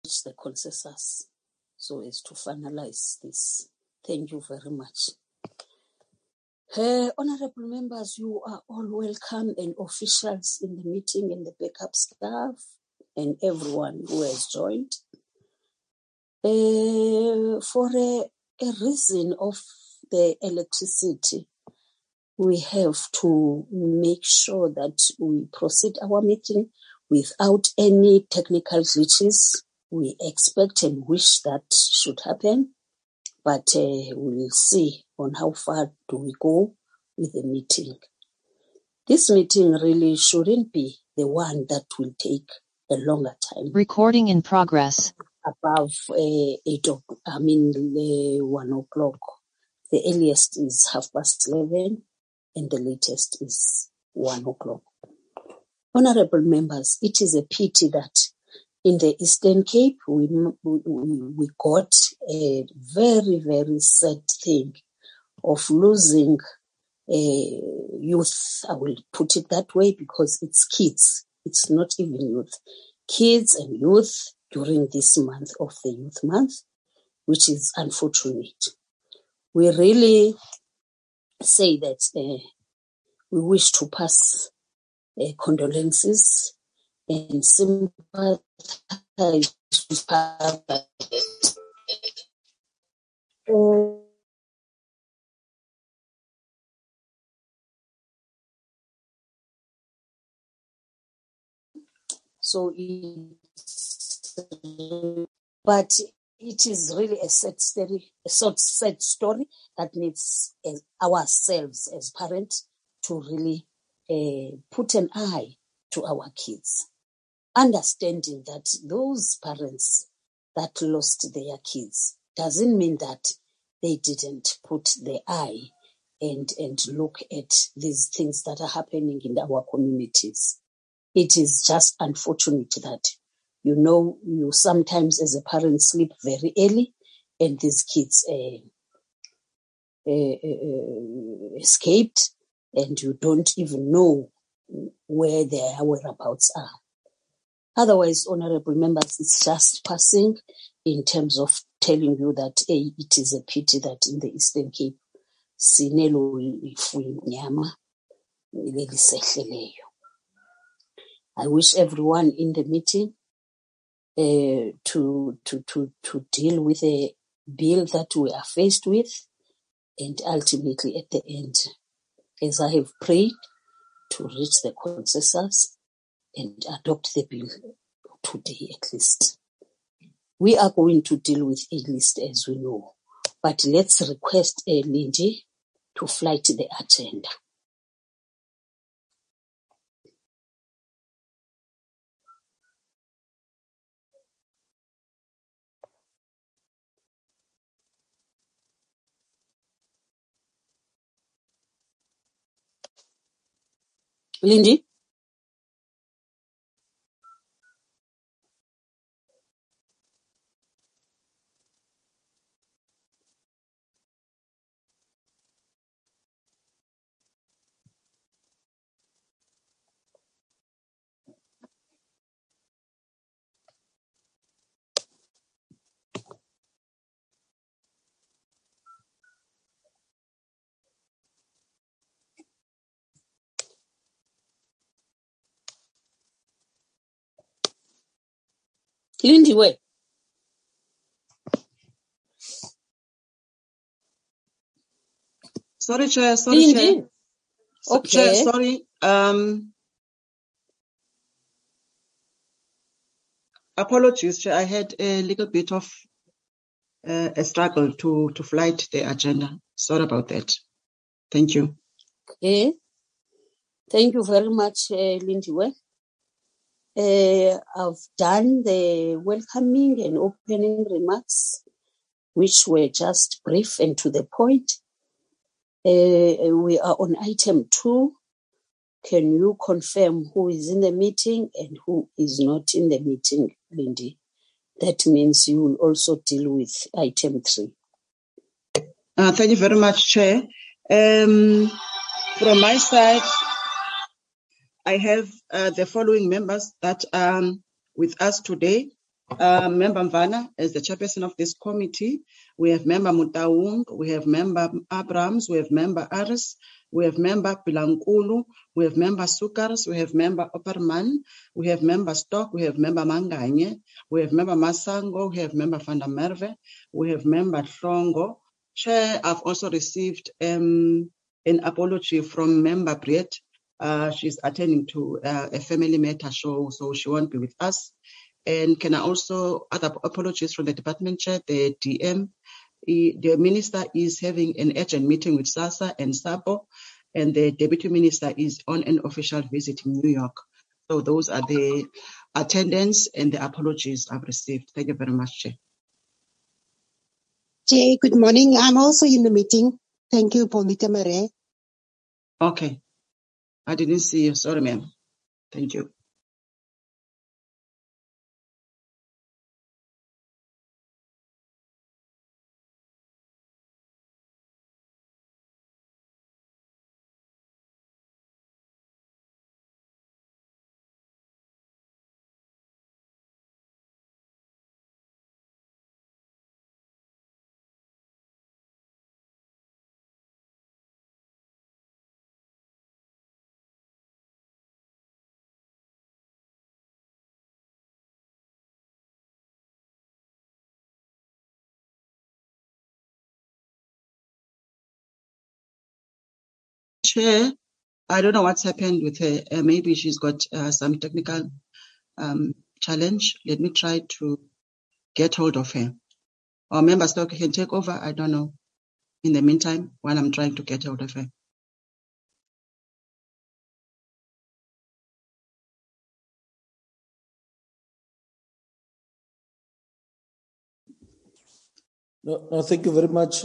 reach the consensus so as to finalize this. Thank you very much. Honorable members, you are all welcome, and officials in the meeting and the backup staff and everyone who has joined. For a reason of the electricity, we have to make sure that we proceed our meeting without any technical glitches. We expect and wish that should happen, but we'll see on how far do we go with the meeting. This meeting really shouldn't be the one that will take a longer time. Recording in progress. Above 1 o'clock. The earliest is 11:30 and the latest is 1 o'clock. Honorable members, it is a pity that in the Eastern Cape we got a very, very sad thing of losing youth. I will put it that way because it's kids. It's not even youth. Kids and youth during this month of the Youth Month, which is unfortunate. We really say that we wish to pass condolences and sympathize with so but it is really a sad story that needs ourselves as parents to really put an eye to our kids, understanding that those parents that lost their kids doesn't mean that they didn't put their eye and look at these things that are happening in our communities. It is just unfortunate that, you sometimes as a parent sleep very early and these kids escaped and you don't even know where their whereabouts are. Otherwise, honorable members, it's just passing in terms of telling you that it is a pity that in the Eastern Cape, sinelo nyama lelisehleleyo. I wish everyone in the meeting to deal with a bill that we are faced with, and ultimately at the end, as I have prayed, to reach the consensus and adopt the bill today at least. We are going to deal with a list as we know, but let's request Lindy to flight the agenda. Lindy? Lindy, where? Sorry, Chair. Lindy? Chair. Okay. Chair, sorry. Apologies, Chair. I had a little bit of a struggle to flight the agenda. Sorry about that. Thank you. Okay. Thank you very much, Lindy. Well, I've done the welcoming and opening remarks, which were just brief and to the point. We are on item 2. Can you confirm who is in the meeting and who is not in the meeting, Lindy? That means you will also deal with item 3. Thank you very much, Chair. From my side, I have the following members that are with us today. Member Mvana as the chairperson of this committee. We have Member Mutaung, we have Member Abrams, we have Member Aris, we have Member Bilankulu, we have Member Sukars, we have Member Opperman, we have Member Stock, we have Member Manganye, we have Member Masango, we have Member Van der Merwe, we have Member Hlongo. Chair, I've also received an apology from Member Briet. She's attending to a family matter show, so she won't be with us. And can I also other apologies from the department chair, the DM. The minister is having an urgent meeting with SASSA and SAPO, and the deputy minister is on an official visit in New York. So those are the attendance and the apologies I've received. Thank you very much, Chair. Chair, good morning. I'm also in the meeting. Thank you, Paulita Mare. Okay. I didn't see you. Sorry, ma'am. Thank you. Chair, I don't know what's happened with her. Maybe she's got some technical challenge. Let me try to get hold of her. Or Member Stock can take over. I don't know. In the meantime, while I'm trying to get hold of her. No, thank you very much,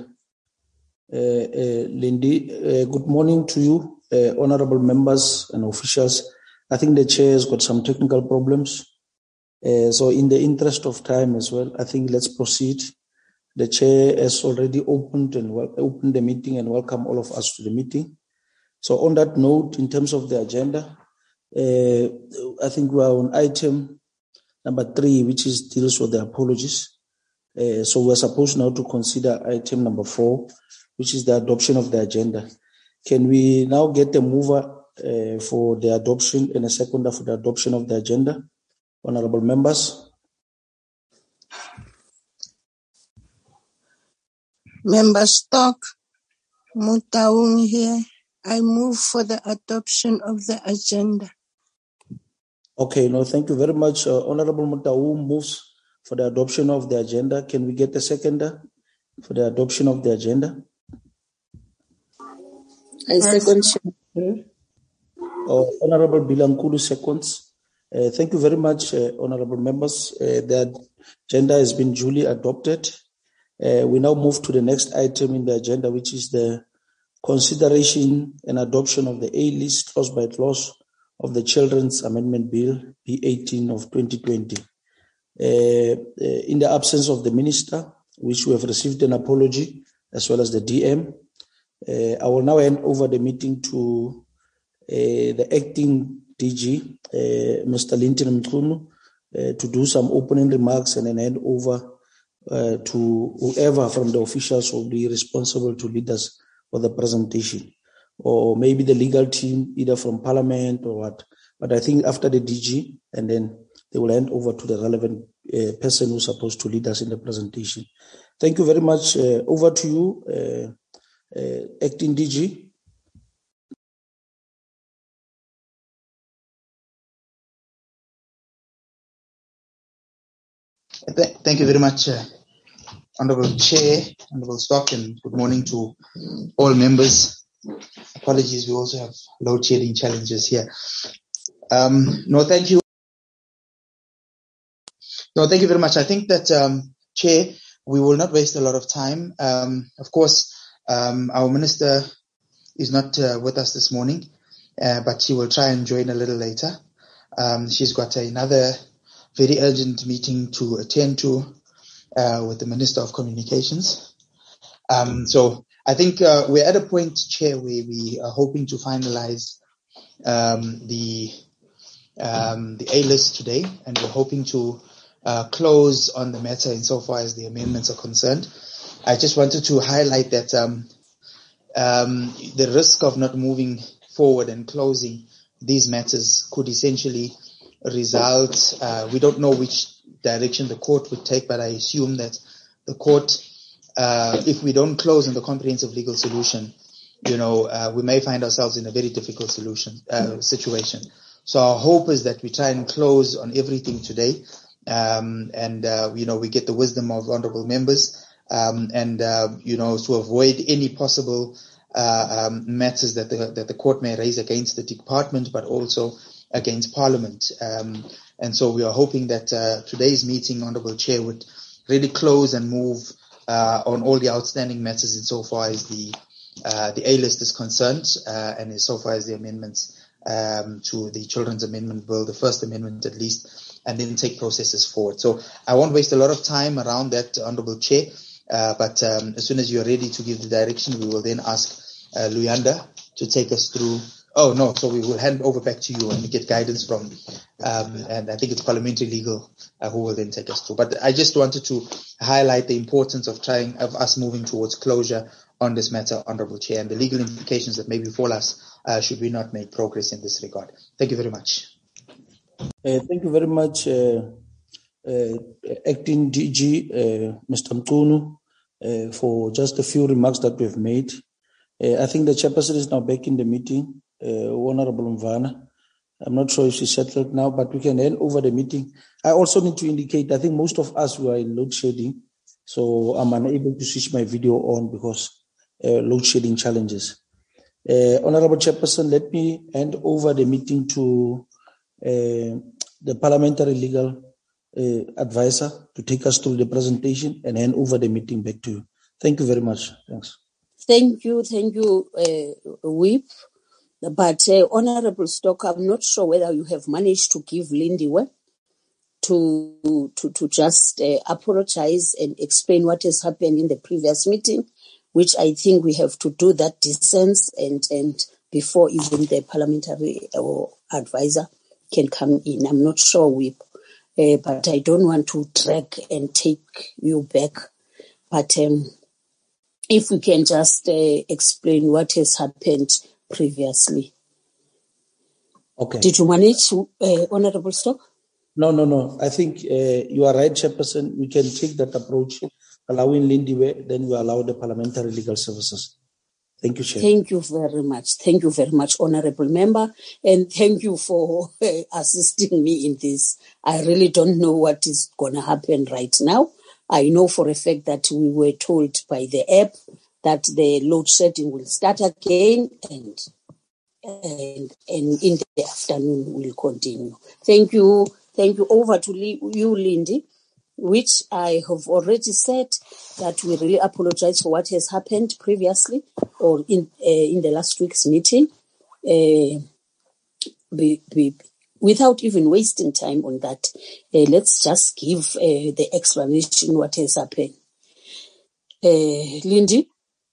Lindy. Good morning to you, honorable members and officials. I think the chair has got some technical problems. So in the interest of time as well, I think let's proceed. The chair has already opened the meeting and welcome all of us to the meeting. So on that note, in terms of the agenda, I think we are on item number 3, which deals with the apologies. So we're supposed now to consider item number 4, which is the adoption of the agenda. Can we now get a mover for the adoption and a seconder for the adoption of the agenda? Honorable members. Member Stock, Mutaung here. I move for the adoption of the agenda. Okay, no, thank you very much. Honorable Mutaung moves for the adoption of the agenda. Can we get a seconder for the adoption of the agenda? I second. Honorable Bilankulu seconds. Thank you very much, honorable members. The agenda has been duly adopted. We now move to the next item in the agenda, which is the consideration and adoption of the A-list clause by clause of the Children's Amendment Bill B18 of 2020. In the absence of the minister, which we have received an apology, as well as the DM, I will now hand over the meeting to the acting DG, Mr. Linton Mkhunu, to do some opening remarks and then hand over to whoever from the officials will be responsible to lead us for the presentation, or maybe the legal team, either from Parliament or what. But I think after the DG, and then they will hand over to the relevant person who's supposed to lead us in the presentation. Thank you very much. Over to you, acting DG. Thank you very much, Honorable Chair, Honorable Stock, and good morning to all members. Apologies, we also have load shedding challenges here. No, thank you. No, thank you very much. I think that, Chair, we will not waste a lot of time. Of course, our minister is not with us this morning, but she will try and join a little later. She's got another very urgent meeting to attend to with the Minister of Communications. So I think we're at a point, Chair, where we are hoping to finalize the A-list today, and we're hoping to close on the matter insofar as the amendments are concerned. I just wanted to highlight that the risk of not moving forward and closing these matters could essentially result, we don't know which direction the court would take, but I assume that the court, if we don't close on the comprehensive legal solution, we may find ourselves in a very difficult situation. So our hope is that we try and close on everything today, we get the wisdom of honorable members, to avoid any possible matters that the court may raise against the department, but also against Parliament. And so we are hoping that today's meeting, Honourable Chair, would really close and move on all the outstanding matters insofar as the A-list is concerned, and insofar as the amendments to the Children's Amendment Bill, the First Amendment at least, and then take processes forward. So I won't waste a lot of time around that, Honourable Chair, but as soon as you're ready to give the direction, we will then ask Luyanda to take us through. Oh, no, so we will hand over back to you and get guidance from, and I think it's Parliamentary Legal who will then take us through. But I just wanted to highlight the importance of us moving towards closure on this matter, Honourable Chair, and the legal implications that may befall us should we not make progress in this regard. Thank you very much. Thank you very much, Acting DG, Mr. Mchunu, for just a few remarks that we've made. I think the chairperson is now back in the meeting, Honorable Mvana. I'm not sure if she's settled now, but we can hand over the meeting. I also need to indicate, I think most of us were in load shedding, so I'm unable to switch my video on because load shedding challenges. Honorable Chairperson, let me hand over the meeting to the Parliamentary Legal Advisor to take us through the presentation and hand over the meeting back to you. Thank you very much. Thanks. Thank you, Whip. But Honourable Stock, I'm not sure whether you have managed to give Lindiwe to just apologize and explain what has happened in the previous meeting, which I think we have to do that dissent and before even the parliamentary advisor can come in. I'm not sure, Whip, but I don't want to drag and take you back. But if we can just explain what has happened previously. Okay. Did you manage, Honourable Stock? No. I think you are right, Chairperson. We can take that approach, allowing Lindiwe, then we allow the Parliamentary Legal Services. Thank you, Chair. Thank you very much. Thank you very much, Honourable Member, and thank you for assisting me in this. I really don't know what is going to happen right now. I know for a fact that we were told by the app that the load shedding will start again and in the afternoon will continue. Thank you. Thank you. Over to you, Lindy, which I have already said that we really apologize for what has happened previously or in the last week's meeting. Without even wasting time on that, let's just give the explanation what has happened. Lindy?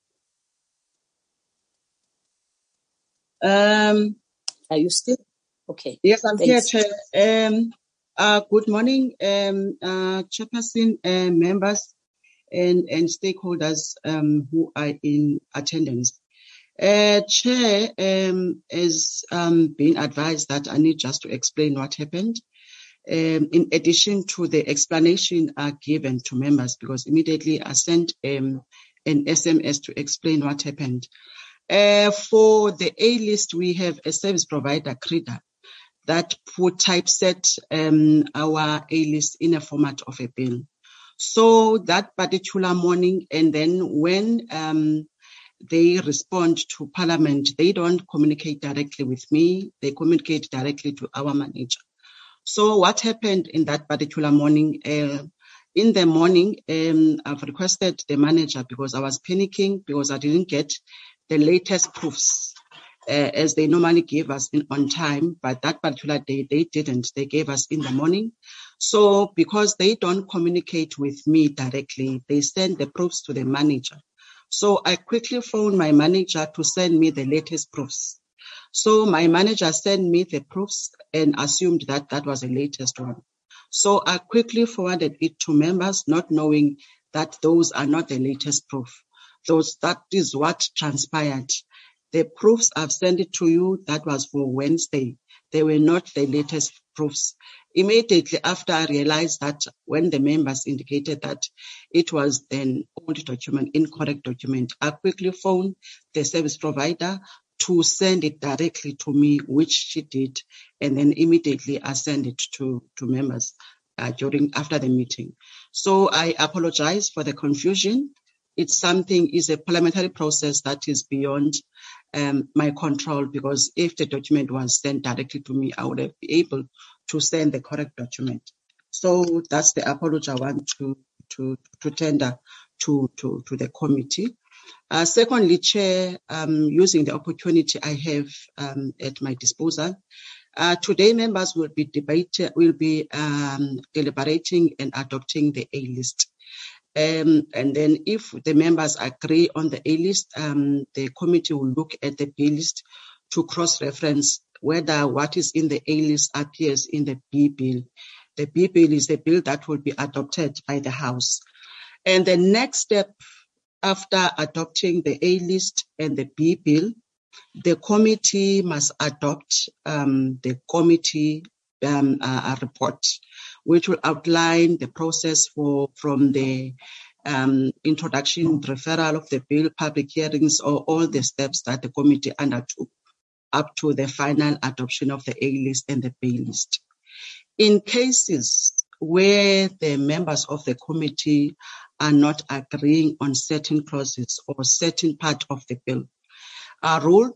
Are you still? Okay. Yes, I'm Thanks. here, Chair. Good morning, Chairperson, members, and stakeholders who are in attendance. Chair has been advised that I need just to explain what happened. In addition to the explanation given to members, because immediately I sent an SMS to explain what happened. For the A-list, we have a service provider, Creda, that would typeset our A-list in a format of a bill. So that particular morning, and then when they respond to Parliament, they don't communicate directly with me, they communicate directly to our manager. So what happened in that particular morning, in the morning, I've requested the manager because I was panicking because I didn't get the latest proofs as they normally give us on time, but that particular day they didn't. They gave us in the morning. So because they don't communicate with me directly, they send the proofs to the manager. So I quickly phoned my manager to send me the latest proofs. So my manager sent me the proofs and assumed that that was the latest one. So I quickly forwarded it to members, not knowing that those are not the latest proof. That is what transpired. The proofs I've sent it to you, that was for Wednesday. They were not the latest proofs. Immediately after I realized that when the members indicated that it was an old document, incorrect document, I quickly phoned the service provider to send it directly to me, which she did. And then immediately I sent it to members after the meeting. So I apologize for the confusion. It's a parliamentary process that is beyond my control, because if the document was sent directly to me, I would have been able to send the correct document. So that's the apology I want to tender to the committee. Secondly, Chair, using the opportunity I have at my disposal, today members will be deliberating and adopting the A list. And then if the members agree on the A list, the committee will look at the B list to cross-reference whether what is in the A list appears in the B bill. The B bill is the bill that will be adopted by the House. And the next step after adopting the A list and the B bill, the committee must adopt the committee report, which will outline the process from the introduction, referral of the bill, public hearings, or all the steps that the committee undertook up to the final adoption of the A list and the B list. In cases where the members of the committee are not agreeing on certain clauses or certain part of the bill, Rule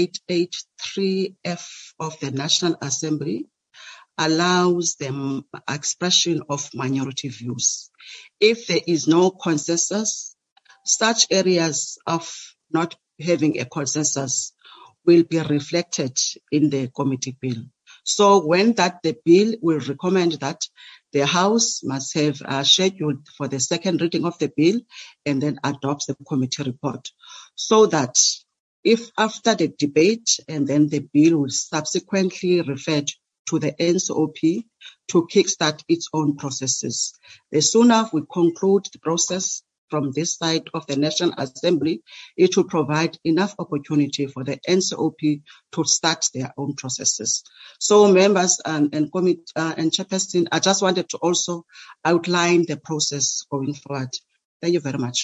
2883F of the National Assembly allows the expression of minority views. If there is no consensus, such areas of not having a consensus will be reflected in the committee bill. So when the bill will recommend that the House must have scheduled for the second reading of the bill and then adopts the committee report, so that if after the debate and then the bill will subsequently referred to the NCOP to kickstart its own processes. The sooner we conclude the process from this side of the National Assembly, it will provide enough opportunity for the NCOP to start their own processes. So members and committee and chairperson, I just wanted to also outline the process going forward. Thank you very much.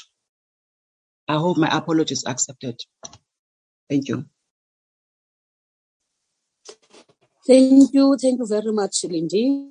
I hope my apology is accepted. Thank you. Thank you very much, Lindy.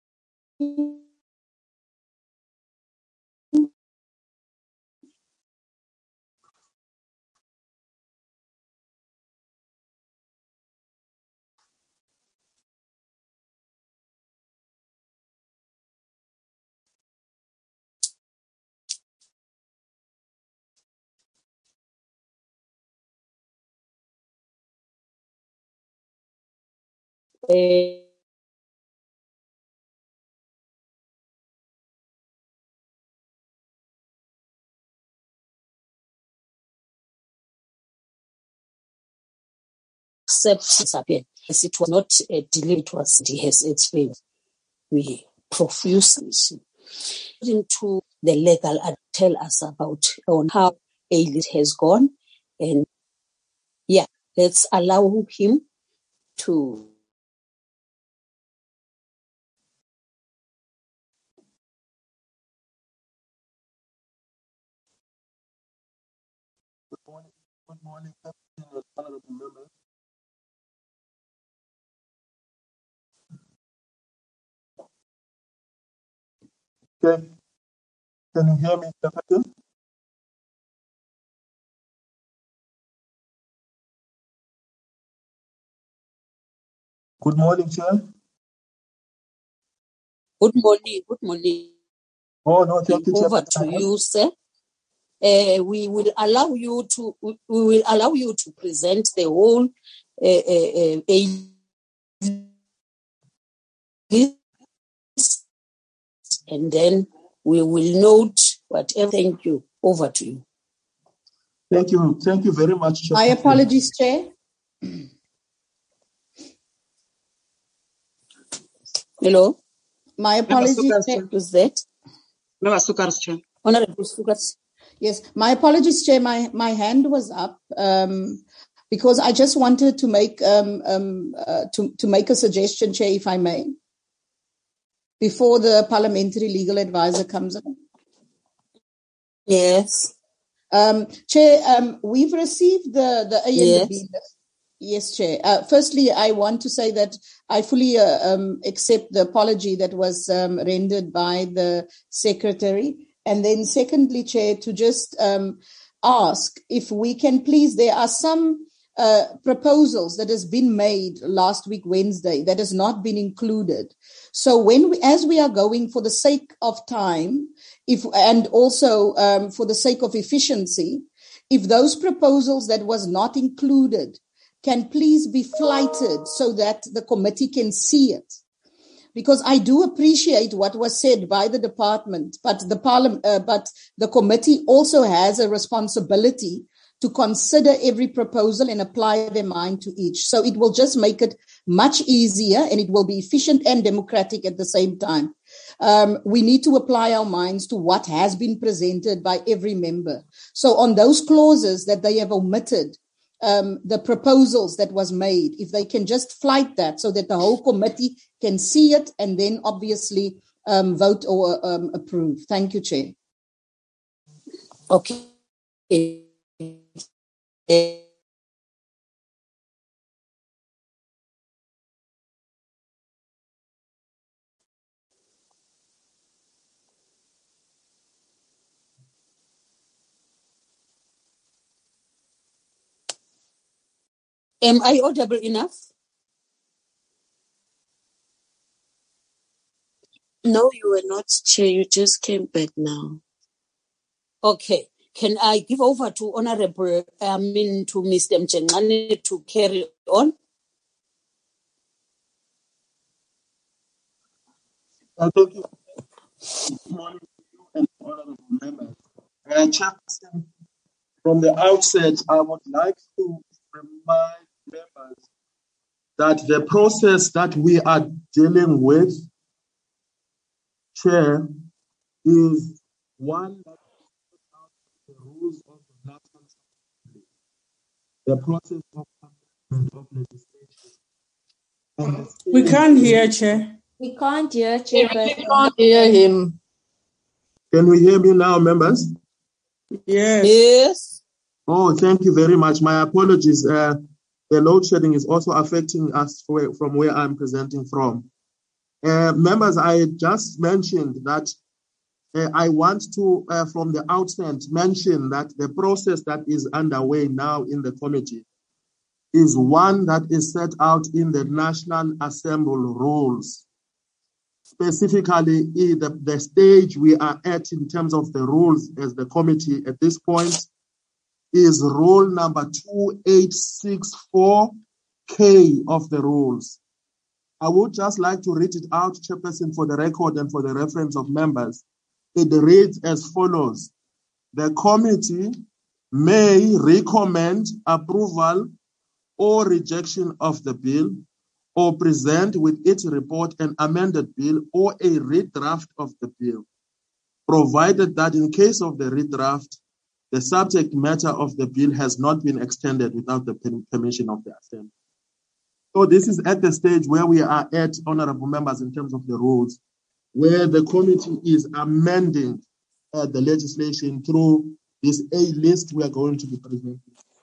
Except again, as it was not a delay, it was he has explained. We profusely into the legal and tell us about on how A list has gone, and yeah, let's allow him to. Good morning, honorable members. Can you hear me, Captain? Good morning, Chair. Good morning. Oh no, thank you, over to you, sir. We will allow you to present the whole list, and then we will note whatever. Thank you. Over to you. Thank you very much, Chair. My apologies, Chair. Hello. My apologies. Chair. Who's that? Member Sukars, Chair. Honorable Sukars. Yes, my apologies, Chair. My hand was up because I just wanted to make to make a suggestion, Chair, if I may, before the parliamentary legal advisor comes in. Yes. Chair, we've received the A and the B list. Yes, Chair. Firstly, I want to say that I fully accept the apology that was rendered by the Secretary. And then secondly, Chair, to just ask if we can please, there are some proposals that has been made last week, Wednesday, that has not been included. So as we are going for the sake of time, and also for the sake of efficiency, if those proposals that was not included can please be flighted so that the committee can see it. Because I do appreciate what was said by the department, but the committee also has a responsibility to consider every proposal and apply their mind to each. So it will just make it much easier, and it will be efficient and democratic at the same time. We need to apply our minds to what has been presented by every member. So on those clauses that they have omitted, the proposals that was made, if they can just flight that so that the whole committee can see it and then obviously vote or approve. Thank you, Chair. Okay. Am I audible enough? No, you were not, Chair. You just came back now. Okay. Can I give over to to Mr. Mjengane to carry on? Thank you. Good morning to you and honorable members. Chairperson, from the outset, I would like to remind members that the process that we are dealing with, Chair, is one that sets out the rules of the National Assembly, the process of amendment of legislation. We can't hear, Chair. We can't hear, Chairperson. We can't hear him. Can we hear me now, members? Yes. Yes. Oh, thank you very much. My apologies. The load shedding is also affecting us from where I'm presenting from. Members, I just mentioned that I want to, from the outset, mention that the process that is underway now in the committee is one that is set out in the National Assembly rules. Specifically, the stage we are at in terms of the rules as the committee at this point is rule number 2864K of the rules. I would just like to read it out, Chairperson, for the record and for the reference of members. It reads as follows. The committee may recommend approval or rejection of the bill, or present with its report an amended bill or a redraft of the bill, provided that in case of the redraft, the subject matter of the bill has not been extended without the permission of the Assembly. So this is at the stage where we are at, honorable members, in terms of the rules, where the committee is amending the legislation through this A list we are going to be presenting.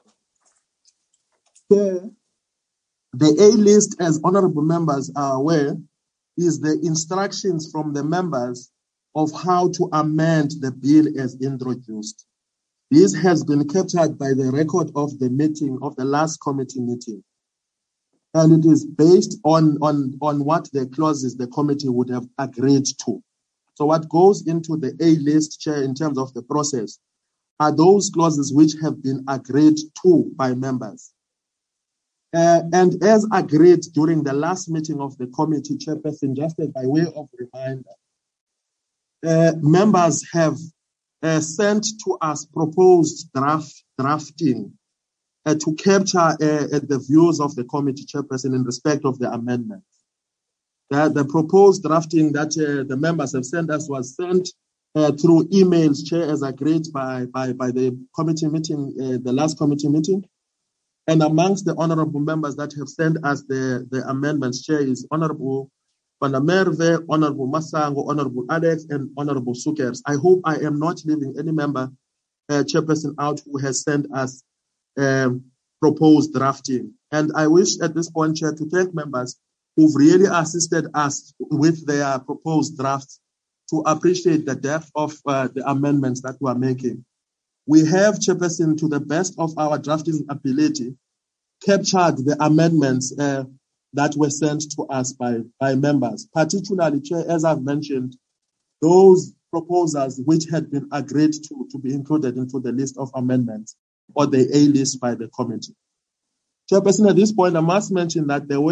The A list, as honorable members are aware, is the instructions from the members of how to amend the bill as introduced. This has been captured by the record of the meeting, of the last committee meeting. And it is based on what the clauses the committee would have agreed to. So what goes into the A list, Chair, in terms of the process, are those clauses which have been agreed to by members. And as agreed during the last meeting of the committee, Chairperson, just by way of reminder, members have sent to us proposed drafting to capture the views of the committee, Chairperson, in respect of the amendments. The proposed drafting that the members have sent us was sent through emails, Chair, as agreed by the committee meeting, the last committee meeting. And amongst the honorable members that have sent us the amendments, Chair, is Honorable Van der Merwe, Honorable Masango, Honorable Alex, and Honorable Sukers. I hope I am not leaving any member, Chairperson, out who has sent us proposed drafting. And I wish at this point, Chair, to thank members who've really assisted us with their proposed drafts, to appreciate the depth of the amendments that we are making. We have, Chairperson, to the best of our drafting ability, captured the amendments that were sent to us by members, particularly, Chair, as I've mentioned, those proposals which had been agreed to be included into the list of amendments or the A list by the committee. Chairperson, at this point, I must mention that there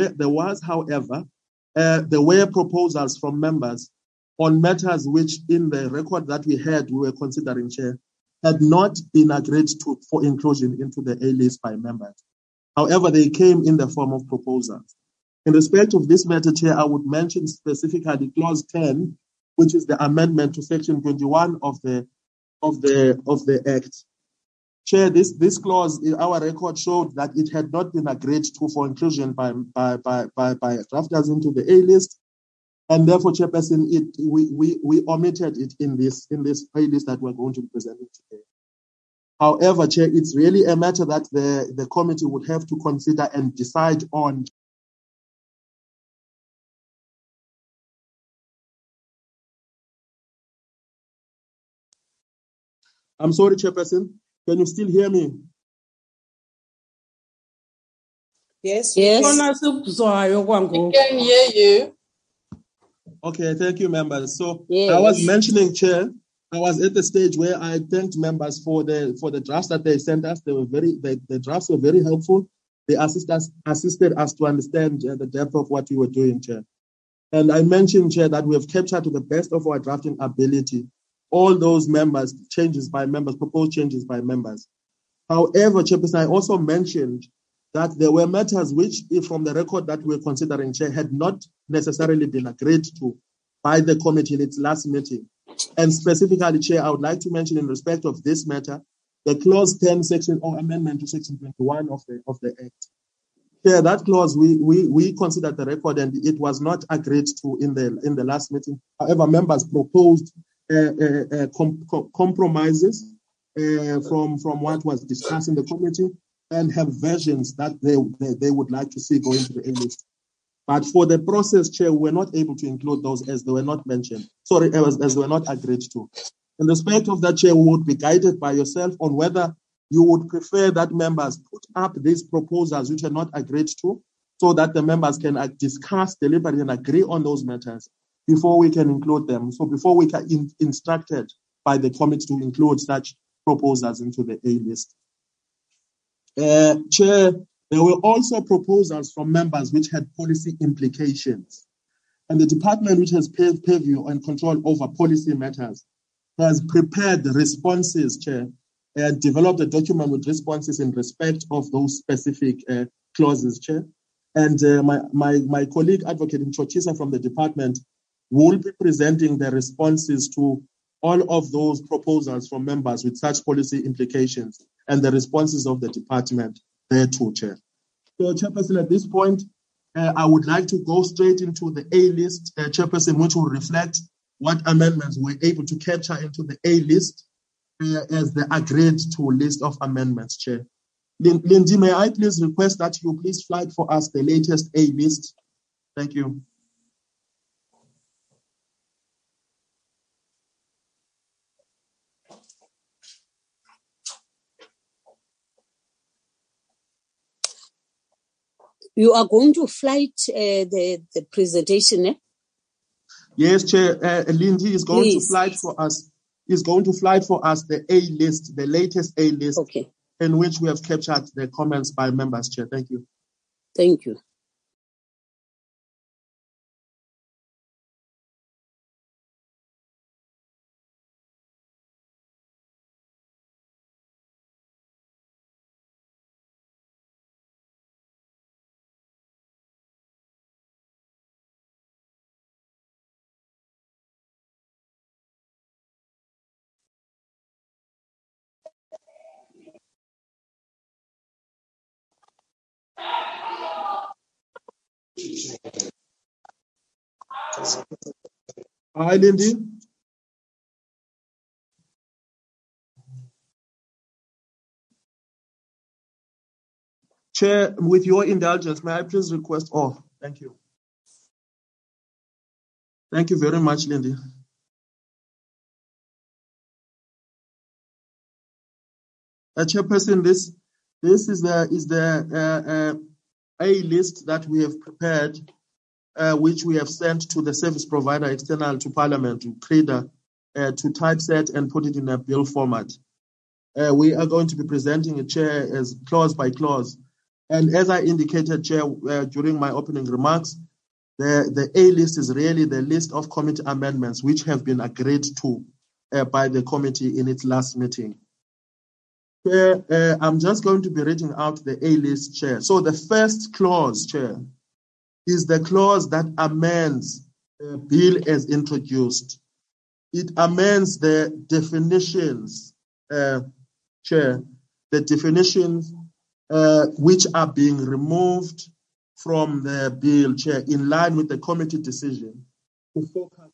were proposals from members on matters which, in the record that we had, we were considering, Chair, had not been agreed to for inclusion into the A list by members. However, they came in the form of proposals. In respect of this matter, Chair, I would mention specifically clause 10, which is the amendment to section 21 of the Act. Chair, this clause in our record showed that it had not been agreed to for inclusion by drafters into the A list, and therefore, Chairperson, we omitted it in this A list that we're going to be presenting today. However, Chair, it's really a matter that the committee would have to consider and decide on. I'm sorry, Chairperson. Can you still hear me? Yes. Yes. We can hear you. Okay, thank you, members. So Yes. I was mentioning, Chair, I was at the stage where I thanked members for the drafts that they sent us. The drafts were very helpful. They assisted us to understand the depth of what we were doing, Chair. And I mentioned, Chair, that we have captured to the best of our drafting ability all those members, proposed changes by members. However, Chairperson, I also mentioned that there were matters which, from the record that we're considering, Chair, had not necessarily been agreed to by the committee in its last meeting. And specifically, Chair, I would like to mention in respect of this matter, the clause 10 section or amendment to section 21 of the Act. Chair, that clause, we considered the record and it was not agreed to in the last meeting. However, members proposed compromises from what was discussed in the committee and have versions that they would like to see going to the A list. But for the process, Chair, we were not able to include those as they were not mentioned. Sorry, as they were not agreed to. In respect of that, Chair, we would be guided by yourself on whether you would prefer that members put up these proposals which are not agreed to so that the members can discuss, deliberate, and agree on those matters before we can include them. So before we can instructed by the committee to include such proposals into the A list. Chair, there were also proposals from members which had policy implications. And the department which has purview and control over policy matters has prepared responses, Chair, and developed a document with responses in respect of those specific clauses, Chair. And my colleague, Advocate Nchotisa from the department, will be presenting the responses to all of those proposals from members with such policy implications and the responses of the department thereto, Chair. So, Chairperson, at this point, I would like to go straight into the A list, Chairperson, which will reflect what amendments we're able to capture into the A list as the agreed to list of amendments, Chair. Lindy, may I please request that you please flag for us the latest A list? Thank you. You are going to flight the presentation, eh? Yes, Chair. Lindy is going Please. to flight for us. Is going to flight for us the A list, the latest A list, Okay. in which we have captured the comments by members, Chair. Thank you. Thank you. Hi, Lindy. Chair, with your indulgence, may I please request? Oh, thank you. Thank you very much, Lindy. Chairperson, this is the A list that we have prepared, which we have sent to the service provider external to Parliament, to CREDA, to typeset and put it in a bill format. We are going to be presenting a chair as clause by clause. And as I indicated, Chair, during my opening remarks, the A list is really the list of committee amendments which have been agreed to by the committee in its last meeting. Chair, I'm just going to be reading out the A list, Chair. So the first clause, Chair, is the clause that amends the bill as introduced. It amends the definitions, Chair, the definitions which are being removed from the bill, Chair, in line with the committee decision to focus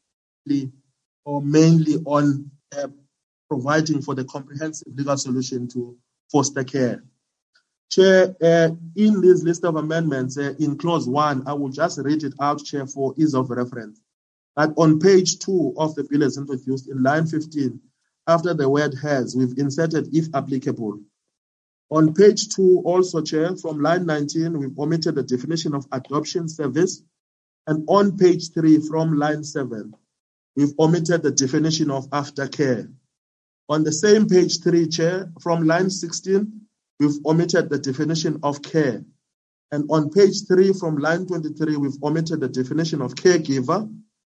or mainly on providing for the comprehensive legal solution to foster care. Chair, in this list of amendments, in clause 1, I will just read it out, Chair, for ease of reference. That on page 2 of the bill as introduced, in line 15, after the word has, we've inserted if applicable. On page 2 also, Chair, from line 19, we've omitted the definition of adoption service. And on page 3, from line 7, we've omitted the definition of aftercare. On the same page 3, Chair, from line 16, we've omitted the definition of care. And on page 3, from line 23, we've omitted the definition of caregiver.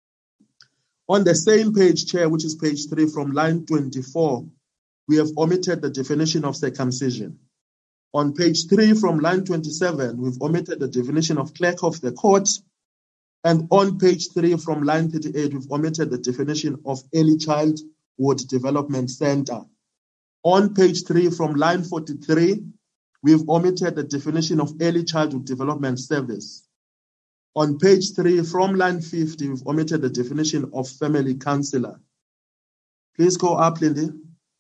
On the same page, Chair, which is page 3, from line 24, we have omitted the definition of circumcision. On page 3, from line 27, we've omitted the definition of clerk of the court. And on page 3, from line 38, we've omitted the definition of early childhood development center. On page 3, from line 43, we've omitted the definition of early childhood development service. On page 3, from line 50, we've omitted the definition of family counselor. Please go up, Lindy.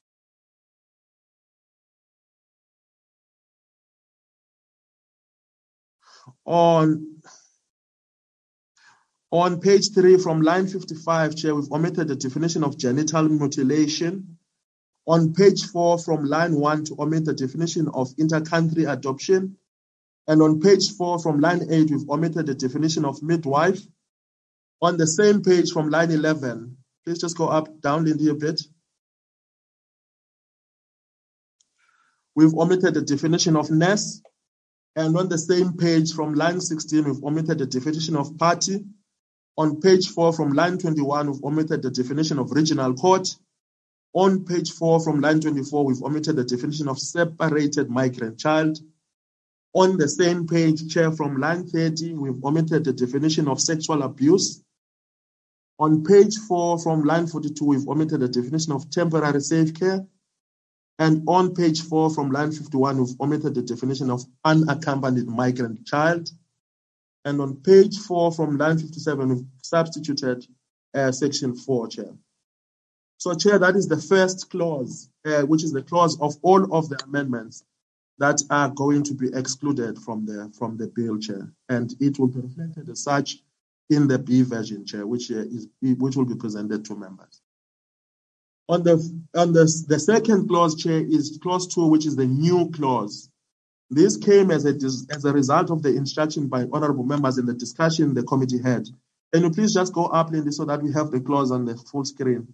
On page 3, from line 55, Chair, we've omitted the definition of genital mutilation. On page 4, from line 1, to omit the definition of inter-country adoption. And on page 4, from line 8, we've omitted the definition of midwife. On the same page, from line 11, please just go up, down, Lindy, a bit. We've omitted the definition of nurse. And on the same page, from line 16, we've omitted the definition of party. On page 4, from line 21, we've omitted the definition of regional court. On page 4, from line 24, we've omitted the definition of separated migrant child. On the same page, Chair, from line 30, we've omitted the definition of sexual abuse. On page 4, from line 42, we've omitted the definition of temporary safe care. And on page 4, from line 51, we've omitted the definition of unaccompanied migrant child. And on page 4, from line 57, we've substituted section 4, Chair. So, Chair, that is the first clause, which is the clause of all of the amendments that are going to be excluded from the bill, Chair. And it will be reflected as such in the B version, Chair, which will be presented to members. On the second clause, Chair, is clause 2, which is the new clause. This came as a result of the instruction by honorable members in the discussion the committee had. Can you please just go up, Lindy, so that we have the clause on the full screen?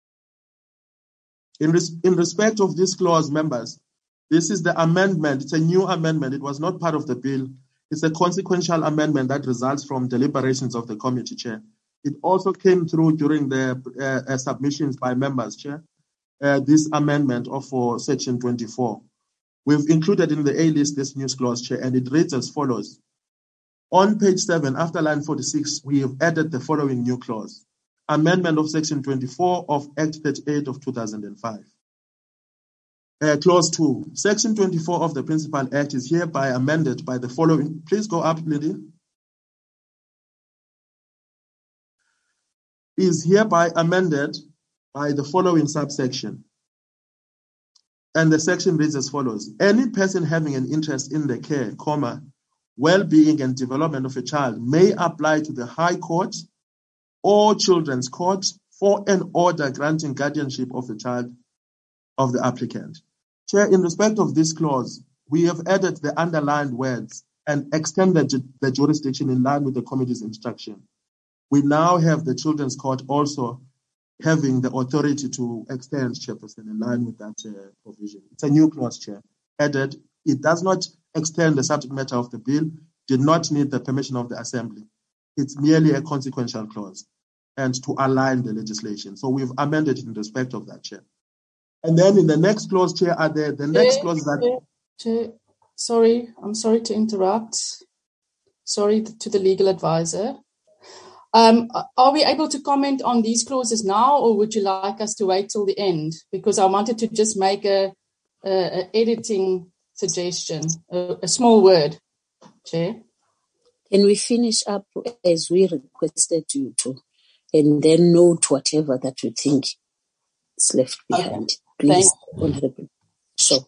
In respect of this clause, members, this is the amendment. It's a new amendment. It was not part of the bill. It's a consequential amendment that results from deliberations of the committee, Chair. It also came through during the submissions by members, Chair, this amendment for section 24. We've included in the A list this news clause, Chair, and it reads as follows. On page 7, after line 46, we have added the following new clause. Amendment of section 24 of Act 38 of 2005. Clause 2. Section 24 of the Principal Act is hereby amended by the following. Please go up, Lady. is hereby amended by the following subsection. And the section reads as follows. Any person having an interest in the care, well-being and development of a child may apply to the High Court or Children's Court for an order granting guardianship of the child of the applicant. Chair, in respect of this clause, we have added the underlined words and extended the jurisdiction in line with the committee's instruction. We now have the Children's Court also having the authority to extend, Chairperson, in line with that provision. It's a new clause, Chair, added. It does not extend the subject matter of the bill, did not need the permission of the Assembly. It's merely a consequential clause and to align the legislation. So we've amended in respect of that, Chair. And then in the next clause, Chair, are there the next clause that... Chair, sorry, I'm sorry to interrupt. Sorry to the legal advisor. Are we able to comment on these clauses now, or would you like us to wait till the end? Because I wanted to just make a editing suggestion, a small word, Chair. Can we finish up as we requested you to, and then note whatever that you think is left behind? Okay. Please, Honorable. So.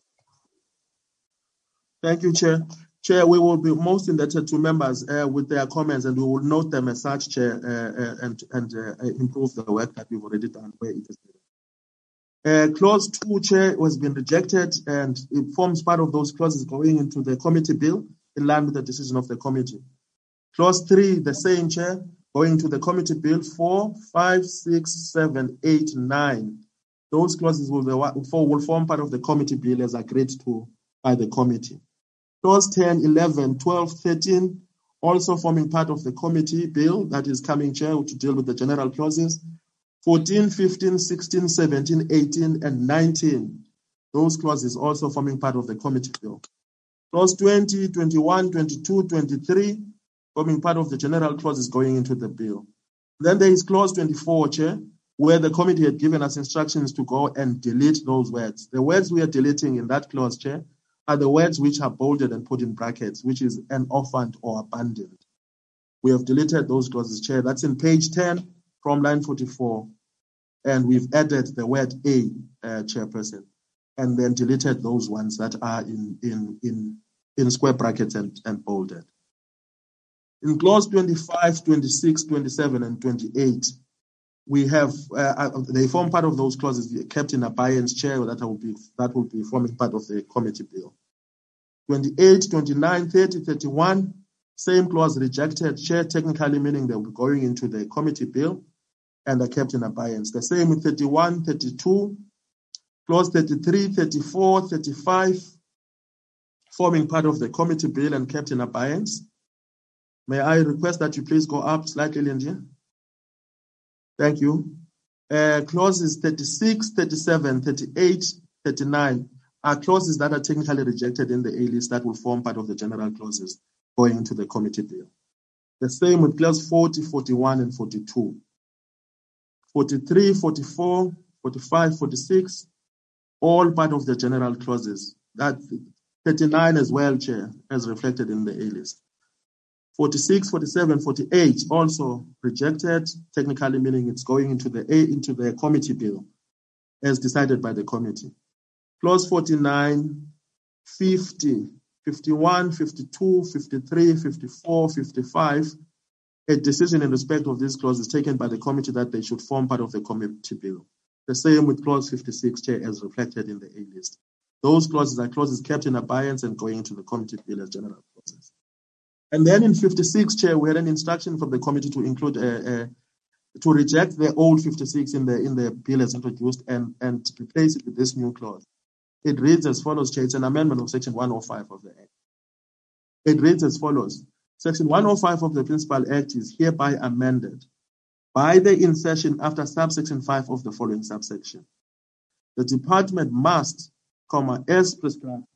Thank you, Chair. Chair, we will be most indebted to members with their comments, and we will note them as such, Chair, and improve the work that we've already done where it is needed. Clause 2, Chair, has been rejected, and it forms part of those clauses going into the committee bill in line with the decision of the committee. Clause 3, the same, Chair, going to the committee bill. 4, 5, 6, 7, 8, 9. Those clauses will form part of the committee bill as agreed to by the committee. Clause 10, 11, 12, 13, also forming part of the committee bill that is coming, Chair, to deal with the general clauses. 14, 15, 16, 17, 18, and 19. Those clauses also forming part of the committee bill. Clause 20, 21, 22, 23, forming part of the general clauses going into the bill. Then there is clause 24, Chair, where the committee had given us instructions to go and delete those words. The words we are deleting in that clause, Chair, are the words which are bolded and put in brackets, which is an orphaned or abandoned. We have deleted those clauses, Chair. That's in page 10 from line 44. And we've added the word A, Chairperson, and then deleted those ones that are in square brackets and bolded. In clause 25, 26, 27, and 28, we have, they form part of those clauses kept in abeyance, Chair, that will be forming part of the committee bill. 28, 29, 30, 31, same clause rejected, Chair, technically meaning they will be going into the committee bill and are kept in abeyance. The same with 31, 32, clause 33, 34, 35, forming part of the committee bill and kept in abeyance. May I request that you please go up slightly, Lindy? Thank you. Clauses 36, 37, 38, 39 are clauses that are technically rejected in the A list that will form part of the general clauses going into the committee bill. The same with clause 40, 41, and 42. 43, 44, 45, 46, all part of the general clauses. That 39 as well, Chair, as reflected in the A list. 46, 47, 48 also rejected, technically meaning it's going into the committee bill as decided by the committee. Clause 49, 50, 51, 52, 53, 54, 55, a decision in respect of these clauses taken by the committee that they should form part of the committee bill. The same with clause 56, Chair, as reflected in the A list. Those clauses are clauses kept in abeyance and going into the committee bill as general clauses. And then in 56, Chair, we had an instruction from the committee to include to reject the old 56 in the bill as introduced and replace it with this new clause. It reads as follows, Chair. It's an amendment of Section 105 of the Act. It reads as follows. Section 105 of the Principal Act is hereby amended by the insertion after subsection 5 of the following subsection. The department must, as prescribed,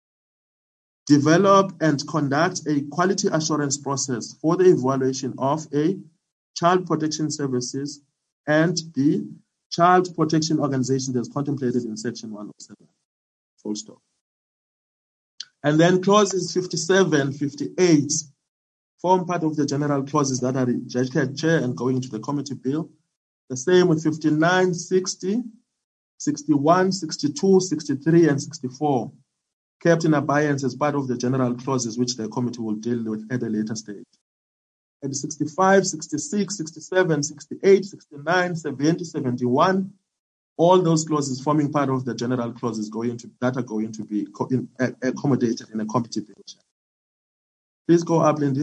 develop and conduct a quality assurance process for the evaluation of A, child protection services, and B, child protection organizations as contemplated in Section 107. Full stop. And then clauses 57, 58 form part of the general clauses that are rejected, Chair, and going into the committee bill. The same with 59, 60, 61, 62, 63, and 64, kept in abeyance as part of the general clauses which the committee will deal with at a later stage. And 65, 66, 67, 68, 69, 70, 71, all those clauses forming part of the general clauses that are going to be accommodated in a committee bill. Please go up, Lindy.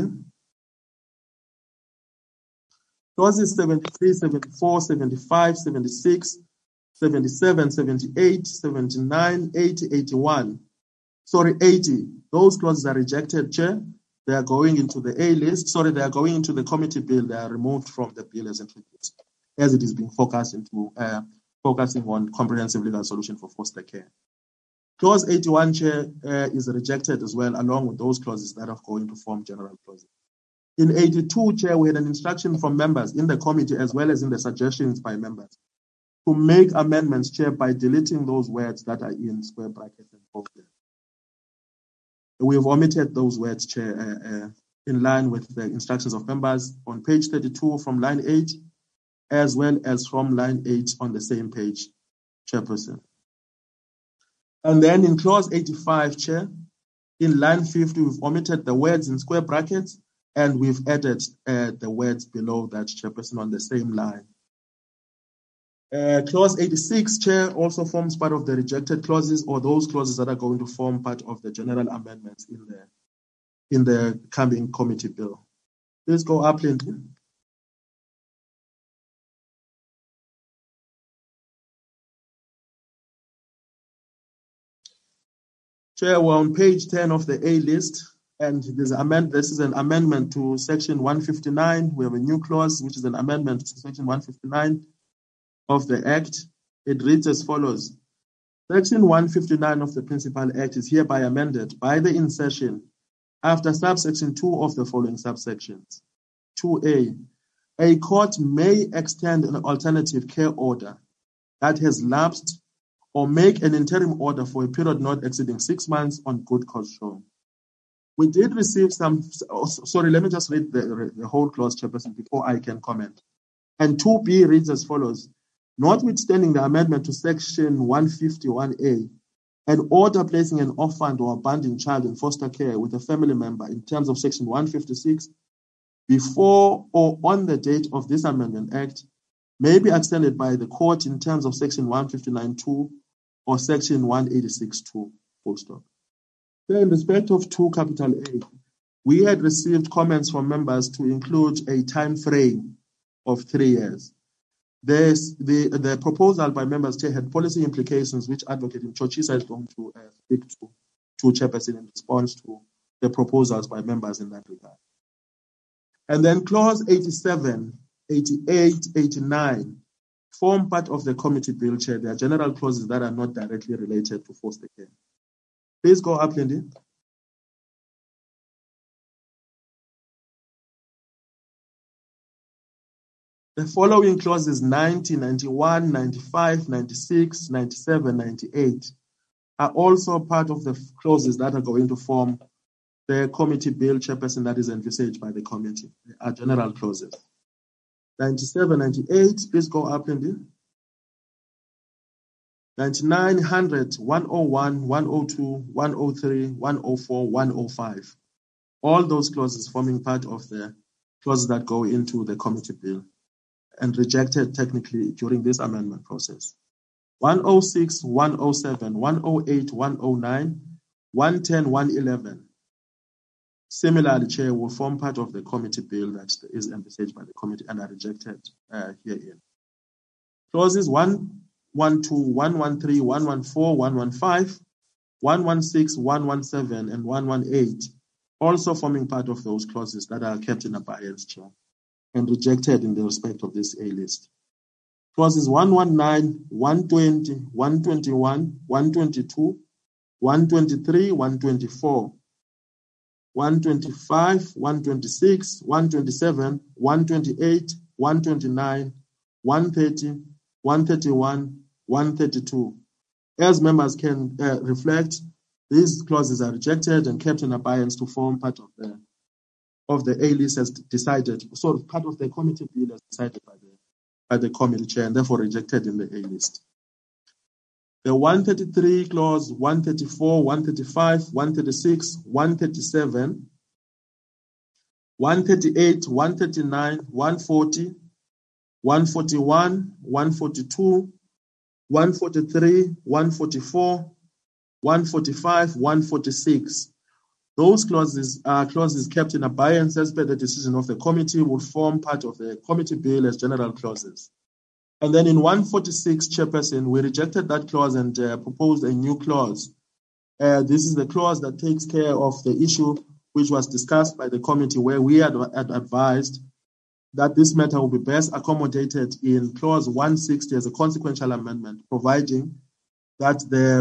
Clauses 73, 74, 75, 76, 77, 78, 79, 80, 81. Sorry, 80. Those clauses are rejected, Chair. They are going into the A list. Sorry, they are going into the committee bill. They are removed from the bill as introduced, as it is being focusing on comprehensive legal solution for foster care. Clause 81, Chair, is rejected as well, along with those clauses that are going to form general clauses. In 82, Chair, we had an instruction from members in the committee as well as in the suggestions by members to make amendments, Chair, by deleting those words that are in square brackets and bolded. We have omitted those words, Chair, in line with the instructions of members on page 32 from line 8, as well as from line 8 on the same page, Chairperson. And then in clause 85, Chair, in line 50, we've omitted the words in square brackets, and we've added the words below that, Chairperson, on the same line. Clause 86, Chair, also forms part of the rejected clauses, or those clauses that are going to form part of the general amendments in the coming committee bill. Please go up, Lindy. Chair, we're on page 10 of the A list, and this is an amendment to section 159. We have a new clause, which is an amendment to section 159 of the Act. It reads as follows. Section 159 of the Principal Act is hereby amended by the insertion after subsection 2 of the following subsections. 2A, a court may extend an alternative care order that has lapsed or make an interim order for a period not exceeding 6 months on good cause shown. We did receive some, sorry, let me just read the whole clause, Chairperson, before I can comment. And 2B reads as follows. Notwithstanding the amendment to section 151A, an order placing an orphaned or abandoned child in foster care with a family member in terms of section 156 before or on the date of this amendment act may be extended by the court in terms of section 159.2 or section 186.2, full stop. So in respect of 2 capital A, we had received comments from members to include a time frame of 3 years. The proposal by members, Chair, had policy implications which Advocate Mchochisa is going to speak to Chairperson in response to the proposals by members in that regard. And then clause 87, 88, 89 form part of the committee bill, Chair. They are general clauses that are not directly related to foster care. Please go up, Lindy. The following clauses 90, 91, 95, 96, 97, 98 are also part of the clauses that are going to form the committee bill, Chairperson, that is envisaged by the committee. They are general clauses. 97, 98, please go up, Lindy. 99, 100, 101, 102, 103, 104, 105. All those clauses forming part of the clauses that go into the committee bill and rejected technically during this amendment process. 106, 107, 108, 109, 110, 111. Similarly, Chair, will form part of the committee bill that is envisaged by the committee and are rejected herein. Clauses 112, 113, 114, 115, 116, 117, and 118, also forming part of those clauses that are kept in abeyance, Chair, and rejected in the respect of this A list. Clauses 119, 120, 121, 122, 123, 124, 125, 126, 127, 128, 129, 130, 131, 132. As members can reflect, these clauses are rejected and kept in abeyance to form part of the A list as decided, sort of part of the committee bill as decided by by the committee chair and therefore rejected in the A list. The 133 clause, 134, 135, 136, 137, 138, 139, 140, 141, 142, 143, 144, 145, 146. Those clauses are clauses kept in abeyance as per the decision of the committee, will form part of the committee bill as general clauses. And then in 146, Chairperson, we rejected that clause and proposed a new clause. This is the clause that takes care of the issue which was discussed by the committee, where we had advised that this matter will be best accommodated in clause 160 as a consequential amendment, providing that the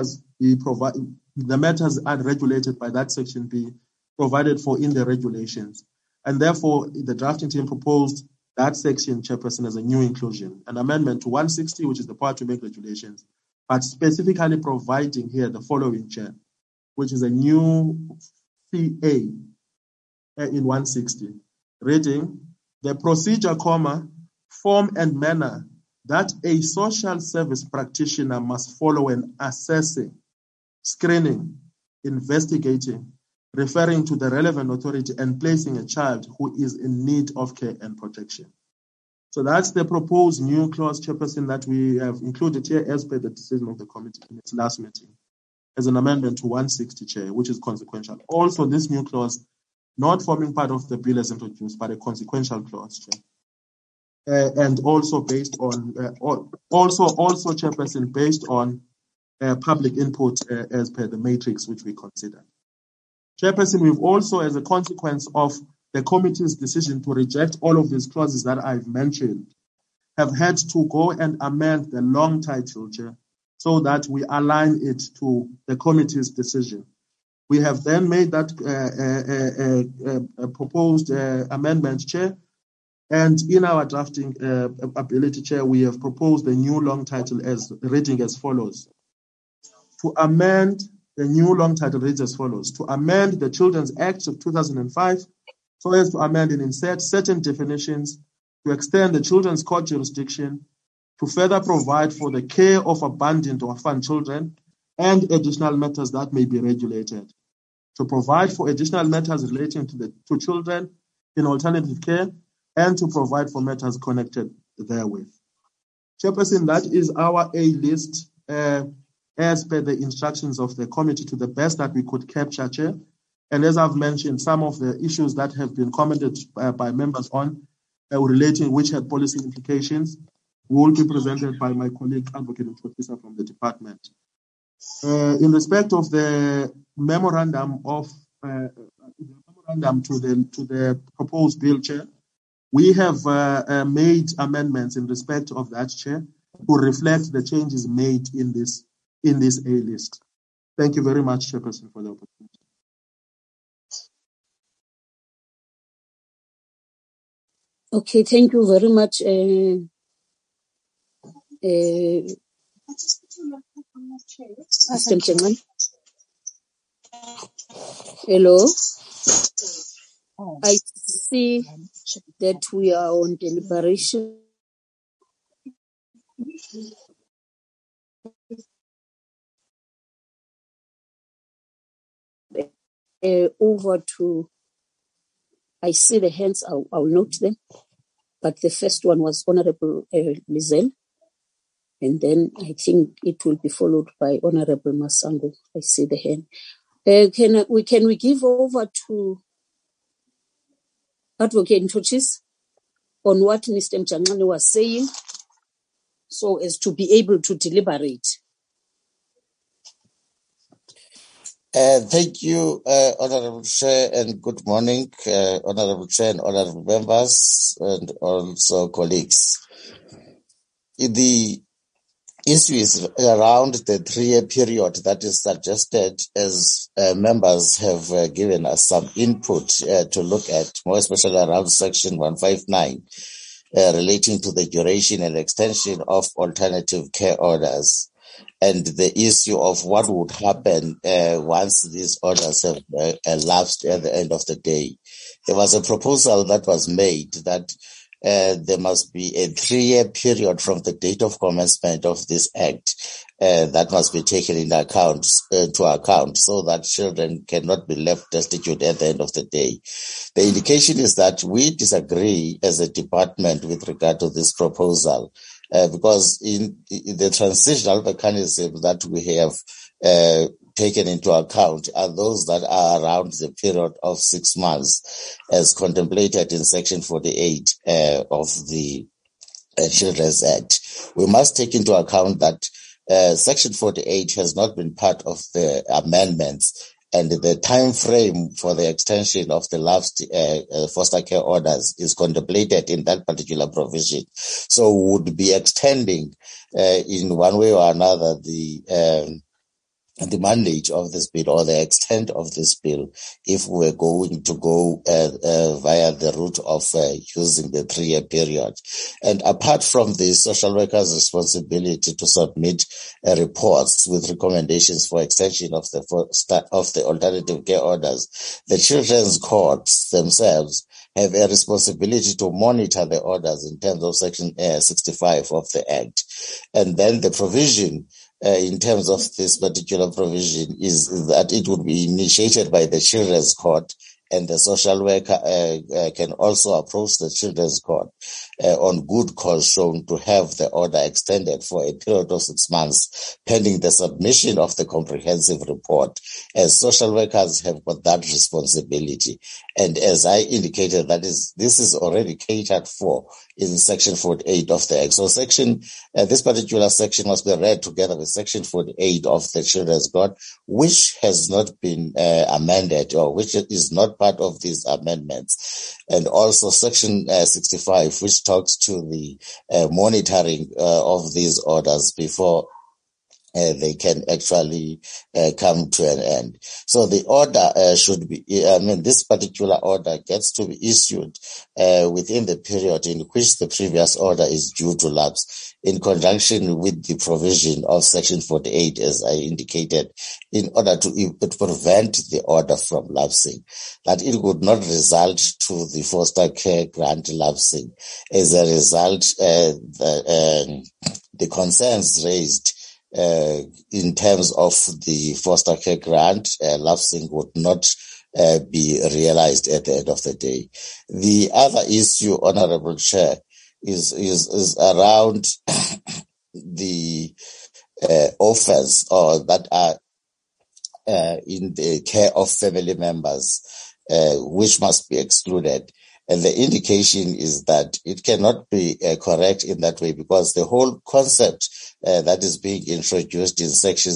matters are regulated by that section be provided for in the regulations. And therefore, the drafting team proposed that section, Chairperson, as a new inclusion, an amendment to 160, which is the power to make regulations, but specifically providing here the following, Chair, which is a new CA in 160, reading, the procedure, form and manner that a social service practitioner must follow when assessing, screening, investigating, referring to the relevant authority and placing a child who is in need of care and protection. So that's the proposed new clause, Chairperson, that we have included here as per the decision of the committee in its last meeting as an amendment to 160, Chair, which is consequential. Also, this new clause not forming part of the bill as introduced, but a consequential clause, Chair. And also based on, also Chairperson, based on public input as per the matrix which we consider. Chairperson, we've also, as a consequence of the committee's decision to reject all of these clauses that I've mentioned, have had to go and amend the long title, Chair, so that we align it to the committee's decision. We have then made that proposed amendment, Chair, and in our drafting ability, Chair, we have proposed a new long title as reading as follows. To amend, the new long title reads as follows. To amend the Children's Act of 2005 so as to amend and insert certain definitions, to extend the Children's Court jurisdiction, to further provide for the care of abandoned or orphan children and additional matters that may be regulated, to provide for additional matters relating to children in alternative care, and to provide for matters connected therewith. Chairperson, that is our A list as per the instructions of the committee to the best that we could capture, Chair. And as I've mentioned, some of the issues that have been commented by members on relating which had policy implications will be presented by my colleague, Advocate Mtshotisa from the department. In respect of the memorandum to the proposed bill, Chair, we have made amendments in respect of that, Chair, to reflect the changes made in this A list. Thank you very much, Chairperson, for the opportunity. Okay, thank you very much. Mr. Mchengane. Hello. I see that we are on deliberation. Over to, I see the hands, I'll note them. But the first one was Honorable Lizelle. And then I think it will be followed by Honorable Masango. I see the hand. Can we give over to Advocate Mtshotisa on what Mr. Mchengane was saying, so as to be able to deliberate? Thank you, Honorable Chair, and good morning, Honorable Chair and Honorable members, and also colleagues. The issue is around the 3-year period that is suggested, as members have given us some input to look at, more especially around Section 159, relating to the duration and extension of alternative care orders, and the issue of what would happen once these orders have elapsed at the end of the day. There was a proposal that was made that there must be a 3-year period from the date of commencement of this act that must be taken into account, so that children cannot be left destitute at the end of the day. The indication is that we disagree as a department with regard to this proposal, because in the transitional mechanism that we have taken into account are those that are around the period of 6 months, as contemplated in Section 48 of the Children's Act. We must take into account that Section 48 has not been part of the amendments, and the time frame for the extension of the lapsed foster care orders is contemplated in that particular provision. So we would be extending in one way or another the mandate of this bill, or the extent of this bill, if we're going to go via the route of using the 3-year period. And apart from the social worker's responsibility to submit reports with recommendations for extension of the alternative care orders, the children's courts themselves have a responsibility to monitor the orders in terms of Section 65 of the Act. And then the provision in terms of this particular provision is that it would be initiated by the Children's Court, and the social worker can also approach the Children's Court on good cause shown to have the order extended for a period of 6 months pending the submission of the comprehensive report, as social workers have got that responsibility. And as I indicated, this is already catered for in Section 48 of the Act. So this particular section must be read together with Section 48 of the Children's Court, which has not been amended, or which is not part of these amendments, and also Section 65, which talks to the monitoring of these orders before they can actually come to an end. So the order should be, this particular order gets to be issued within the period in which the previous order is due to lapse, in conjunction with the provision of Section 48, as I indicated, in order to prevent the order from lapsing, that it would not result to the foster care grant lapsing. As a result, the concerns raised in terms of the foster care grant lapsing would not be realized at the end of the day. The other issue, Honorable Chair, is around the orphans or that are in the care of family members, which must be excluded. And the indication is that it cannot be correct in that way, because the whole concept that is being introduced in Section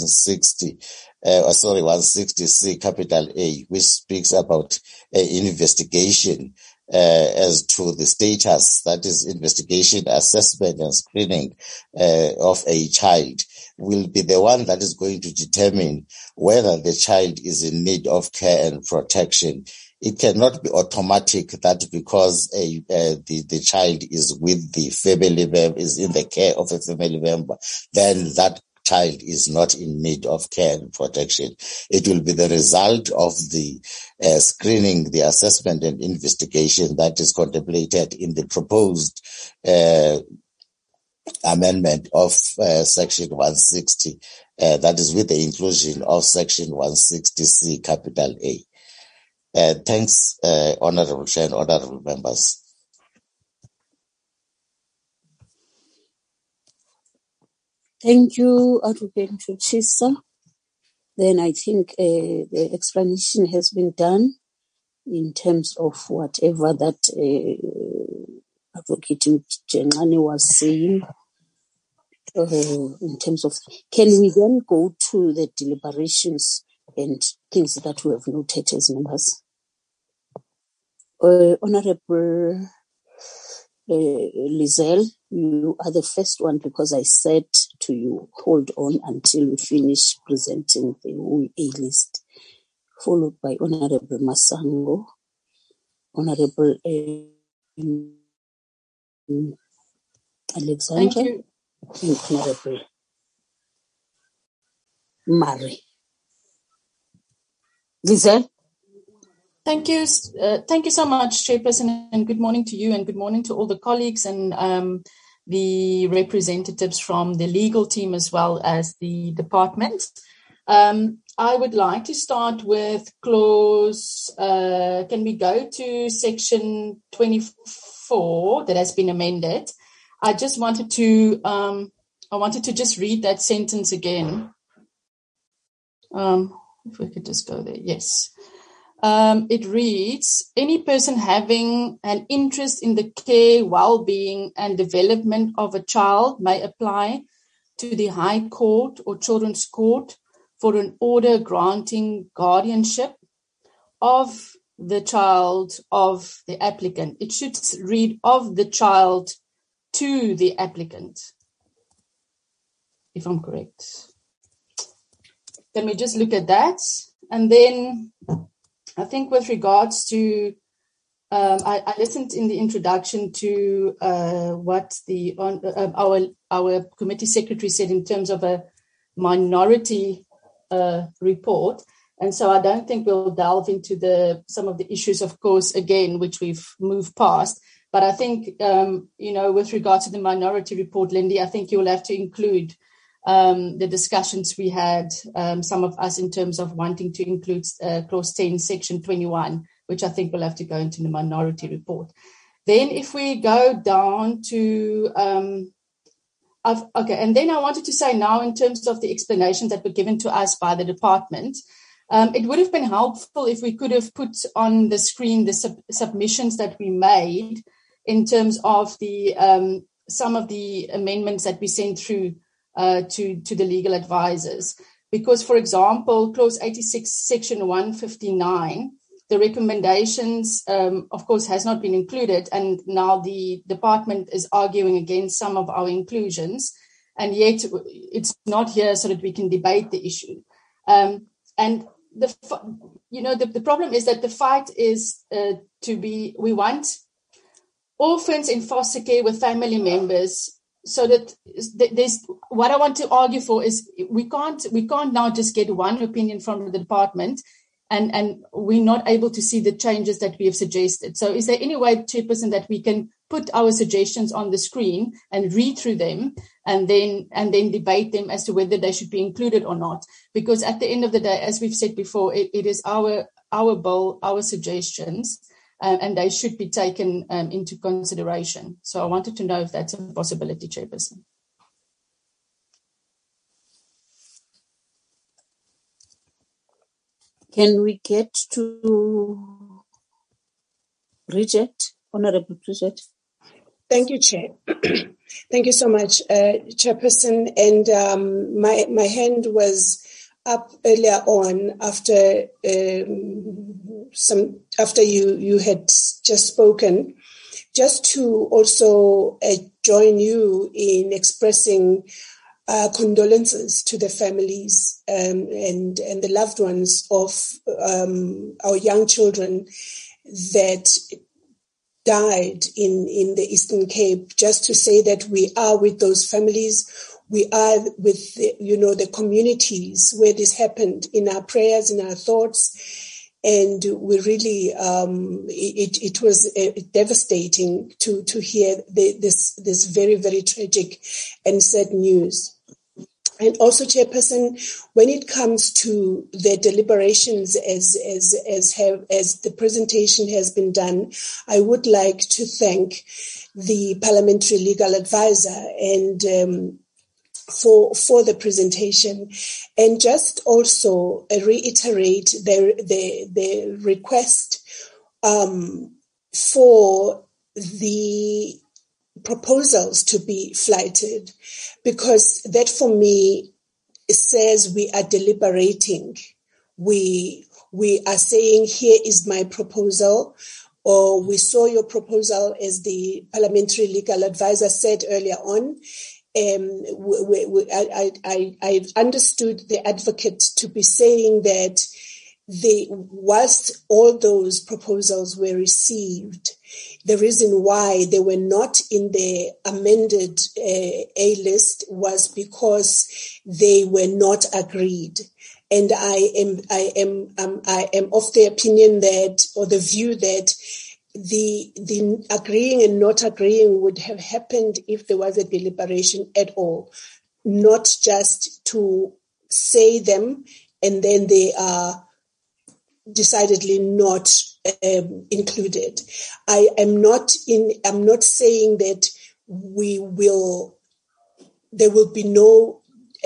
160C, capital A, which speaks about investigation as to the status, that is investigation, assessment and screening of a child, will be the one that is going to determine whether the child is in need of care and protection. It cannot be automatic that because the child is with the family member, is in the care of a family member, then that child is not in need of care and protection. It will be the result of the screening, the assessment and investigation that is contemplated in the proposed amendment of Section 160, that is with the inclusion of Section 160C, capital A. Thanks, Honorable Chair and Honorable Members. Thank you, Advocate Mtshisa. Then I think the explanation has been done in terms of whatever that Advocate Mtshisa was saying. In terms of, can we then go to the deliberations and things that we have noted as members? Honorable Lizelle, you are the first one, because I said to you, hold on until we finish presenting the OEA list, followed by Honorable Masango, Honorable Alexandra. Thank you. And Honorable Mari. Lizelle? Thank you. Thank you so much, Chairperson, and good morning to you and good morning to all the colleagues and the representatives from the legal team as well as the department. I would like to start with clause, can we go to section 24 that has been amended? I just wanted to, just read that sentence again. If we could just go there, yes. It reads, any person having an interest in the care, well-being and development of a child may apply to the High Court or Children's Court for an order granting guardianship of the child of the applicant. It should read of the child to the applicant, if I'm correct. Can we just look at that? And then I think with regards to, I listened in the introduction to what our committee secretary said in terms of a minority report. And so I don't think we'll delve into some of the issues, of course, again, which we've moved past. But I think, with regard to the minority report, Lindy, I think you'll have to include the discussions we had, some of us, in terms of wanting to include clause 10, section 21, which I think will have to go into the minority report. Then if we go down to, and then I wanted to say now, in terms of the explanations that were given to us by the department, it would have been helpful if we could have put on the screen the submissions that we made in terms of the some of the amendments that we sent through to the legal advisors. Because, for example, clause 86, section 159, the recommendations, of course, has not been included. And now the department is arguing against some of our inclusions. And yet it's not here so that we can debate the issue. And the problem is that the fight is we want orphans in foster care with family members. So that there's what I want to argue for is we can't now just get one opinion from the department and we're not able to see the changes that we have suggested. So is there any way, Chairperson, that we can put our suggestions on the screen and read through them and then debate them as to whether they should be included or not? Because at the end of the day, as we've said before, it is our bill, our suggestions, and they should be taken into consideration. So I wanted to know if that's a possibility, Chairperson. Can we get to Bridget, Honorable Bridget? Thank you, Chair. Thank you so much, Chairperson. And my hand was up earlier on after you had just spoken, just to also join you in expressing condolences to the families and the loved ones of our young children that died in the Eastern Cape. Just to say that we are with those families. We are with the communities where this happened, in our prayers, in our thoughts, and we really it was devastating to hear this very, very tragic and sad news. And also, Chairperson, when it comes to the deliberations as the presentation has been done, I would like to thank the Parliamentary Legal Advisor and for the presentation, and just also reiterate the request for the proposals to be flighted, because that for me says we are deliberating. We are saying, here is my proposal, or we saw your proposal, as the Parliamentary Legal Advisor said earlier on. I understood the advocate to be saying that whilst all those proposals were received, the reason why they were not in the amended A list was because they were not agreed. And I am of the opinion that, or the view that, the agreeing and not agreeing would have happened if there was a deliberation at all, not just to say them and then they are decidedly not included. I'm not saying that there will be no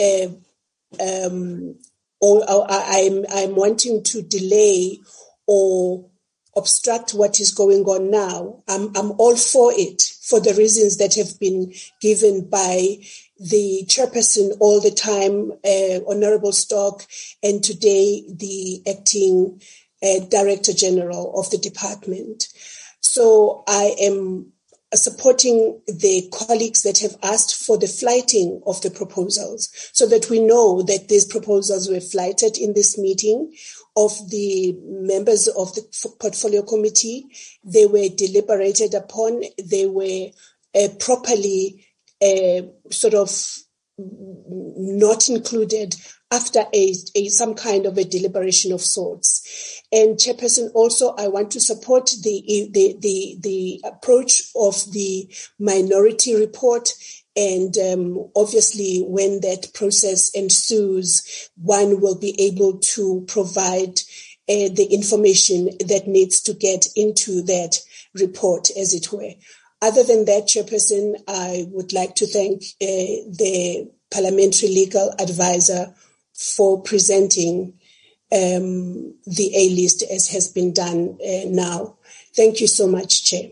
or I'm wanting to delay or obstruct what is going on now. I'm all for it for the reasons that have been given by the chairperson all the time, Honorable Stock, and today the acting Director General of the department. So I am supporting the colleagues that have asked for the flighting of the proposals so that we know that these proposals were flighted in this meeting of the members of the portfolio committee. They were deliberated upon. They were properly sort of not included after some kind of a deliberation of sorts. And Chairperson, also I want to support the approach of the minority report. And obviously, when that process ensues, one will be able to provide the information that needs to get into that report, as it were. Other than that, Chairperson, I would like to thank the Parliamentary Legal Advisor for presenting the A-list as has been done now. Thank you so much, Chair.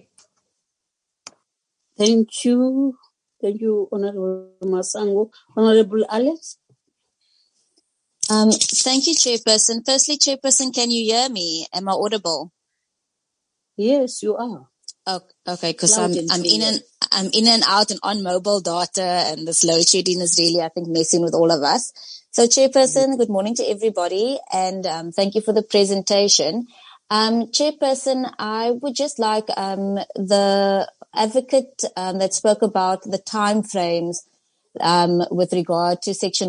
Thank you. Thank you, Honorable Masango. Honorable Alex? Thank you, Chairperson. Firstly, Chairperson, can you hear me? Am I audible? Yes, you are. Oh, okay, because I'm in and out and on mobile data, and this load shedding is really, I think, messing with all of us. So, Chairperson, good morning to everybody, and thank you for the presentation. Chairperson, I would just like the advocate that spoke about the timeframes with regard to Section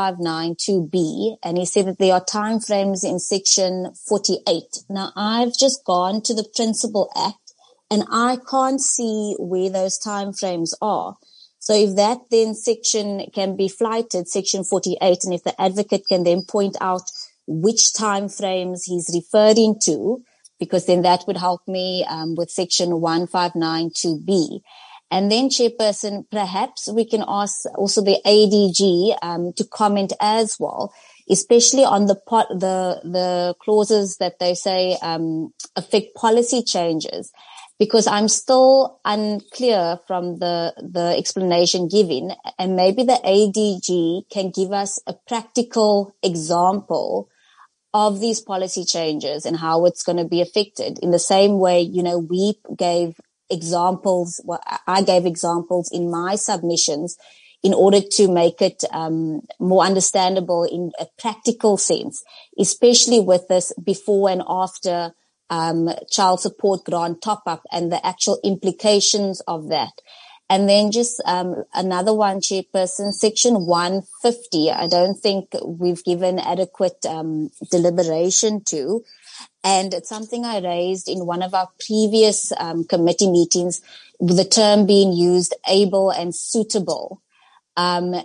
1592B, and he said that there are timeframes in Section 48. Now, I've just gone to the Principal Act, and I can't see where those timeframes are. So if that then section can be flighted, Section 48, and if the advocate can then point out which timeframes he's referring to, because then that would help me with Section 1592B. And then, Chairperson, perhaps we can ask also the ADG to comment as well, especially on the clauses that they say affect policy changes, because I'm still unclear from the explanation given, and maybe the ADG can give us a practical example of these policy changes and how it's going to be affected. In the same way, we gave examples, I gave examples in my submissions in order to make it more understandable in a practical sense, especially with this before and after child support grant top-up and the actual implications of that. And then just another one, Chairperson, Section 150, I don't think we've given adequate deliberation to. And it's something I raised in one of our previous committee meetings, the term being used, able and suitable. And,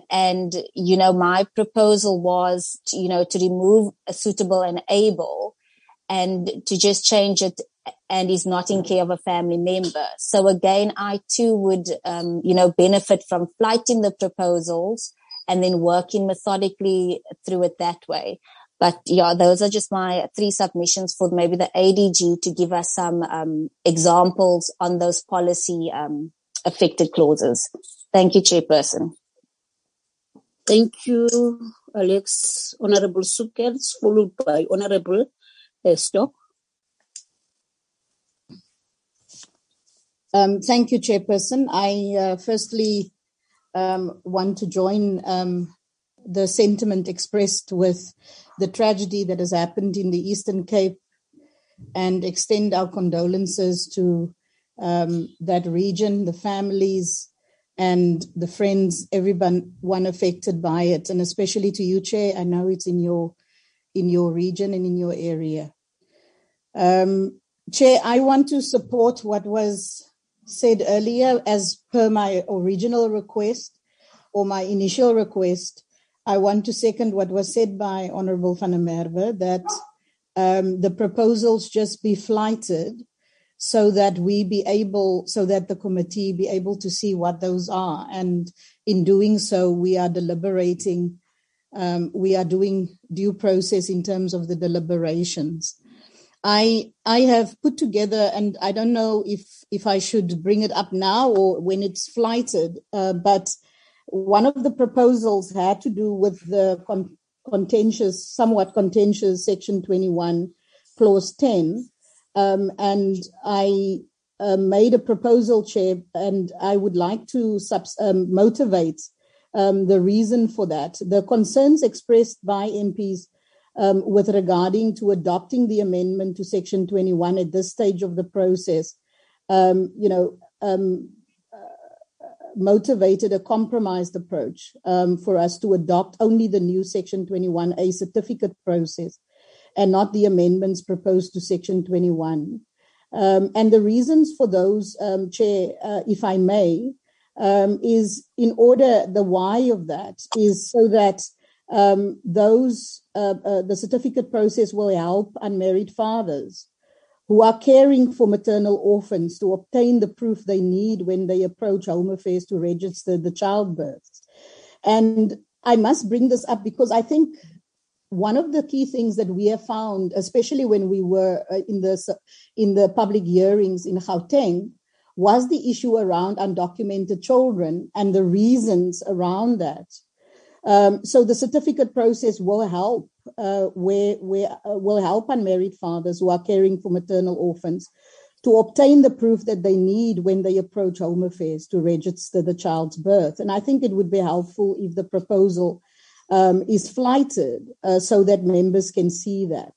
my proposal was, to remove a suitable and able and to just change it and is not in care of a family member. So again, I too would, benefit from flighting the proposals and then working methodically through it that way. But yeah, those are just my 3 submissions for maybe the ADG to give us some examples on those policy affected clauses. Thank you, Chairperson. Thank you, Alex. Honorable Sukels, followed by Honorable Stock. Thank you, Chairperson. I firstly want to join the sentiment expressed with the tragedy that has happened in the Eastern Cape and extend our condolences to that region, the families and the friends, everyone affected by it, and especially to you, Chair. I know it's in your region and in your area. Chair, I want to support what was said earlier as per my original request or my initial request. I want to second what was said by Honorable Van der Merwe, that the proposals just be flighted so that the committee be able to see what those are. And in doing so, we are deliberating, we are doing due process in terms of the deliberations. I have put together, and I don't know if I should bring it up now or when it's flighted, but one of the proposals had to do with the somewhat contentious Section 21, Clause 10. And I made a proposal, Chair, and I would like to motivate the reason for that. The concerns expressed by MPs with regarding to adopting the amendment to Section 21 at this stage of the process, motivated a compromised approach for us to adopt only the new Section 21A certificate process and not the amendments proposed to Section 21. And the reasons for those, Chair, if I may, is in order, the why of that is so that the certificate process will help unmarried fathers who are caring for maternal orphans to obtain the proof they need when they approach Home Affairs to register the childbirth. And I must bring this up because I think one of the key things that we have found, especially when we were in the public hearings in Gauteng, was the issue around undocumented children and the reasons around that. So the certificate process will help, will help unmarried fathers who are caring for maternal orphans to obtain the proof that they need when they approach Home Affairs to register the child's birth. And I think it would be helpful if the proposal is flighted so that members can see that.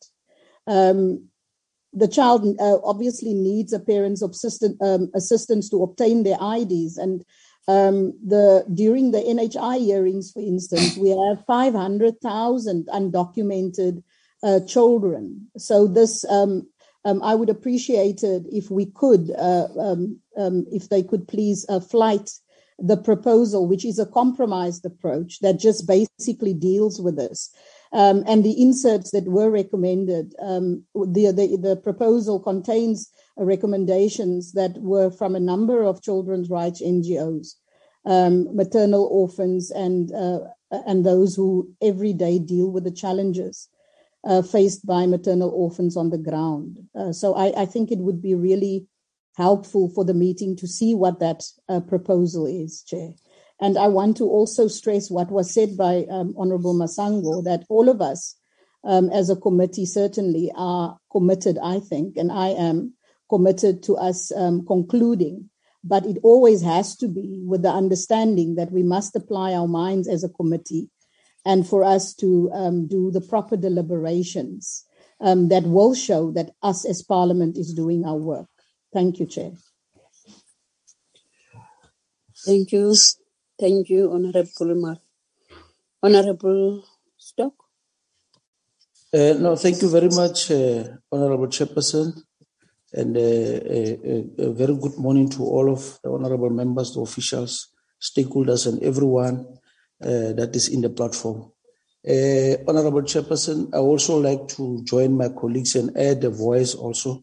The child obviously needs a parent's assistance to obtain their IDs, and during the NHI hearings, for instance, we have 500,000 undocumented children. So this, I would appreciate it if we could, if they could please flight the proposal, which is a compromised approach that just basically deals with this. And the inserts that were recommended, the proposal contains recommendations that were from a number of children's rights NGOs, maternal orphans, and those who every day deal with the challenges faced by maternal orphans on the ground. So I think it would be really helpful for the meeting to see what that proposal is, Chair. And I want to also stress what was said by Honorable Masango, that all of us as a committee certainly are committed, I think, and I am committed to us concluding, but it always has to be with the understanding that we must apply our minds as a committee and for us to do the proper deliberations that will show that us as Parliament is doing our work. Thank you, Chair. Thank you. Thank you, Honorable Stock. No, thank you very much, Honorable Chairperson, and a very good morning to all of the honorable members, the officials, stakeholders, and everyone that is in the platform. Honorable Chairperson, I also like to join my colleagues and add a voice also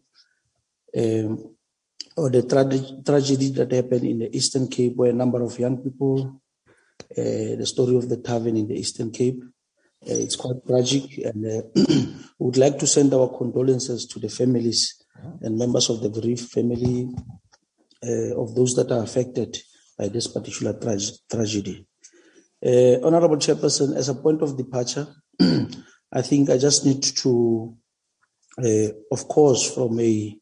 on the tragedy that happened in the Eastern Cape, where a number of young people, the story of the tavern in the Eastern Cape. It's quite tragic, and would like to send our condolences to the families and members of the bereaved family of those that are affected by this particular tragedy. Honorable Chairperson, as a point of departure, I think I just need to, of course, from a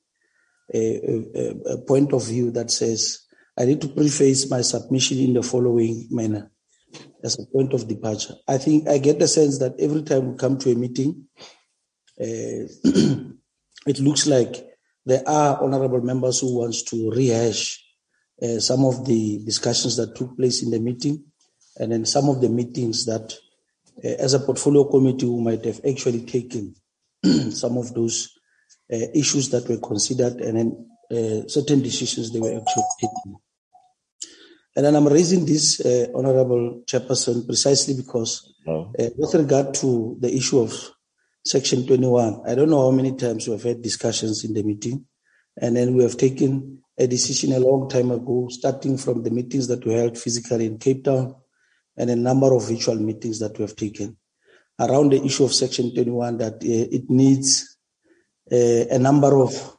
point of view that says, I need to preface my submission in the following manner. as a point of departure. I think I get the sense that every time we come to a meeting, it looks like there are honorable members who want to rehash some of the discussions that took place in the meeting, and then some of the meetings that, as a portfolio committee, we might have actually taken some of those issues that were considered, and then certain decisions they were actually taken. And then I'm raising this, Honorable Chairperson, precisely because with regard to the issue of Section 21, I don't know how many times we have had discussions in the meeting, and then we have taken a decision a long time ago, starting from the meetings that were held physically in Cape Town and a number of virtual meetings that we have taken around the issue of Section 21, that it needs a number of,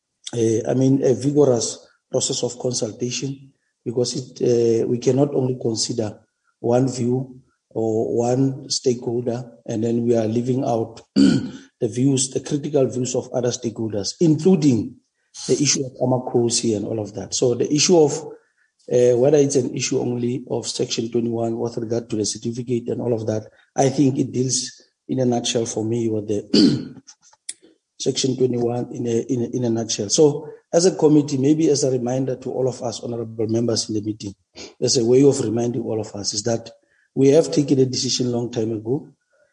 a vigorous process of consultation, because we cannot only consider one view or one stakeholder, and then we are leaving out the critical views of other stakeholders, including the issue of Amakosi and all of that. So the issue of whether it's an issue only of Section 21 with regard to the certificate and all of that, I think it deals in a nutshell for me with the Section 21 in a nutshell. So as a committee, maybe as a reminder to all of us, honorable members in the meeting, as a way of reminding all of us, is that we have taken a decision a long time ago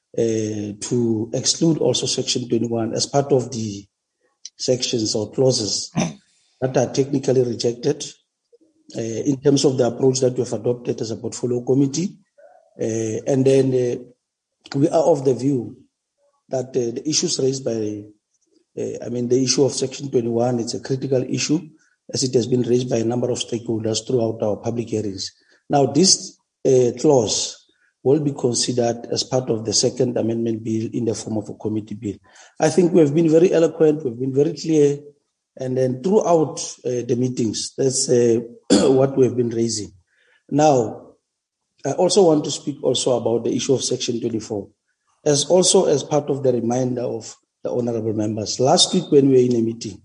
to exclude also Section 21 as part of the sections or clauses that are technically rejected in terms of the approach that we have adopted as a portfolio committee. And then we are of the view that the issues raised by, the issue of Section 21, it's a critical issue as it has been raised by a number of stakeholders throughout our public hearings. Now, this clause will be considered as part of the second amendment bill in the form of a committee bill. I think we have been very eloquent, we've been very clear, and then throughout the meetings, that's what we have been raising. Now, I also want to speak also about the issue of Section 24, as part of the reminder of the honorable members. Last week when we were in a meeting,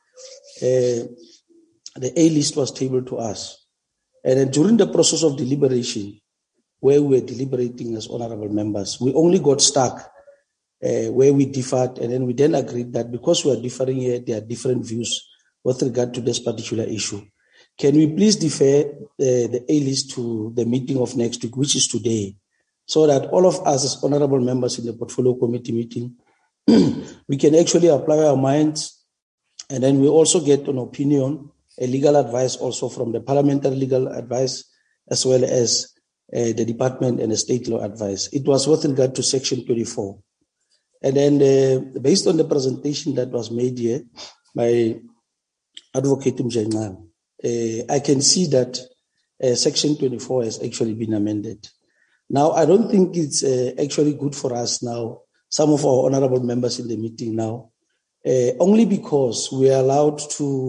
the A list was tabled to us. And then during the process of deliberation, where we were deliberating as honorable members, we only got stuck where we differed, and then we then agreed that because we are differing here, there are different views with regard to this particular issue. Can we please defer the A list to the meeting of next week, which is today, so that all of us as honorable members in the portfolio committee meeting, we can actually apply our minds, and then we also get an opinion, a legal advice also from the parliamentary legal advice, as well as the department and the state law advice. It was with regard to Section 24. And then based on the presentation that was made here by Advocate Mjengana, I can see that Section 24 has actually been amended. Now, I don't think it's actually good for us now, some of our honorable members in the meeting now, only because we are allowed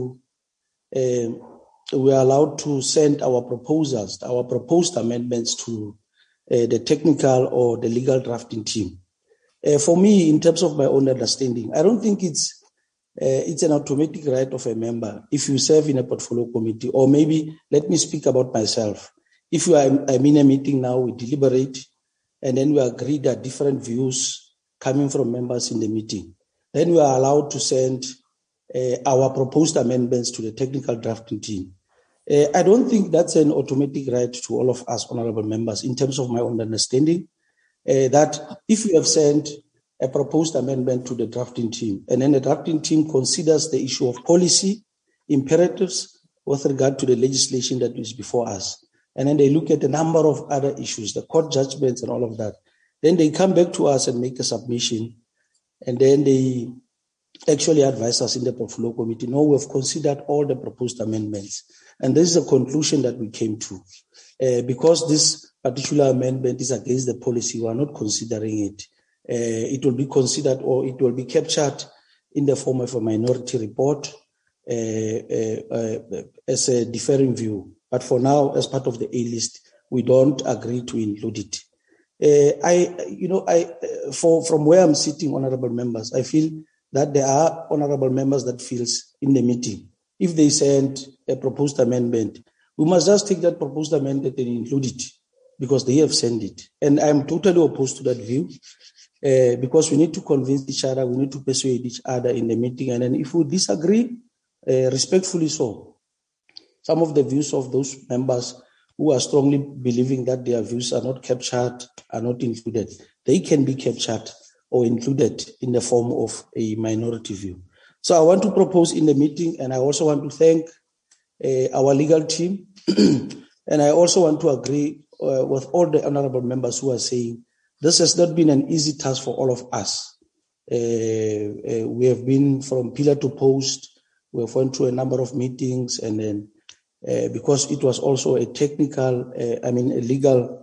to send our proposals, our proposed amendments to the technical or the legal drafting team. For me, in terms of my own understanding, I don't think it's an automatic right of a member if you serve in a portfolio committee, or maybe let me speak about myself. If I'm in a meeting now, we deliberate, and then we agree that different views coming from members in the meeting, then we are allowed to send our proposed amendments to the technical drafting team. I don't think that's an automatic right to all of us honorable members in terms of my own understanding, that if you have sent a proposed amendment to the drafting team, and then the drafting team considers the issue of policy imperatives with regard to the legislation that is before us, and then they look at a number of other issues, the court judgments and all of that, then they come back to us and make a submission, and then they actually advise us in the portfolio committee, no, we've considered all the proposed amendments. And this is a conclusion that we came to. Because this particular amendment is against the policy, we are not considering it. It will be considered, or it will be captured in the form of a minority report as a differing view. But for now, as part of the A list, we don't agree to include it. From where I'm sitting, honorable members, I feel that there are honorable members that feels in the meeting, if they send a proposed amendment, we must just take that proposed amendment and include it. because they have sent it. And I'm totally opposed to that view because we need to convince each other, we need to persuade each other in the meeting. And then if we disagree, respectfully so, some of the views of those members who are strongly believing that their views are not captured, are not included, they can be captured or included in the form of a minority view. So I want to propose in the meeting, and I also want to thank our legal team, and I also want to agree with all the honorable members who are saying this has not been an easy task for all of us. We have been from pillar to post, we have went through a number of meetings, and then because it was also a technical, a legal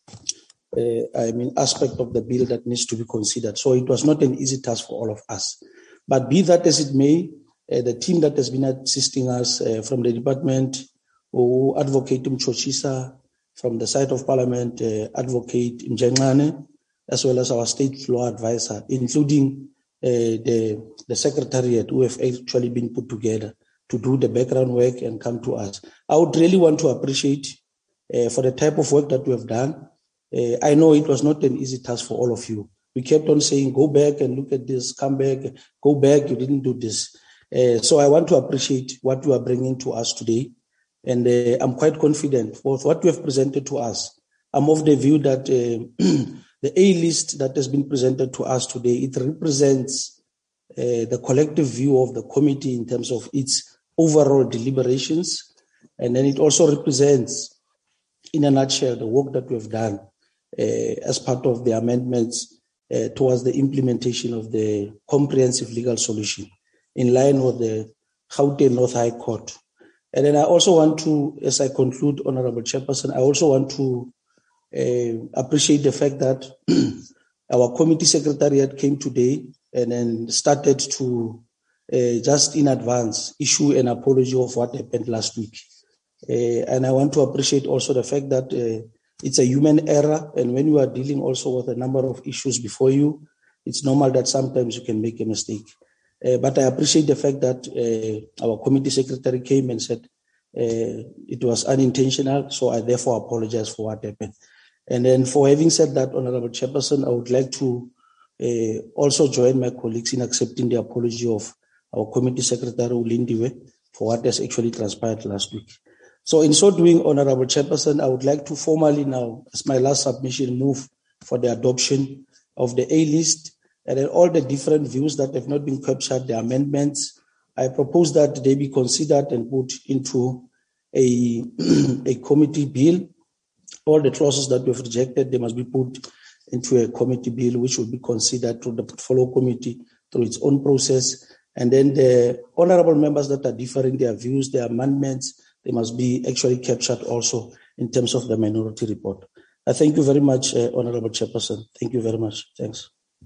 aspect of the bill that needs to be considered. So it was not an easy task for all of us. But be that as it may, the team that has been assisting us from the department, Advocate Mchochisa, from the side of Parliament, Advocate Mjengane, as well as our state law advisor, including the secretariat who have actually been put together to do the background work and come to us. I would really want to appreciate for the type of work that we have done. I know it was not an easy task for all of you. We kept on saying, go back and look at this, come back, go back, you didn't do this. So I want to appreciate what you are bringing to us today. And I'm quite confident with what you have presented to us. I'm of the view that the A list that has been presented to us today, it represents the collective view of the committee in terms of its overall deliberations. And then it also represents, in a nutshell, the work that we have done as part of the amendments towards the implementation of the comprehensive legal solution in line with the Gauteng North High Court. And then I also want to, as I conclude, Honorable Chairperson, I also want to appreciate the fact that our committee secretariat came today and then started to just in advance issue an apology of what happened last week. And I want to appreciate also the fact that it's a human error, and when you are dealing also with a number of issues before you, it's normal that sometimes you can make a mistake. But I appreciate the fact that our committee secretary came and said it was unintentional, so I therefore apologize for what happened. And then for having said that, Honorable Chairperson, I would like to also join my colleagues in accepting the apology of our committee secretary, Ulindiwe, for what has actually transpired last week. So in so doing, Honorable Chairperson, I would like to formally now, as my last submission, move for the adoption of the A list and then all the different views that have not been captured, the amendments. I propose that they be considered and put into a committee bill. All the clauses that we've rejected, they must be put into a committee bill, which will be considered through the portfolio committee through its own process. And then the honorable members that are differing their views, their amendments, they must be actually captured also in terms of the minority report. I thank you very much, Honorable Chairperson. Thank you very much. Thanks.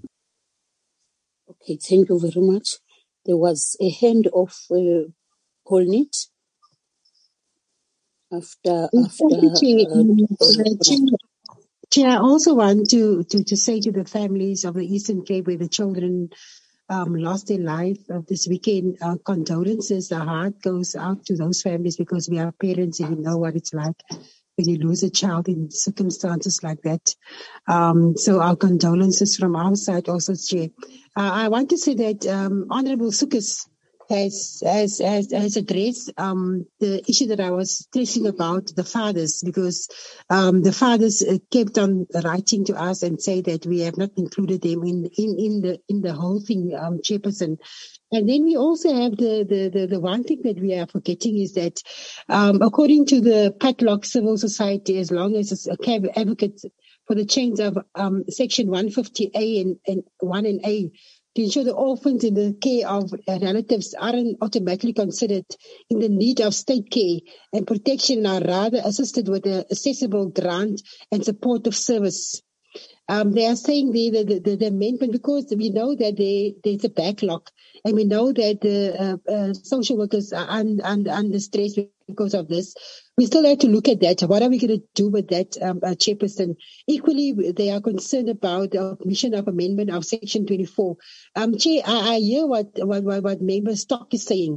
Okay, thank you very much. There was a hand of Holnit after. Chair, I also want to say to the families of the Eastern Cape where the children lost their life this weekend, condolences. Our heart goes out to those families because we are parents and we know what it's like when you lose a child in circumstances like that. So our condolences from our side also, Chair. I want to say that Honorable Sukas has addressed the issue that I was stressing about the fathers, because the fathers kept on writing to us and say that we have not included them in the whole thing, Chairperson. And then we also have the one thing that we are forgetting is that according to the Padlock Civil Society, as long as it's a advocate for the change of Section 150A and 1 and A, to ensure the orphans in the care of relatives aren't automatically considered in the need of state care and protection, are rather assisted with an accessible grant and supportive service. They are saying the amendment, because we know that there's a backlog, and we know that the social workers are under stress because of this. We still have to look at that. What are we going to do with that, Chairperson? Equally, they are concerned about the omission of amendment of Section 24. Chair, I hear what Member Stock is saying,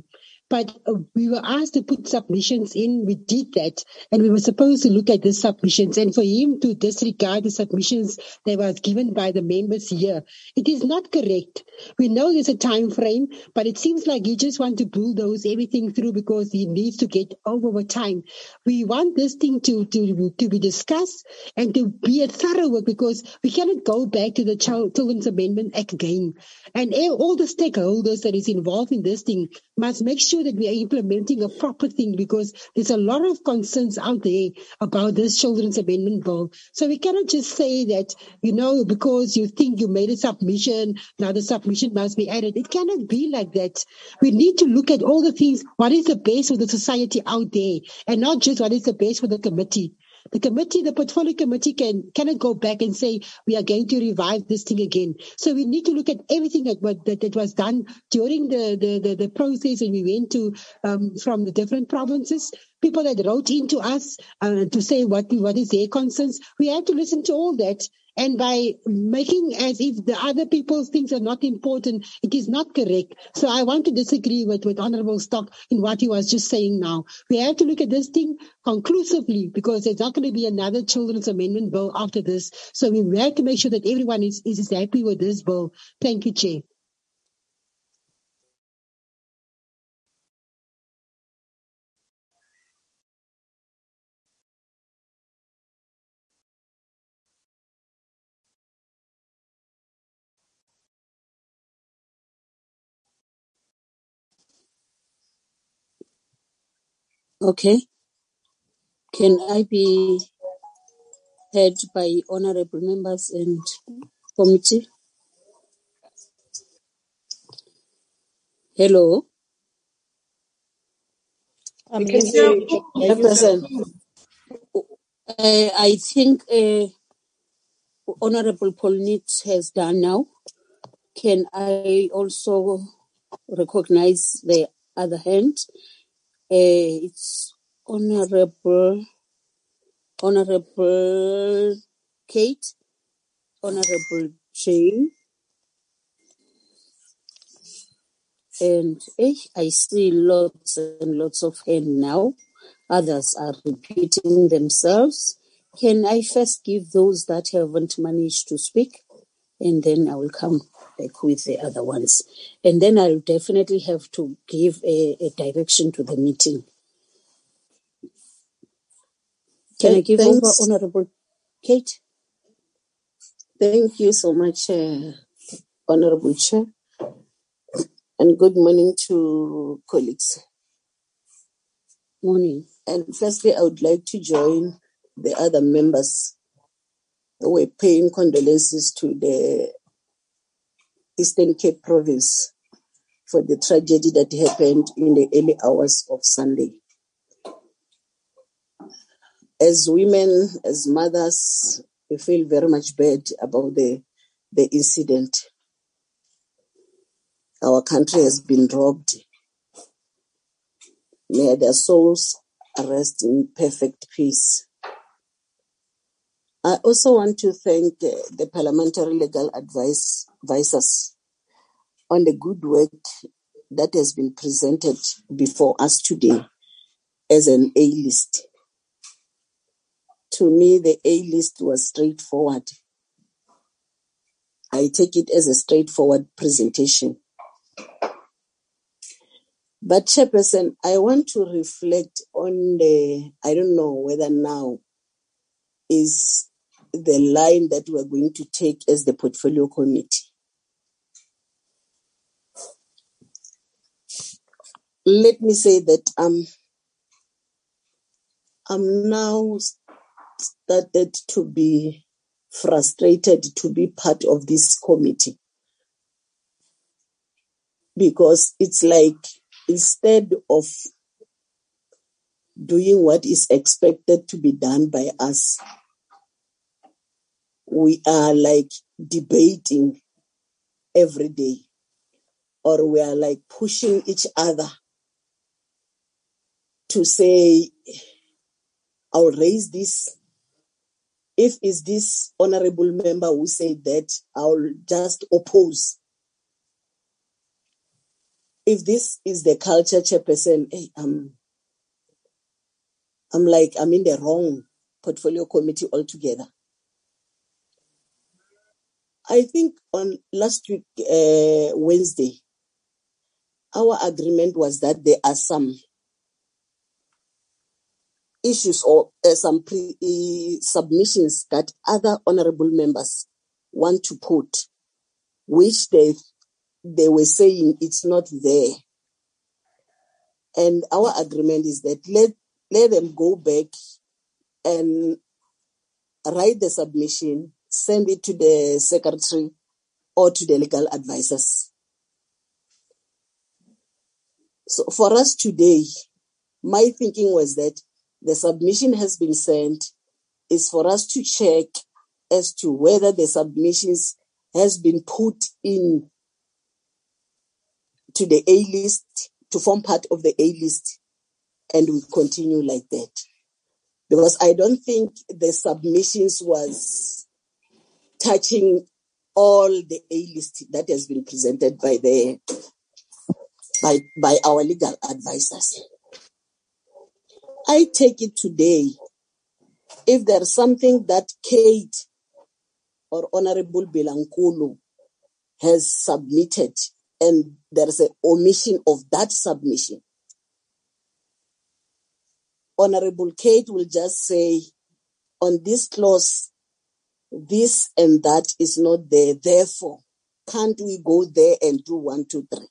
But we were asked to put submissions in. We did that. And we were supposed to look at the submissions. And for him to disregard the submissions that was given by the members here, it is not correct. We know there's a time frame, but it seems like you just want to bulldoze everything through because he needs to get over with time. We want this thing to be discussed and to be a thorough work, because we cannot go back to the Children's Amendment Act again. And all the stakeholders that is involved in this thing must make sure that we are implementing a proper thing, because there's a lot of concerns out there about this Children's Amendment Bill. So we cannot just say that, because you think you made a submission, now the submission must be added. It cannot be like that. We need to look at all the things, what is the best for the society out there, and not just what is the best for the committee. The portfolio committee cannot go back and say, we are going to revive this thing again. So we need to look at everything that was done during the process when we went to, from the different provinces, people that wrote into us to say what is their concerns. We have to listen to all that. And by making as if the other people's things are not important, it is not correct. So I want to disagree with Honorable Stock in what he was just saying now. We have to look at this thing conclusively, because there's not going to be another Children's Amendment Bill after this. So we have to make sure that everyone is happy with this bill. Thank you, Chair. Okay. Can I be heard by honorable members and committee? Hello. We can hear you. Chairperson, I think Honorable Paul Nitz has done now. Can I also recognize the other hand? It's Honorable Kate, Honorable Jane, and I see lots and lots of hands now. Others are repeating themselves. Can I first give those that haven't managed to speak, and then I will come back with the other ones. And then I'll definitely have to give a direction to the meeting. Can I give over, Honorable Kate? Thank you so much, Honorable Chair, and good morning to colleagues. Morning. And firstly, I would like to join the other members who were paying condolences to the Eastern Cape Province for the tragedy that happened in the early hours of Sunday. As women, as mothers, we feel very much bad about the incident. Our country has been robbed. May their souls rest in perfect peace. I also want to thank the parliamentary legal advisors on the good work that has been presented before us today as an A-list. To me, the A-list was straightforward. I take it as a straightforward presentation. But Chairperson, I want to reflect on I don't know whether now is the line that we're going to take as the portfolio committee. Let me say that I'm now started to be frustrated to be part of this committee, because it's like instead of doing what is expected to be done by us, we are like debating every day, or we are like pushing each other to say, I'll raise this. If it's this honorable member who said that, I'll just oppose. if this is the culture, Chairperson, I'm in the wrong portfolio committee altogether. I think on last week, Wednesday, our agreement was that there are some issues or some submissions that other honorable members want to put, which they were saying it's not there. And our agreement is that let them go back and write the submission, send it to the secretary or to the legal advisors. So for us today, my thinking was that the submission has been sent is for us to check as to whether the submissions has been put in to the A list, to form part of the A list, and we continue like that. Because I don't think the submissions was touching all the A list that has been presented by our legal advisors. I take it today, if there's something that Kate or Honorable Bilankulu has submitted and there's an omission of that submission, Honorable Kate will just say, on this clause, this and that is not there. Therefore, can't we go there and do 1, 2, 3?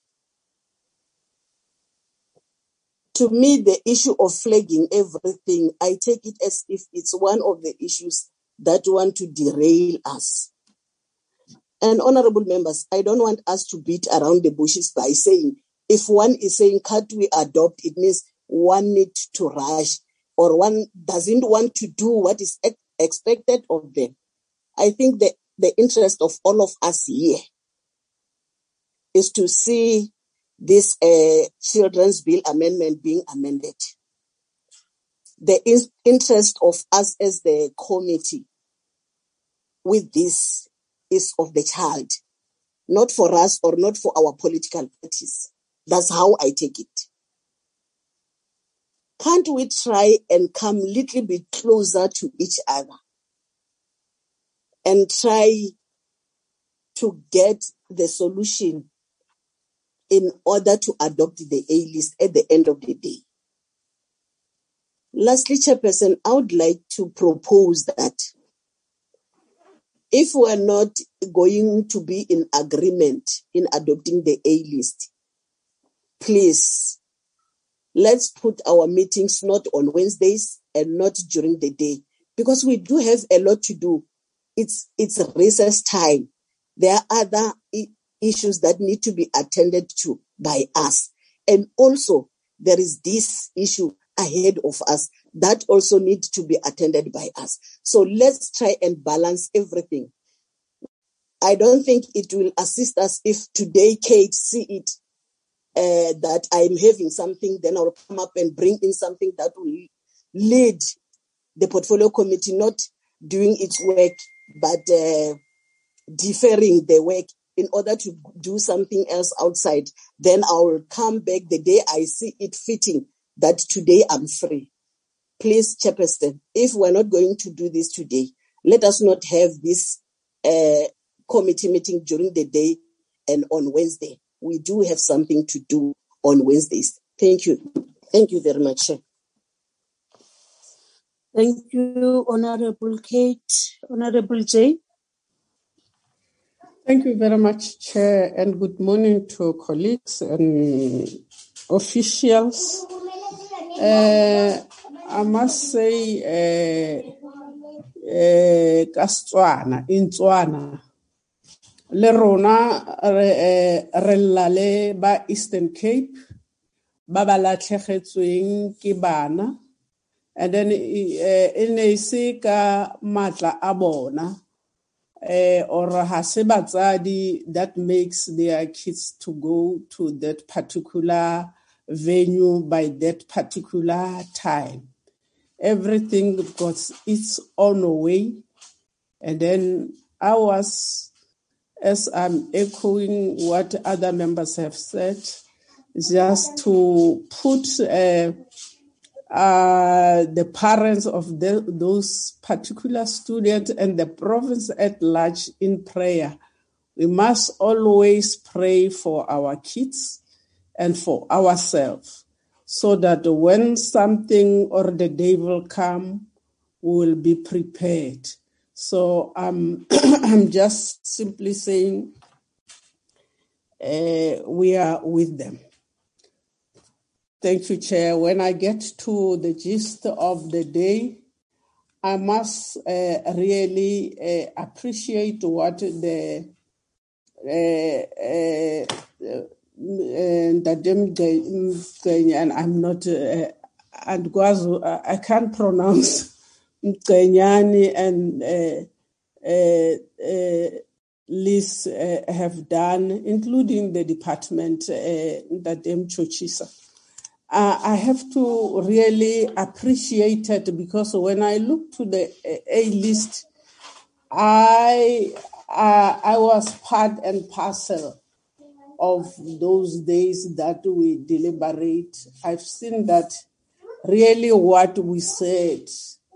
To me, the issue of flagging everything, I take it as if it's one of the issues that want to derail us. And honorable members, I don't want us to beat around the bushes by saying, if one is saying, can't we adopt, it means one needs to rush or one doesn't want to do what is expected of them. I think that the interest of all of us here is to see this Children's Bill amendment being amended. The interest of us as the committee with this is of the child, not for us or not for our political parties. That's how I take it. Can't we try and come a little bit closer to each other and try to get the solution in order to adopt the A list at the end of the day? Lastly, Chairperson, I would like to propose that if we're not going to be in agreement in adopting the A list, please, let's put our meetings not on Wednesdays and not during the day, because we do have a lot to do. It's recess time. There are other issues that need to be attended to by us. And also, there is this issue ahead of us that also needs to be attended by us. So let's try and balance everything. I don't think it will assist us if today Kate see it that I'm having something, then I'll come up and bring in something that will lead the portfolio committee not doing its work, but deferring the work in order to do something else outside. Then I will come back the day I see it fitting that today I'm free. Please, Chairperson, if we're not going to do this today, let us not have this committee meeting during the day and on Wednesday. We do have something to do on Wednesdays. Thank you. Thank you very much. Thank you, Honorable Kate. Honorable Jane. Thank you very much, Chair, and good morning to colleagues and officials. I must say, Kastswana, in Tswana, le rona re lale ba Eastern Cape, ba ba latlhegetsweng ke bana, and then ne se ka matla a bona. Or ha se batsadi that makes their kids to go to that particular venue by that particular time. Everything got its own way. And then as I'm echoing what other members have said, just to put the parents of those particular students and the province at large in prayer. We must always pray for our kids and for ourselves, so that when something or the day will come, we will be prepared. So I'm just simply saying we are with them. Thank you, Chair. When I get to the gist of the day, I must really appreciate what the and I'm not and Gwazu, I can't pronounce Mkenyani and Liz have done, including the department Ndadem Chochisa. I have to really appreciate it, because when I look to the A list, I was part and parcel of those days that we deliberate. I've seen that really what we said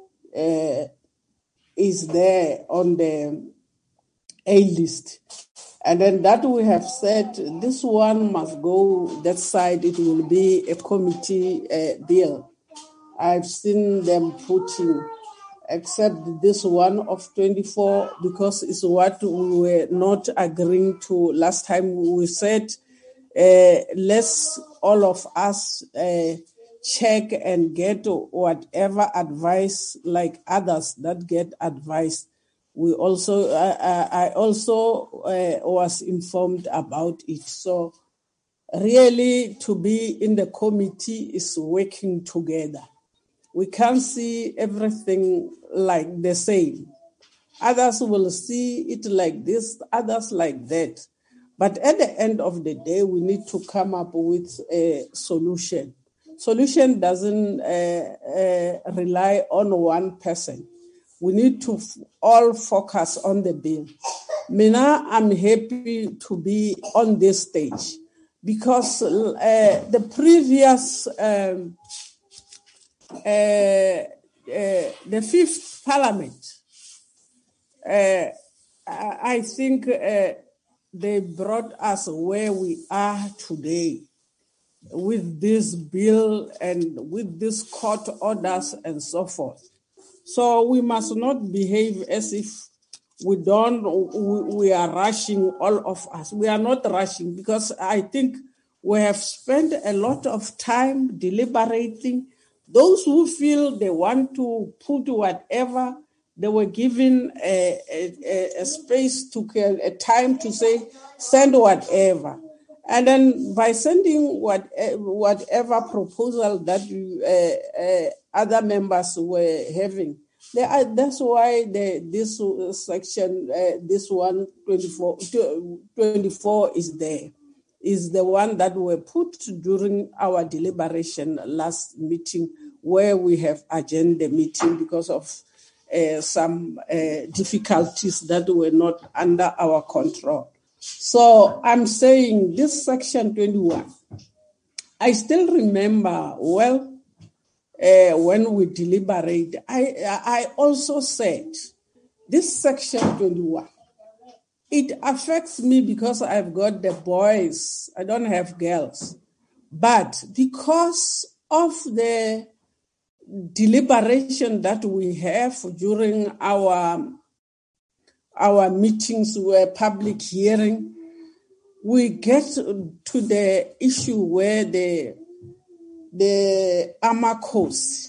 is there on the A list. And then that we have said, this one must go that side, it will be a committee bill. I've seen them putting, except this one of 24, because it's what we were not agreeing to last time. We said, let's all of us check and get whatever advice like others that get advice. We also, I also was informed about it. So really, to be in the committee is working together. We can't see everything like the same. Others will see it like this, others like that. But at the end of the day, we need to come up with a solution. Solution doesn't rely on one person. We need to all focus on the bill. Mina, I'm happy to be on this stage, because the previous, the fifth parliament, I think they brought us where we are today with this bill and with these court orders and so forth. So we must not behave as if we are rushing, all of us. We are not rushing, because I think we have spent a lot of time deliberating. Those who feel they want to put whatever, they were given a space to a time to say, send whatever. And then by sending whatever proposal that other members were having, that's why this section, this one, 24 is there, is the one that were put during our deliberation last meeting, where we have adjourned the meeting because of some difficulties that were not under our control. So I'm saying this section 21, I still remember well when we deliberate, I also said this section 21, it affects me because I've got the boys, I don't have girls. But because of the deliberation that we have during our meetings, where public hearing, we get to the issue where the Amakos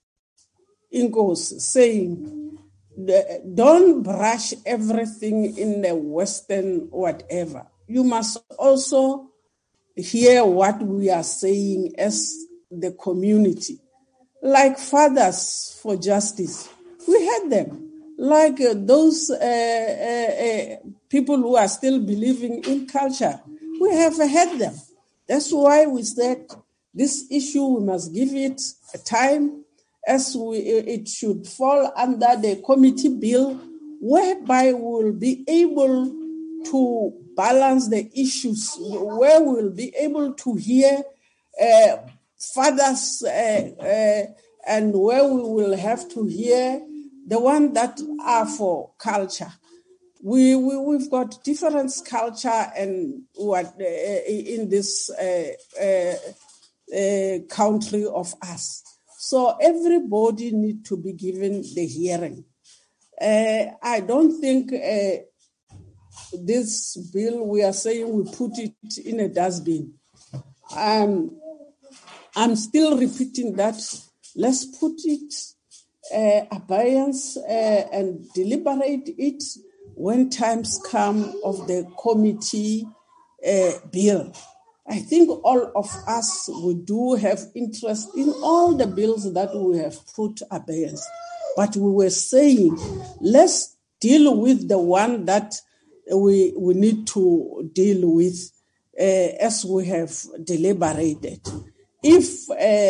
goes saying, don't brush everything in the Western whatever. You must also hear what we are saying as the community. Like Fathers for Justice, we had them. Like those people who are still believing in culture, we have had them. That's why we said this issue, we must give it a time, as it should fall under the committee bill, whereby we will be able to balance the issues, where we'll be able to hear fathers and where we will have to hear the one that are for culture. We've got different culture and what in this country of us. So everybody need to be given the hearing. I don't think this bill, we are saying we put it in a dustbin. I'm still repeating that. Let's put it abeyance and deliberate it when times come of the committee bill. I think all of us, we do have interest in all the bills that we have put abeyance. But we were saying, let's deal with the one that we need to deal with as we have deliberated. If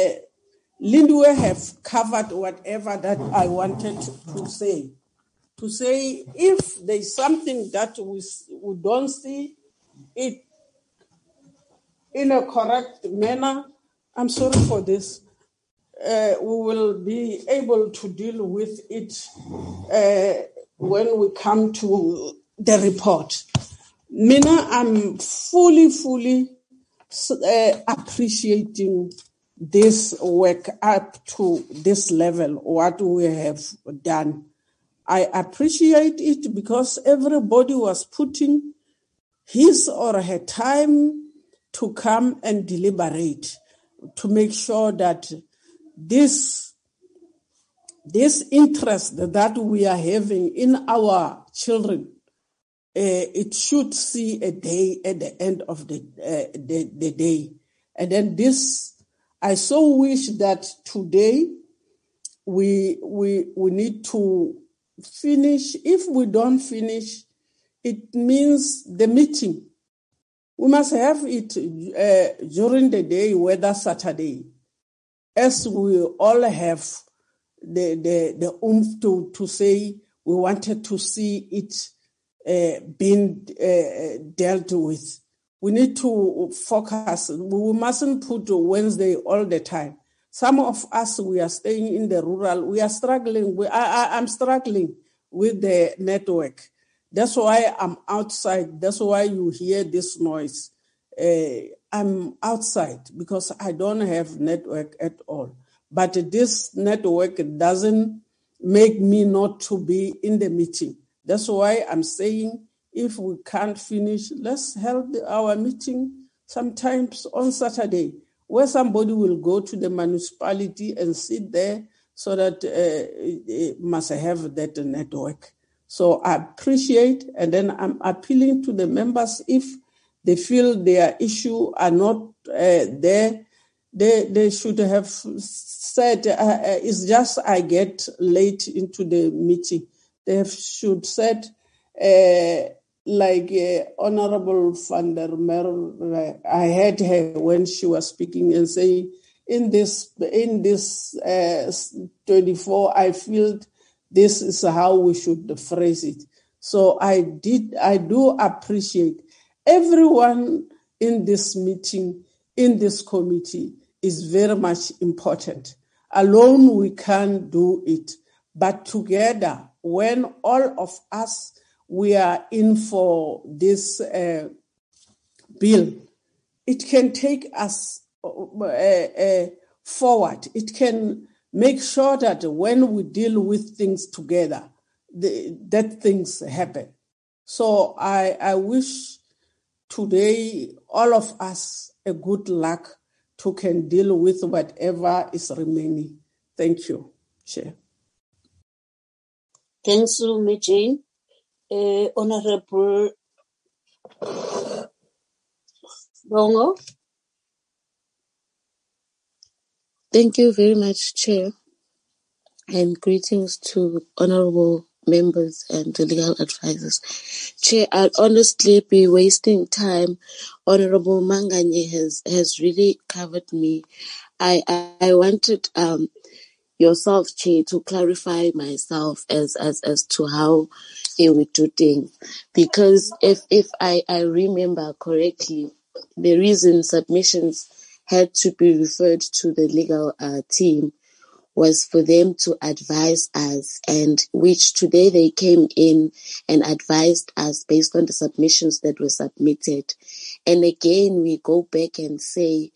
Lindwe have covered whatever that I wanted to say if there's something that we don't see it in a correct manner, I'm sorry for this. We will be able to deal with it when we come to the report. Mina, I'm fully appreciating this work up to this level, what we have done. I appreciate it because everybody was putting his or her time to come and deliberate, to make sure that this interest that we are having in our children, it should see a day at the end of the day. And then this, I so wish that today we need to finish. If we don't finish, it means the meeting. We must have it during the day, whether Saturday, as we all have the oomph to say we wanted to see it being dealt with. We need to focus. We mustn't put Wednesday all the time. Some of us, we are staying in the rural. We are struggling. I'm struggling with the network. That's why I'm outside. That's why you hear this noise. I'm outside because I don't have network at all. But this network doesn't make me not to be in the meeting. That's why I'm saying if we can't finish, let's hold our meeting sometimes on Saturday, where somebody will go to the municipality and sit there so that it must have that network. So I appreciate, and then I'm appealing to the members if they feel their issue are not there, they should have said, it's just I get late into the meeting. They should said, like Honorable van der Merwe, I heard her when she was speaking and saying, in this 24, I feel this is how we should phrase it. So I do appreciate everyone in this meeting, in this committee is very much important. Alone we can't do it, but together, when all of us, we are in for this bill, it can take us forward. It can make sure that when we deal with things together, that things happen. So I wish today all of us a good luck to can deal with whatever is remaining. Thank you, Chair. Thanks, Ms. Jane. Honorable Bongo. Thank you very much, Chair, and greetings to honorable members and the legal advisors. Chair, I'll honestly be wasting time. Honorable Manganye has really covered me. I wanted yourself, Chair, to clarify myself as to how we do things. Because if I remember correctly, the reason submissions had to be referred to the legal team was for them to advise us, and which today they came in and advised us based on the submissions that were submitted. And again, we go back and say,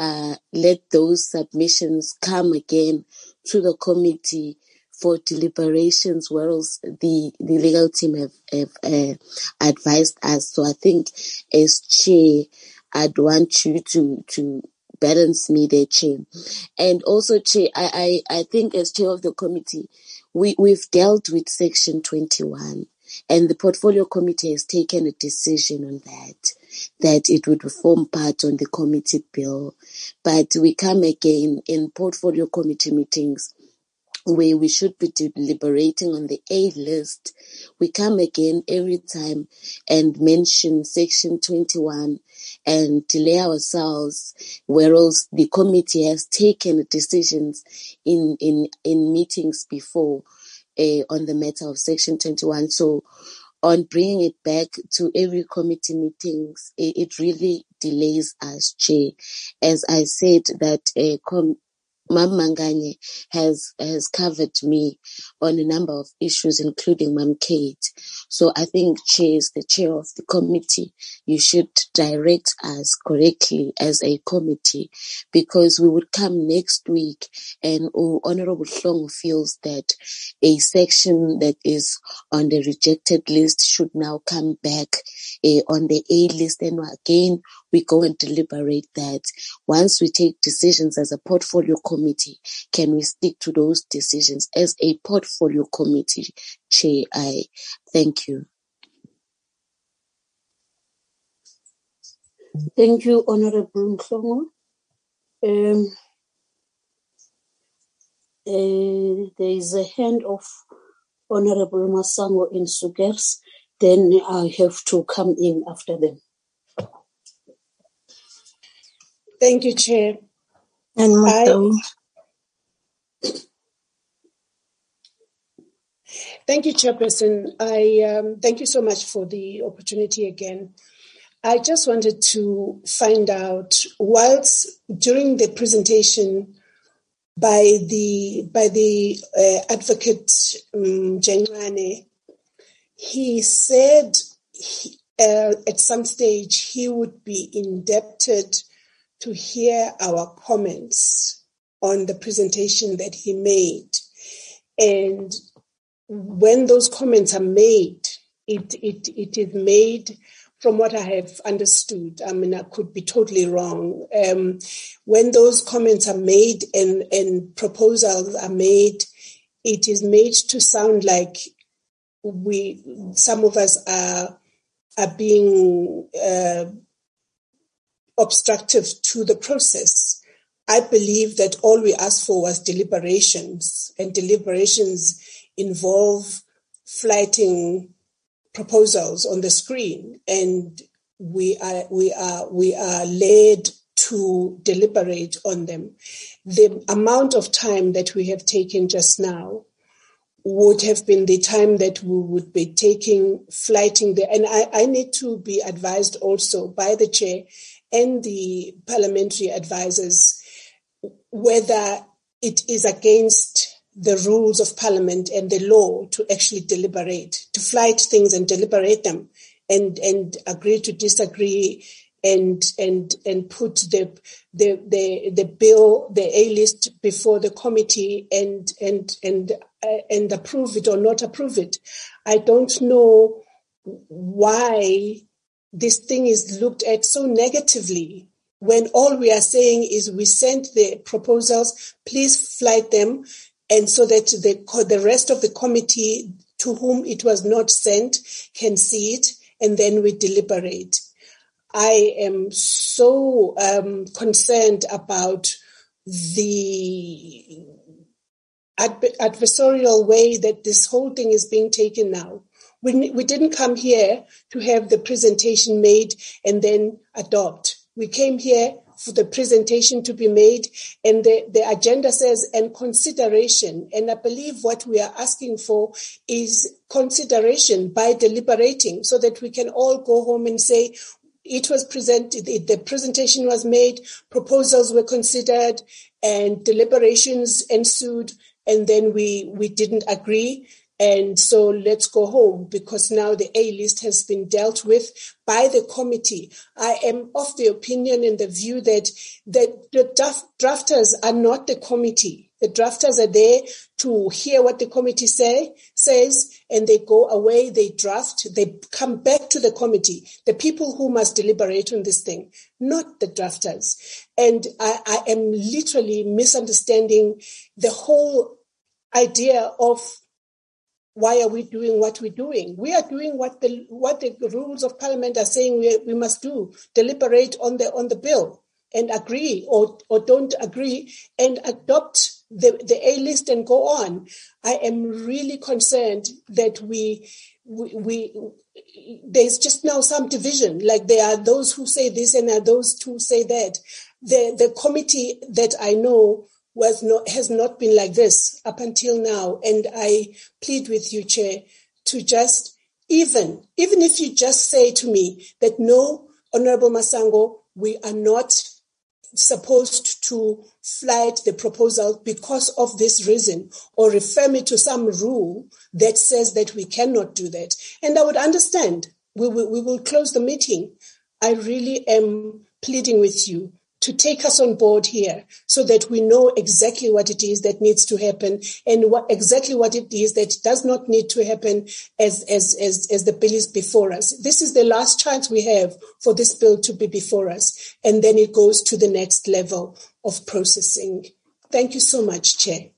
let those submissions come again to the committee for deliberations, whereas the legal team have advised us. So I think as Chair, I'd want you to balance me there, Chair. And also, Chair, I think as Chair of the committee, we've dealt with Section 21, and the Portfolio Committee has taken a decision on that it would form part on the committee bill. But we come again in Portfolio Committee meetings where we should be deliberating on the A list. We come again every time and mention Section 21 and delay ourselves, whereas the committee has taken decisions in meetings before on the matter of Section 21. So on bringing it back to every committee meetings, it really delays us, Chair. As I said, that Mam Manganye has covered me on a number of issues, including Mam Kate. So I think, Chair, as the chair of the committee, you should direct us correctly as a committee, because we would come next week and Honorable Hlongo feels that a section that is on the rejected list should now come back on the A list, and again we go and deliberate that. Once we take decisions as a portfolio committee, can we stick to those decisions as a portfolio committee? Chair, I thank you. Thank you, Honorable Hlongo. There is a hand of Honorable Masango in Sugers. Then I have to come in after them. Thank you, Chair. And Thank you, Chairperson. I thank you so much for the opportunity again. I just wanted to find out, whilst during the presentation by the advocate Jengwane, he said at some stage he would be indebted to hear our comments on the presentation that he made. And when those comments are made, it is made, from what I have understood, I mean, I could be totally wrong. When those comments are made and proposals are made, it is made to sound like some of us are being obstructive to the process. I believe that all we asked for was deliberations, and deliberations involve flighting proposals on the screen, and we are led to deliberate on them. The amount of time that we have taken just now would have been the time that we would be taking flighting the, and I need to be advised also by the chair and the parliamentary advisors whether it is against the rules of parliament and the law to actually deliberate, to flight things and deliberate them and agree to disagree and put the bill, the A list before the committee and approve it or not approve it. I don't know why this thing is looked at so negatively when all we are saying is we sent the proposals, please flight them, and so that the rest of the committee to whom it was not sent can see it, and then we deliberate. I am so concerned about the adversarial way that this whole thing is being taken now. We didn't come here to have the presentation made and then adopt. We came here for the presentation to be made, and the agenda says, and consideration. And I believe what we are asking for is consideration by deliberating, so that we can all go home and say, it was presented, the presentation was made, proposals were considered, and deliberations ensued, and then we didn't agree. And so let's go home, because now the A list has been dealt with by the committee. I am of the opinion and the view that the drafters are not the committee. The drafters are there to hear what the committee says, and they go away, they draft, they come back to the committee, the people who must deliberate on this thing, not the drafters. And I am literally misunderstanding the whole idea of why are we doing what we're doing? We are doing what the rules of parliament are saying we must do: deliberate on the bill and agree or don't agree and adopt the A list and go on. I am really concerned that there's just now some division. Like there are those who say this and there are those who say that. The committee that I know has not been like this up until now. And I plead with you, Chair, to just, even if you just say to me that no, Honorable Masango, we are not supposed to flight the proposal because of this reason, or refer me to some rule that says that we cannot do that. And I would understand. We will close the meeting. I really am pleading with you to take us on board here, so that we know exactly what it is that needs to happen and exactly what it is that does not need to happen as the bill is before us. This is the last chance we have for this bill to be before us, and then it goes to the next level of processing. Thank you so much, Chair.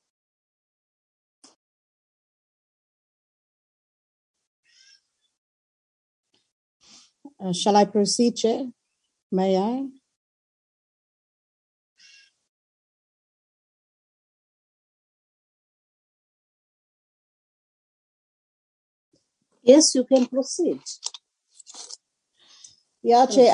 Shall I proceed, Chair? May I? Yes, you can proceed. Yeah, Chair,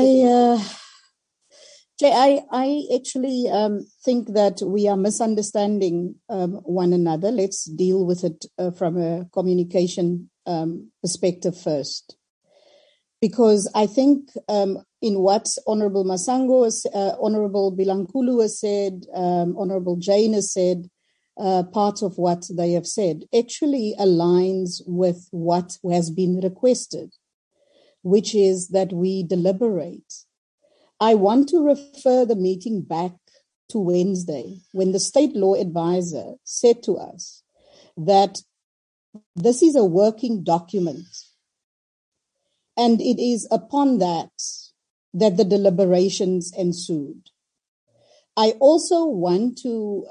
I actually think that we are misunderstanding one another. Let's deal with it from a communication perspective first. Because I think in what Honorable Masango, Honorable Bilankulu has said, Honorable Jane has said, part of what they have said actually aligns with what has been requested, which is that we deliberate. I want to refer the meeting back to Wednesday, when the State Law Advisor said to us that this is a working document, and it is upon that the deliberations ensued. I also want to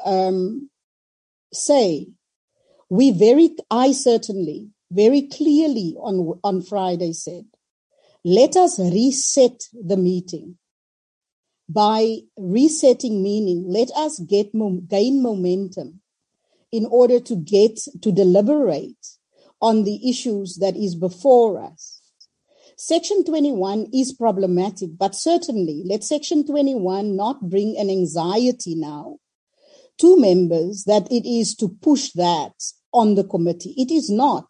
say I certainly very clearly on Friday said, let us reset the meeting. By resetting, meaning let us gain momentum in order to deliberate on the issues that is before us. Section 21 is problematic, but certainly let Section 21 not bring an anxiety now to members that it is to push that on the committee. It is not.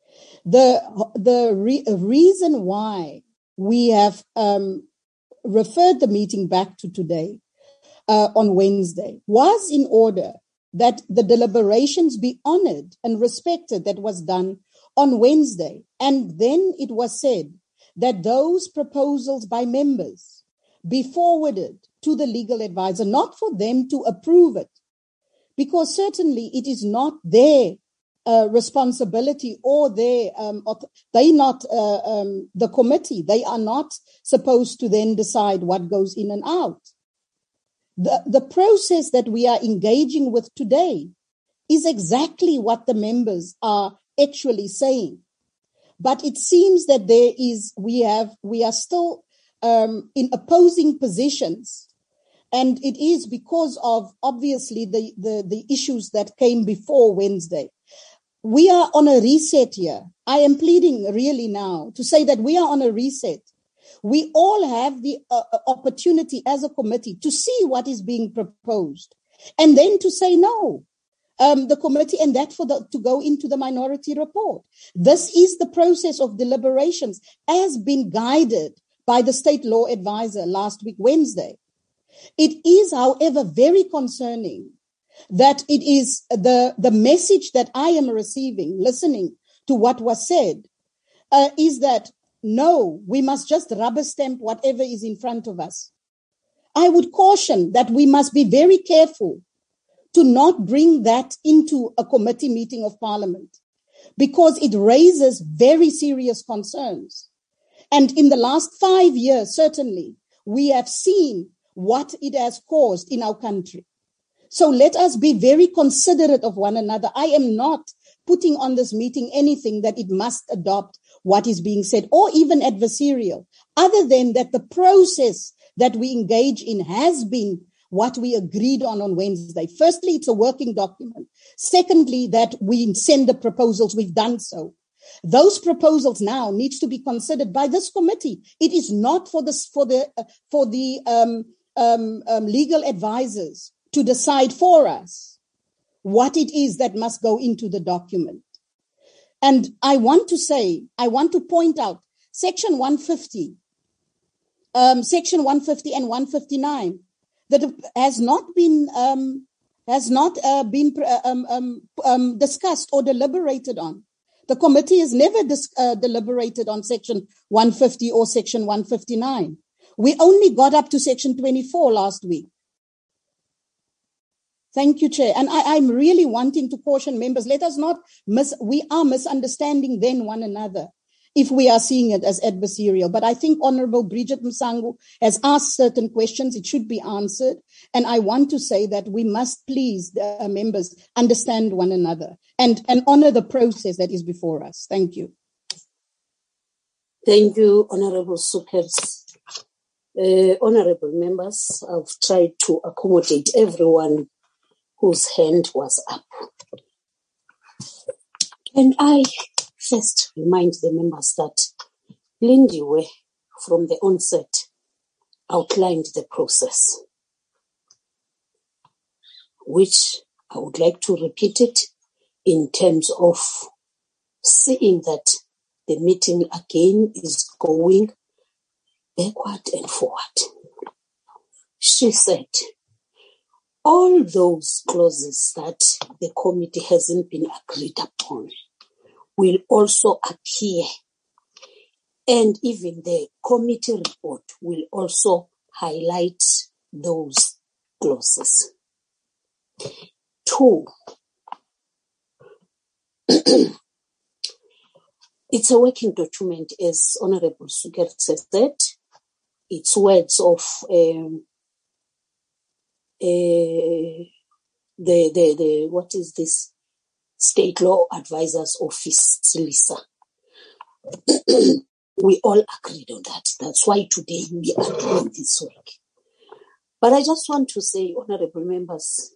The reason why we have referred the meeting back to today, on Wednesday, was in order that the deliberations be honored and respected that was done on Wednesday. And then it was said that those proposals by members be forwarded to the legal advisor, not for them to approve it, because certainly it is not their responsibility or the committee. They are not supposed to then decide what goes in and out. The process that we are engaging with today is exactly what the members are actually saying. But it seems that we are still in opposing positions. And it is because of, obviously, the issues that came before Wednesday. We are on a reset here. I am pleading really now to say that we are on a reset. We all have the opportunity as a committee to see what is being proposed and then to say no. The committee and that to go into the minority report. This is the process of deliberations as been guided by the state law advisor last week, Wednesday. It is, however, very concerning that it is the message that I am receiving, listening to what was said, is that no, we must just rubber stamp whatever is in front of us. I would caution that we must be very careful to not bring that into a committee meeting of Parliament, because it raises very serious concerns. And in the last 5 years, certainly, we have seen what it has caused in our country. So let us be very considerate of one another. I am not putting on this meeting anything that it must adopt what is being said, or even adversarial, other than that the process that we engage in has been what we agreed on Wednesday. Firstly, it's a working document. Secondly, that we send the proposals. We've done so. Those proposals now needs to be considered by this committee. It is not for the legal advisors to decide for us what it is that must go into the document. And I want to point out Section 150 and 159 that has not been discussed or deliberated on. The committee has never deliberated on Section 150 or Section 159. We only got up to Section 24 last week. Thank you, Chair. And I'm really wanting to caution members, let us not we are misunderstanding then one another if we are seeing it as adversarial. But I think Honorable Bridget Msangu has asked certain questions. It should be answered. And I want to say that we must please the members understand one another and honor the process that is before us. Thank you. Thank you, Honorable Sukers. Honorable members, I've tried to accommodate everyone whose hand was up. And I first remind the members that Lindiwe, from the onset, outlined the process, which I would like to repeat it in terms of seeing that the meeting again is going backward and forward. She said, all those clauses that the committee hasn't been agreed upon will also appear, and even the committee report will also highlight those clauses. 2, it's a working document, as Honorable Suker said. It's words of the what is this? State Law Advisors Office, LISA. We all agreed on that. That's why today we are doing this work. But I just want to say, honorable members,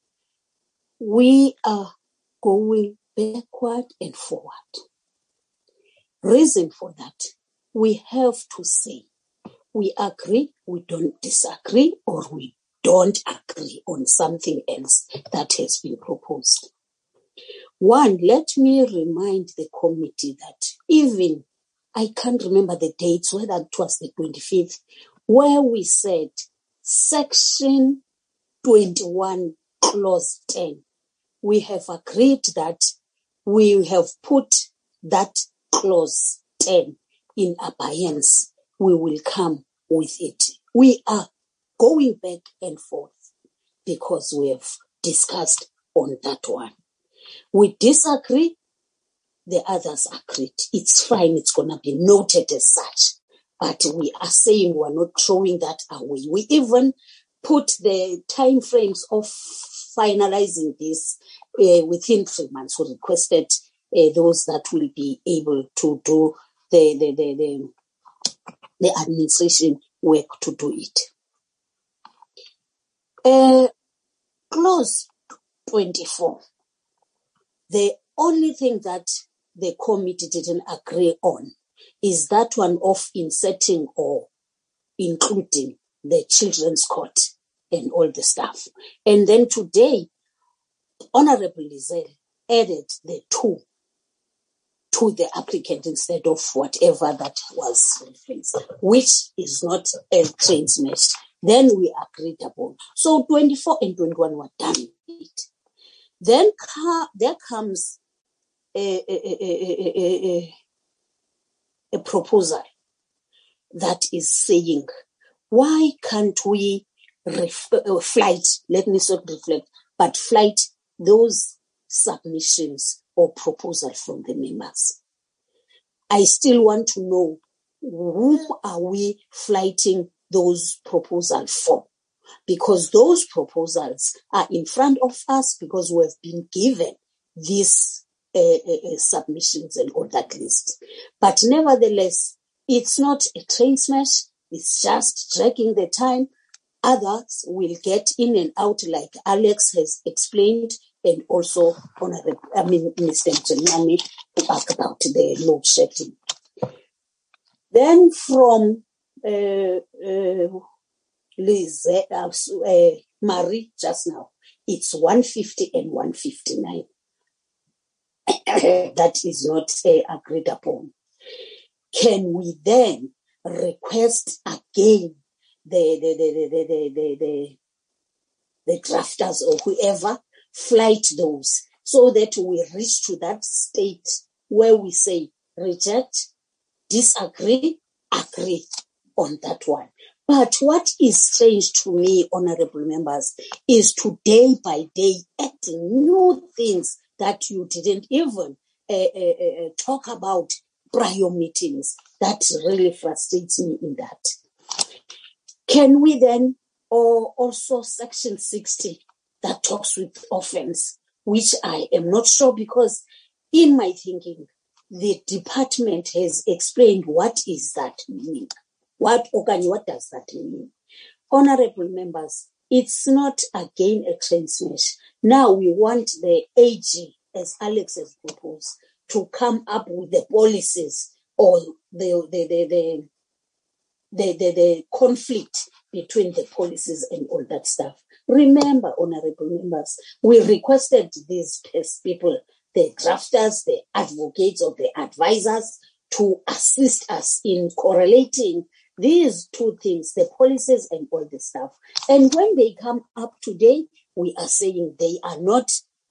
we are going backward and forward. Reason for that, we have to say we agree, we don't disagree, or we don't agree on something else that has been proposed. 1, let me remind the committee that even, I can't remember the dates, whether it was the 25th, where we said Section 21, Clause 10. We have agreed that we have put that Clause 10 in abeyance. We will come with it. We are going back and forth because we have discussed on that one. We disagree, the others agreed. It's fine, it's going to be noted as such. But we are saying we're not throwing that away. We even put the time frames of finalizing this within 3 months. We requested those that will be able to do the administration work to do it. Clause 24. The only thing that the committee didn't agree on is that one of inserting or including the children's court and all the stuff. And then today, Honorable Lizelle added the 2 to the applicant instead of whatever that was referenced, which is not a trains match. Then we agreed upon. So 24 and 21 were done with it. Then there comes a proposal that is saying, why can't we flight, let me not reflect, but flight those submissions or proposals from the members? I still want to know, whom are we flighting those proposals for? Because those proposals are in front of us because we have been given these submissions and all that list. But nevertheless, it's not a train smash. It's just dragging the time. Others will get in and out like Alex has explained, and also Mr. Mtshanyane talk about the load shedding. Then from Marie just now, it's 150 and 159. That is not agreed upon. Can we then request again the drafters or whoever flight those so that we reach to that state where we say reject, disagree, agree on that one? But what is strange to me, honorable members, is to day by day adding new things that you didn't even talk about prior meetings. That really frustrates me in that. Can we then, or also section 60 that talks with offense, which I am not sure, because in my thinking, the department has explained what is that meaning. What does that mean? Honorable members, it's not again a train smash. Now we want the AG, as Alex has proposed, to come up with the policies or the conflict between the policies and all that stuff. Remember, honorable members, we requested these people, the drafters, the advocates, or the advisors, to assist us in correlating these two things, the policies and all the stuff. And when they come up today, we are saying they are not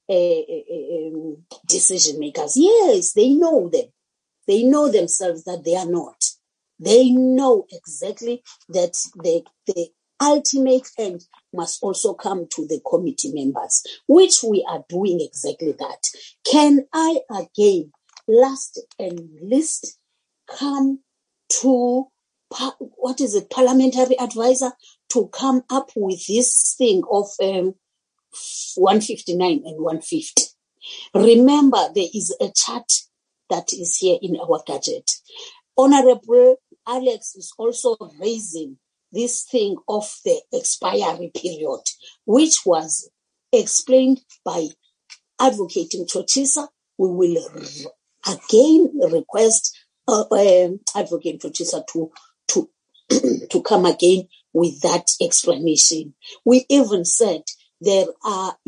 decision makers. Yes, they know them. They know themselves that they are not. They know exactly that the ultimate end must also come to the committee members, which we are doing exactly that. Can I again, last and least, come to parliamentary advisor to come up with this thing of 159 and 150. Remember, there is a chart that is here in our gadget. Honorable Alex is also raising this thing of the expiry period, which was explained by Advocate Mtshotshisa. We will again request Advocate Mtshotshisa to come again with that explanation. We even said there are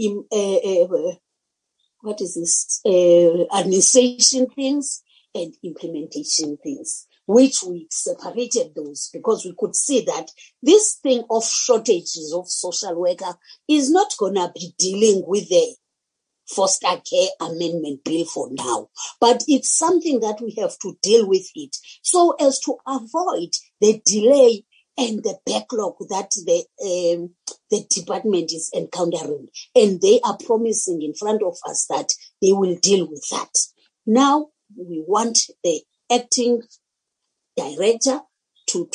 administration things and implementation things, which we separated those because we could see that this thing of shortages of social worker is not going to be dealing with the foster care amendment bill for now, but it's something that we have to deal with it so as to avoid the delay and the backlog that the department is encountering. And they are promising in front of us that they will deal with that. Now we want the acting director to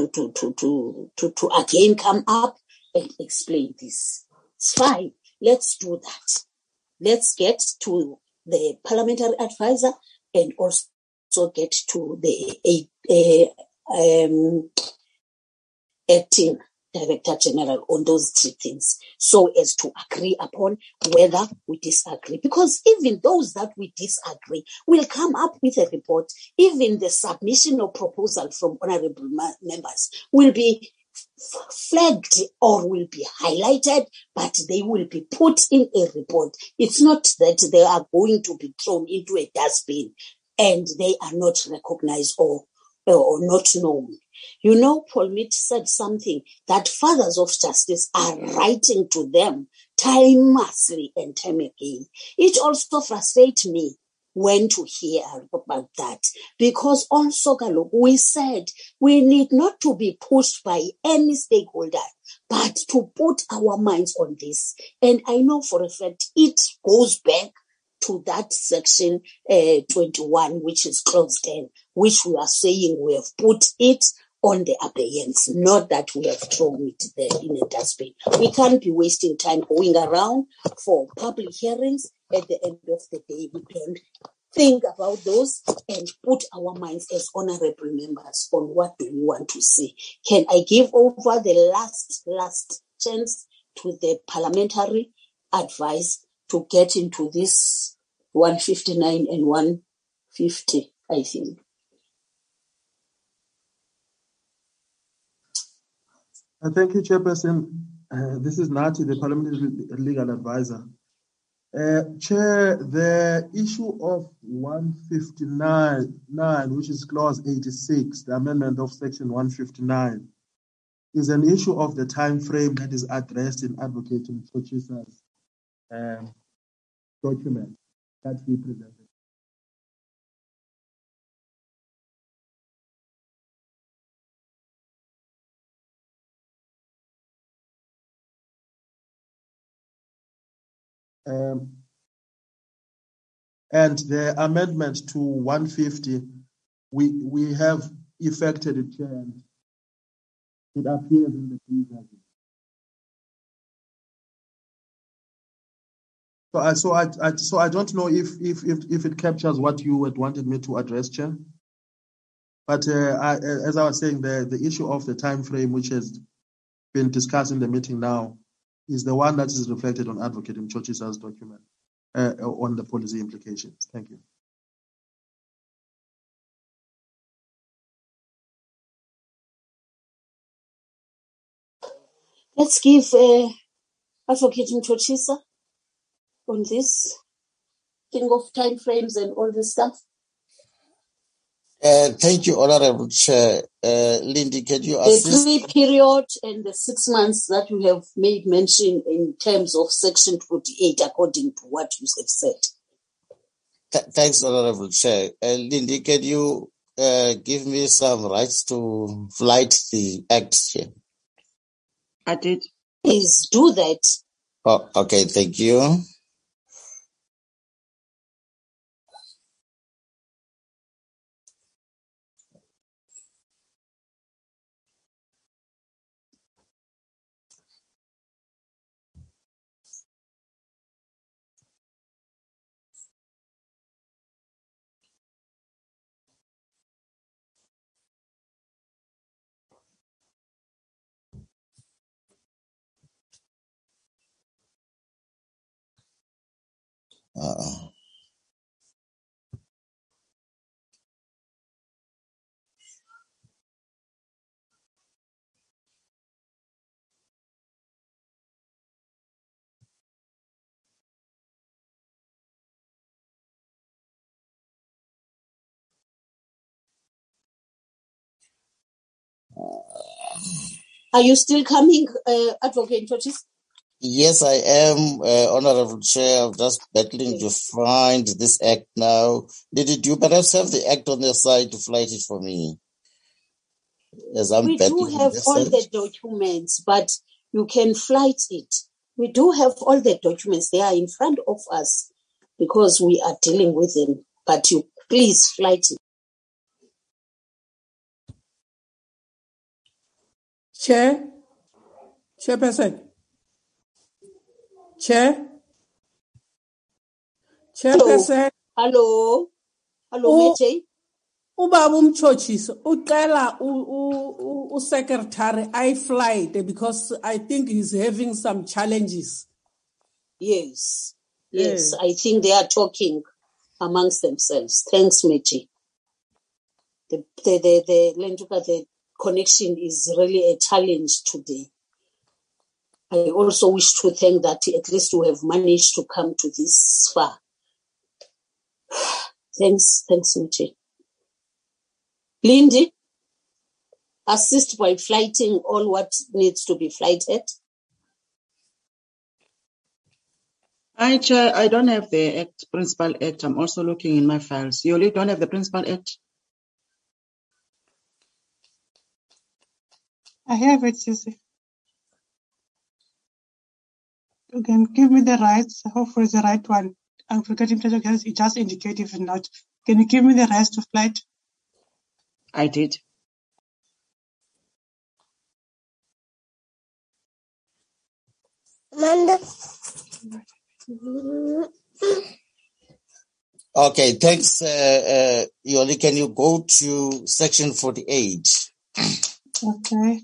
again come up and explain this. It's fine. Let's do that. Let's get to the parliamentary advisor and also get to the acting Director General on those 3 things so as to agree upon whether we disagree. Because even those that we disagree will come up with a report. Even the submission of proposal from honorable members will be flagged or will be highlighted, but they will be put in a report. It's not that they are going to be thrown into a dustbin and they are not recognized or not known. You know, Paul Mead said something that fathers of justice are writing to them timelessly and time again. It also frustrates me when to hear about that, because also we said we need not to be pushed by any stakeholder, but to put our minds on this. And I know for a fact it goes back to that section 21, which is clause 10, which we are saying we have put it on the abeyance, not that we have thrown it there in a dustbin. We can't be wasting time going around for public hearings. At the end of the day, we don't think about those and put our minds as honorable members on what do we want to see. Can I give over the last chance to the parliamentary advice to get into this 159 and 150, I think. Thank you, Chairperson. This is Nati, the Parliamentary Legal Advisor. Chair, the issue of 159, which is clause 86, the amendment of section 159, is an issue of the time frame that is addressed in Advocate Mthochisa's document that he presented. And the amendment to 150, we have effected it, Chair, and it appears in the previous. So I don't know if it captures what you had wanted me to address, Chair. But as I was saying, the issue of the time frame, which has been discussed in the meeting now, is the one that is reflected on Advocate Mthochisa's document on the policy implications. Thank you. Let's give Advocate Mthochisa on this thing of time frames and all this stuff. Thank you, Honorable Chair. Lindy, can you assist? The 3 period and the 6 months that you have made mention in terms of section 48, according to what you have said. Thanks, Honorable Chair. Lindy, can you give me some rights to flight the act here? I did. Please do that. Oh, okay, thank you. Are you still coming, Advocate Mthochisa? Yes, I am, Honorable Chair. I'm just battling to find this act now. Did you perhaps have the act on your side to flight it for me? As I'm we do have all the documents, but you can flight it. We do have all the documents. They are in front of us because we are dealing with them. But you please flight it. Chairperson. Hello, Meche. ubaba umchotshisi uqala u-secretary I-flight because I think he's having some challenges. Yes, I think they are talking amongst themselves. Thanks, Meji. The connection is really a challenge today. I also wish to thank that at least we have managed to come to this far. Thanks, Meji. Lindy, assist by flighting all what needs to be flighted. Chair, I don't have the principal act. I'm also looking in my files. You don't have the principal act? I have it, Susie. You can give me the rights. Hopefully it's the right one. I'm forgetting to because it just indicate if not. Can you give me the rights to flight? I did. Amanda. Okay, thanks, Yoli. Can you go to section 48? Okay.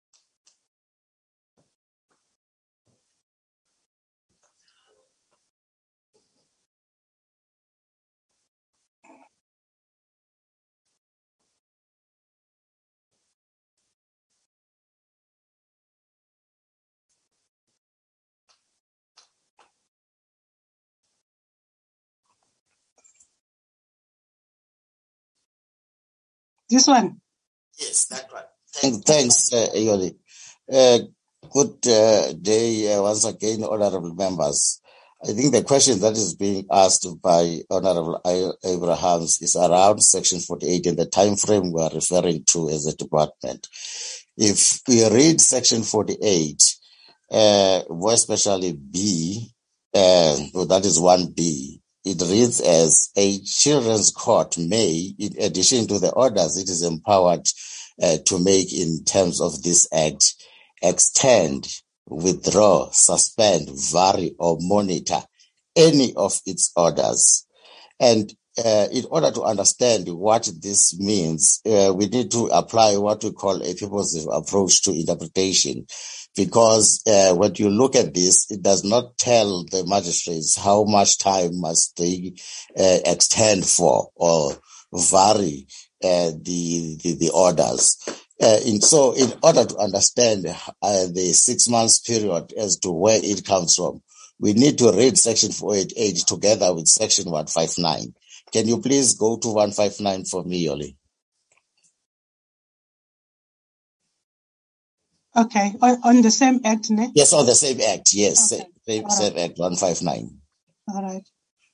This one? Yes, that one. Thanks, Yoli. Good day once again, honorable members. I think the question that is being asked by Honorable Abrahams is around section 48 and the time frame we are referring to as a department. If we read section 48, more especially B, that is 1B, it reads as a children's court may, in addition to the orders it is empowered to make in terms of this act, extend, withdraw, suspend, vary, or monitor any of its orders. And in order to understand what this means, we need to apply what we call a purposive approach to interpretation. Because when you look at this, it does not tell the magistrates how much time must they extend for or vary the orders. So in order to understand the 6 months period as to where it comes from, we need to read section 488 together with section 159. Can you please go to 159 for me, Yoli? Okay, on the same act, ne? Yes, on the same act, yes. Okay. Same act, 159. All right.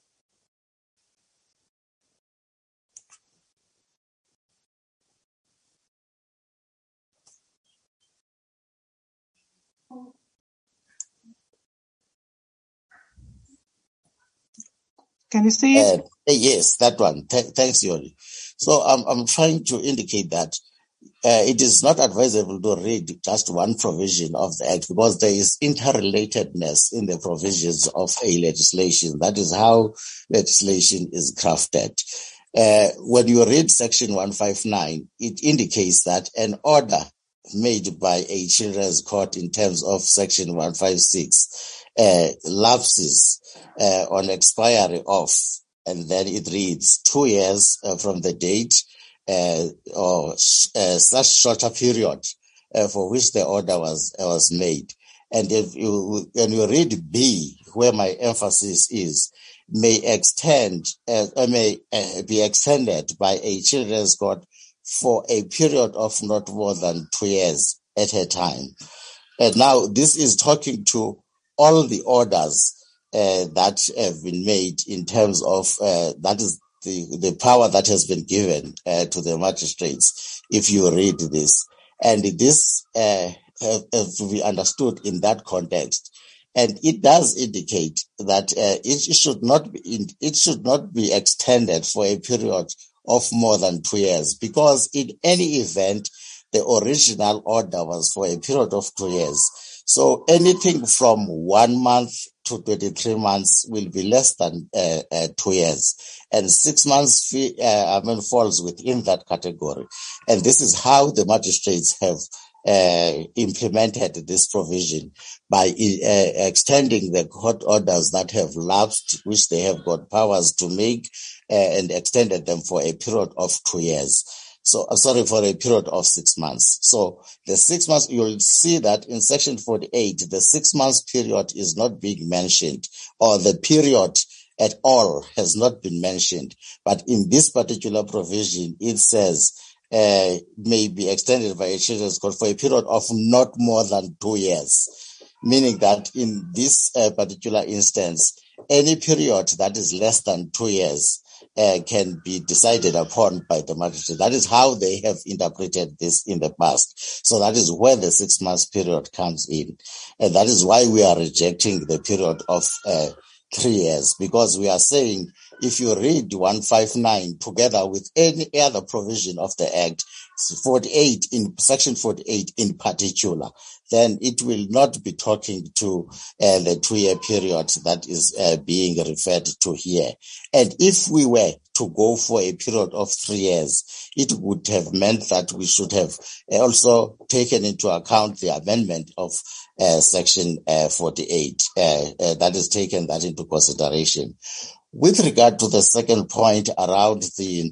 Can you see it? Yes, that one. Thanks, Yoli. So I'm trying to indicate that it is not advisable to read just one provision of the act because there is interrelatedness in the provisions of a legislation. That is how legislation is crafted. When you read section 159, it indicates that an order made by a children's court in terms of section 156 lapses on expiry of, and then it reads 2 years from the date or such shorter period for which the order was made. And when you read B, where my emphasis is, may be extended by a children's court for a period of not more than 2 years at a time. And now this is talking to all the orders that have been made in terms of that is the power that has been given to the magistrates, if you read this. And this has to be understood in that context. And it does indicate that it should not be extended for a period of more than 2 years, because in any event, the original order was for a period of 2 years. So anything from 1 month to 23 months will be less than 2 years. And 6 months falls within that category. And this is how the magistrates have implemented this provision by extending the court orders that have lapsed, which they have got powers to make, and extended them for a period of 2 years. So, for a period of 6 months. So the 6 months, you'll see that in section 48, the 6 months period is not being mentioned, or the period at all has not been mentioned. But in this particular provision, it says, may be extended by a children's court for a period of not more than 2 years. Meaning that in this particular instance, any period that is less than 2 years can be decided upon by the magistrate. That is how they have interpreted this in the past. So that is where the 6 months period comes in. And that is why we are rejecting the period of 3 years, because we are saying if you read 159 together with any other provision of the Act, 48 in section 48 in particular, then it will not be talking to the 2 year period that is being referred to here. And if we were to go for a period of 3 years, it would have meant that we should have also taken into account the amendment of section 48. That is taken that into consideration. With regard to the second point around the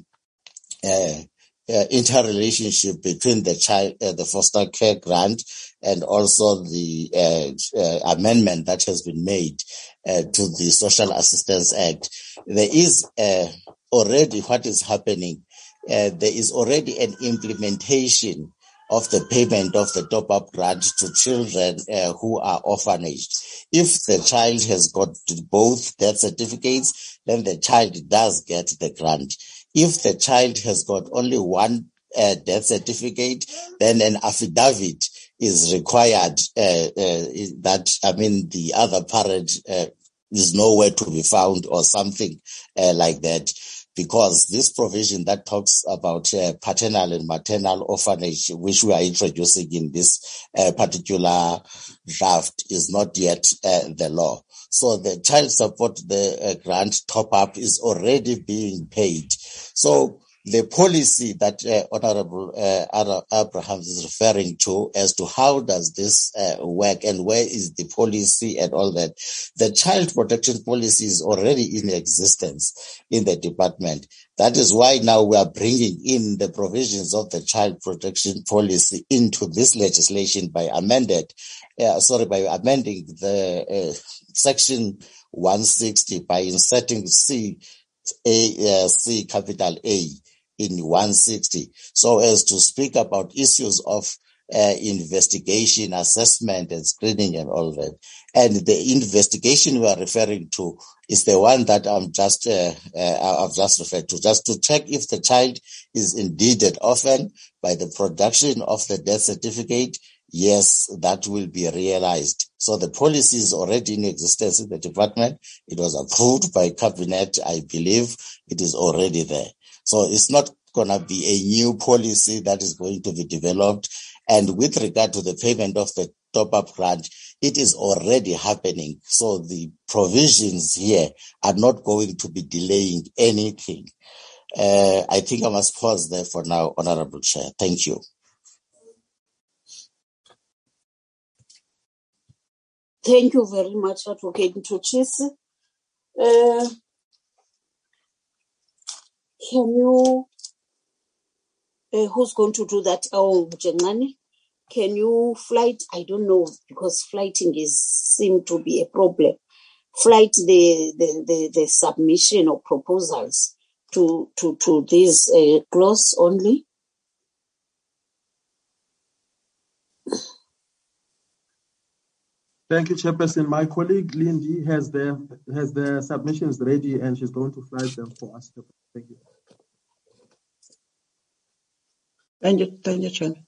interrelationship between the child, the foster care grant, and also the amendment that has been made to the Social Assistance Act, there is already what is happening. There is already an implementation of the payment of the top-up grant to children who are orphanaged. If the child has got both death certificates, then the child does get the grant. If the child has got only one death certificate, then an affidavit is required the other parent is nowhere to be found or something like that. Because this provision that talks about paternal and maternal orphanage, which we are introducing in this particular draft, is not yet the law. So the child support, the grant top-up is already being paid. So the policy that Honorable Abrahams is referring to as to how does this work and where is the policy and all that, the child protection policy is already in existence in the department. That is why now we are bringing in the provisions of the child protection policy into this legislation by amending the section 160 by inserting C capital A in 160, so as to speak about issues of investigation, assessment, and screening and all that. And the investigation we are referring to is the one that I've just referred to, just to check if the child is indeed an orphan by the production of the death certificate. Yes, that will be realized. So the policy is already in existence in the department. It was approved by cabinet. I believe it is already there. So it's not going to be a new policy that is going to be developed. And with regard to the payment of the top-up grant, it is already happening. So the provisions here are not going to be delaying anything. I think I must pause there for now, Honorable Chair. Thank you. Thank you very much, Advocate Mthochisi. Can you, who's going to do that? Oh, Jengani, can you flight? I don't know, because flighting seem to be a problem. Flight the submission of proposals to this clause only. Thank you, Chairperson. My colleague Lindy has the submissions ready, and she's going to flag them for us. Thank you. Thank you, Chair.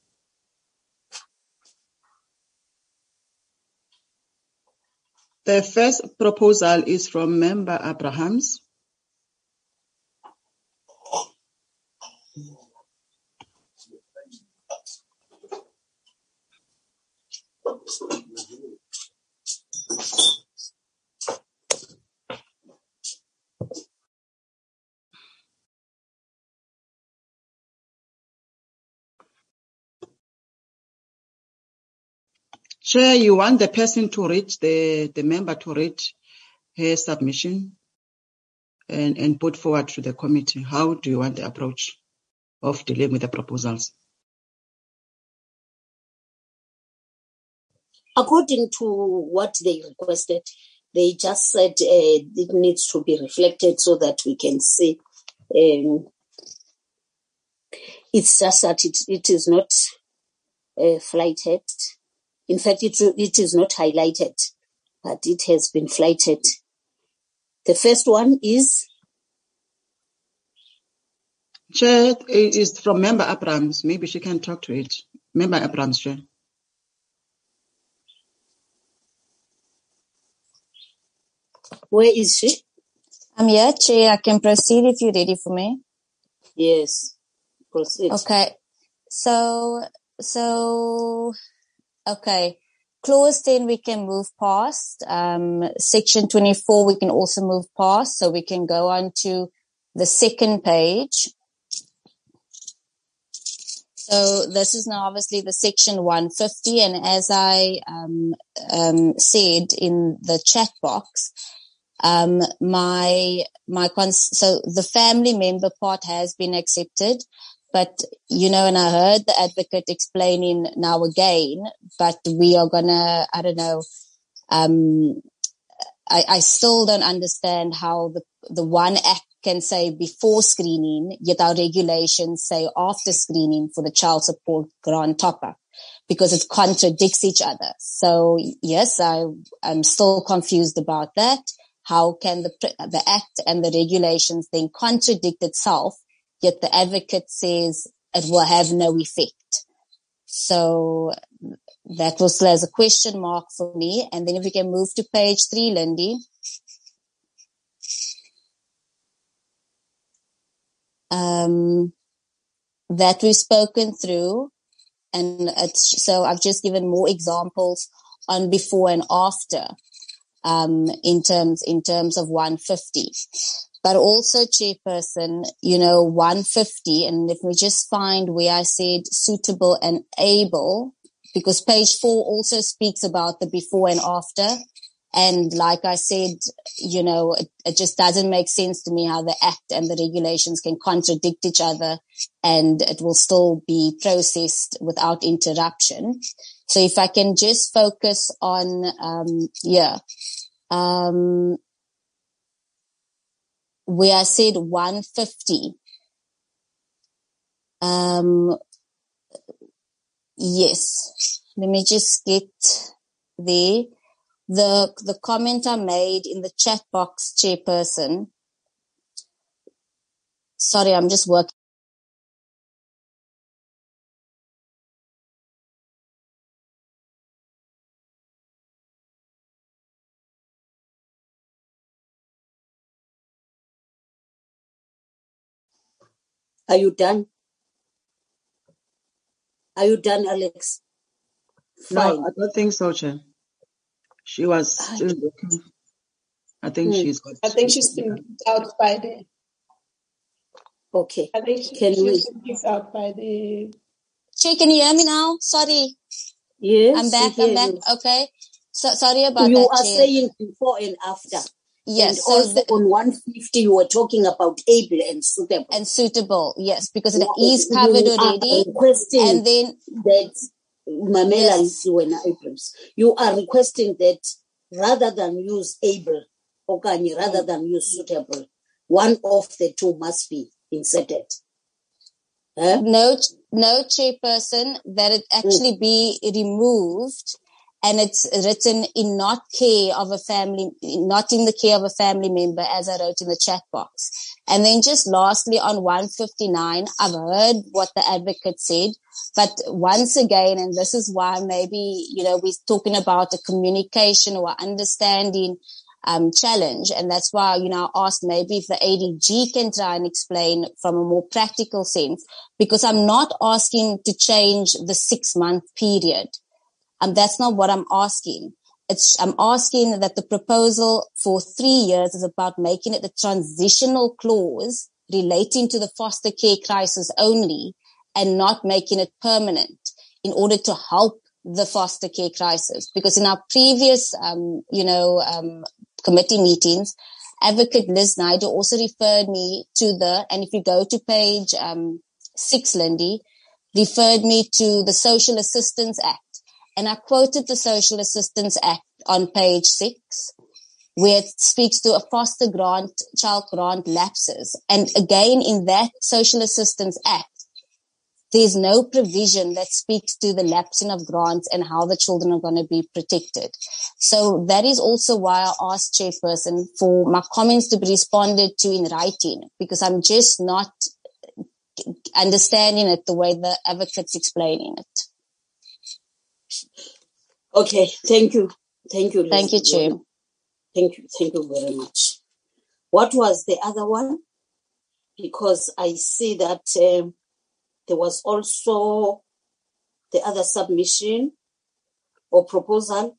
The first proposal is from Member Abrahams. Chair, you want the person to read, the member to read her submission and put forward to the committee. How do you want the approach of dealing with the proposals? According to what they requested, they just said it needs to be reflected so that we can see. It's just that it is not flighted. In fact, it is not highlighted, but it has been flighted. The first one is? Chair, it is from Member Abrams. Maybe she can talk to it. Member Abrams, Chair. Where is she? I'm here, Chair. I can proceed if you're ready for me. Yes, proceed. Okay. Okay. Clause 10 we can move past. Section 24 we can also move past. So we can go on to the second page. So this is now obviously the section 150, and as I said in the chat box, so the family member part has been accepted, but and I heard the advocate explaining now again, but we are gonna, I don't know, I still don't understand how the one act can say before screening, yet our regulations say after screening for the child support grant top-up, because it contradicts each other. So yes, I'm still confused about that. How can the act and the regulations then contradict itself, yet the advocate says it will have no effect? So that was as a question mark for me. And then if we can move to page 3, Lindy. That we've spoken through, and so I've just given more examples on before and after, in terms of 150. But also, Chairperson, 150, and if we just find where I said suitable and able, because page 4 also speaks about the before and after. And like I said, it just doesn't make sense to me how the act and the regulations can contradict each other and it will still be processed without interruption. So if I can just focus on, where I said 150, yes, let me just get there. The comment I made in the chat box, Chairperson. Sorry, I'm just working. Are you done? Are you done, Alex? Fine. No, I don't think so, Chair. She was still looking. I think she's been kicked out by the. Okay. I think she's been kicked out by the. Chair, can you hear me now? Sorry. Yes. I'm back. Okay. So sorry about that, You are Chair. saying before and after. Yes. And also on 150, you were talking about able and suitable. And suitable, yes, because it is covered already. Requesting and then that, Mamela Suena Abrams, you are requesting that rather than use able, rather than use suitable, one of the two must be inserted. No, Chairperson, that it actually be removed, and it's written in not in the care of a family member, as I wrote in the chat box. And then just lastly on 159, I've heard what the advocate said, but once again, and this is why maybe, we're talking about a communication or understanding challenge. And that's why, I asked maybe if the ADG can try and explain from a more practical sense, because I'm not asking to change the 6-month period. That's not what I'm asking. I'm asking that the proposal for 3 years is about making it a transitional clause relating to the foster care crisis only and not making it permanent in order to help the foster care crisis, because in our previous, committee meetings, Advocate Liz Naidoo also referred me to and if you go to page 6, Lindy, referred me to the Social Assistance Act. And I quoted the Social Assistance Act on page 6, where it speaks to a foster grant, child grant lapses. And again, in that Social Assistance Act, there's no provision that speaks to the lapsing of grants and how the children are going to be protected. So that is also why I asked Chairperson for my comments to be responded to in writing, because I'm just not understanding it the way the advocate's explaining it. Okay, thank you. Thank you, Liz. Thank you, Chair. Thank you very much. What was the other one? Because I see that there was also the other submission or proposal.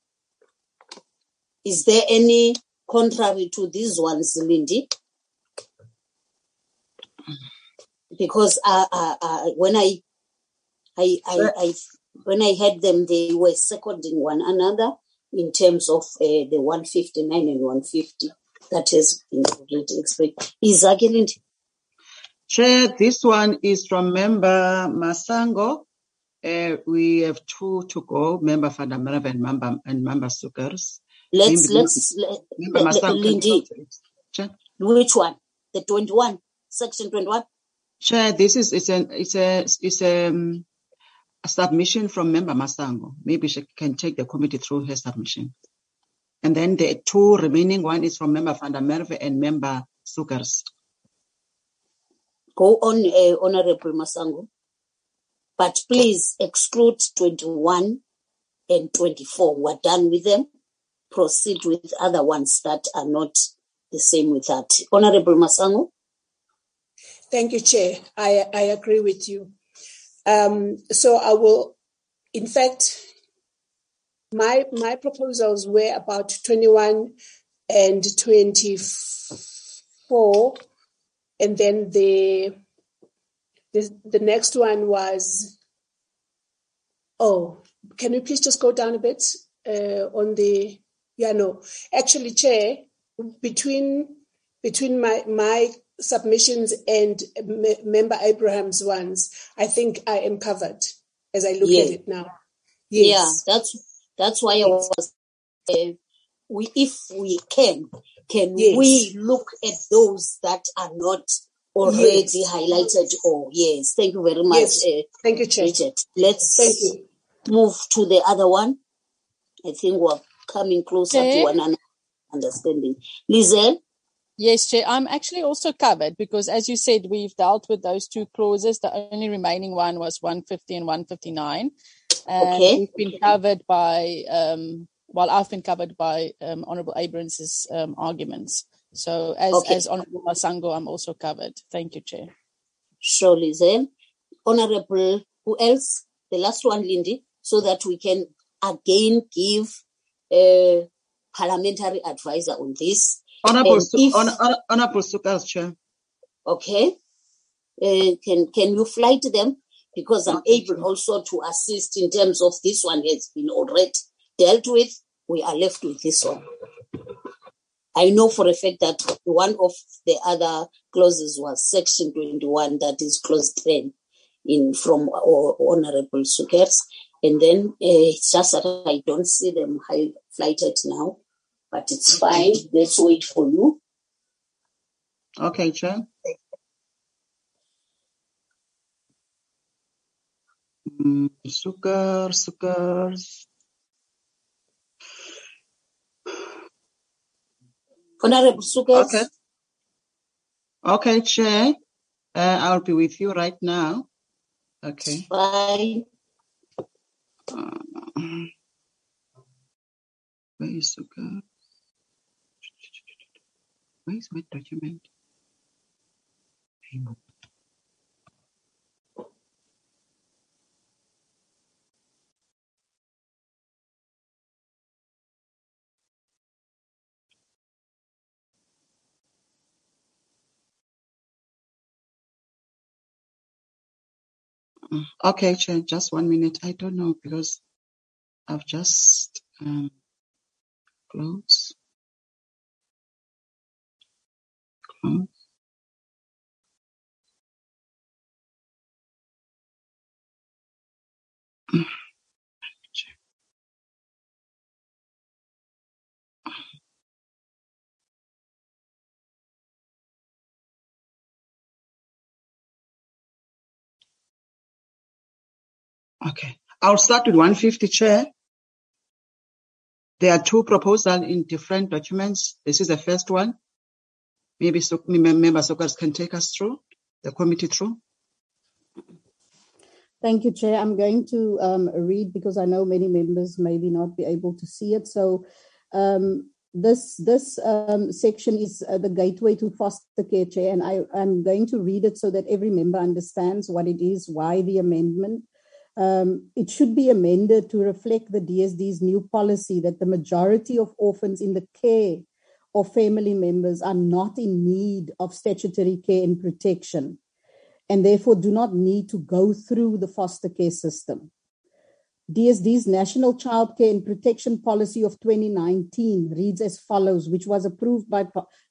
Is there any contrary to these ones, Lindy? Because when I had them, they were seconding one another in terms of the 159 and 150. That has been already explained. Lindy? Chair, this one is from Member Masango. We have 2 to go, Member Van Merwe and Member Sukers. Member Lindy. Which one? The 21, section 21. Chair, this is a submission from Member Masango. Maybe she can take the committee through her submission. And then the 2 remaining one is from Member Van Merwe and Member Sukers. Go on, Honorable Masango. But please exclude 21 and 24. We're done with them. Proceed with other ones that are not the same with that. Honorable Masango. Thank you, Chair. I agree with you. So I will, in fact, my proposals were about 21 and 24, and then the next one was, can we please just go down a bit on the, actually, Chair, between my submissions and Member Abraham's ones, I think I am covered as I look at it now. Yes. Yeah, that's why I was. If we can we look at those that are not already highlighted? Yes. Thank you very much. Yes. Thank you, Chair. Bridget. Let's move to the other one. I think we're coming closer to one understanding. Lizelle? Yes, Chair. I'm actually also covered because, as you said, we've dealt with those 2 clauses. The only remaining one was 150 and 159. And we've been covered by, I've been covered by Honourable Abrams' arguments. So as Honourable Masango, I'm also covered. Thank you, Chair. Sure, Lizelle. Honourable, who else? The last one, Lindy, so that we can again give a parliamentary advisor on this. Honourable Sukers, Chair. Okay. Can you flight them? Because I'm able also to assist in terms of this one has been already dealt with. We are left with this one. I know for a fact that one of the other clauses was section 21, that is clause 10 from Honourable Sukers. And then it's just that I don't see them highlighted now, but it's fine. Let's wait for you. Okay, Chair. Sukers. Honourable Sukers. Okay, Chair. I'll be with you right now. Okay. Bye. Where is Sukers? Where is my document? Okay, Chair, just 1 minute. I don't know because I've just closed. Okay, I'll start with 150, Chair. There are two proposals in different documents. This is the first one. Maybe Member Sokars can take us through, the committee through. Thank you, Chair. I'm going to read because I know many members maybe not be able to see it. So this section is the gateway to foster care, Chair, and I'm going to read it so that every member understands what it is, why the amendment. It should be amended to reflect the DSD's new policy that the majority of orphans in the care of family members are not in need of statutory care and protection, and therefore do not need to go through the foster care system. DSD's National Child Care and Protection Policy of 2019 reads as follows, which was approved by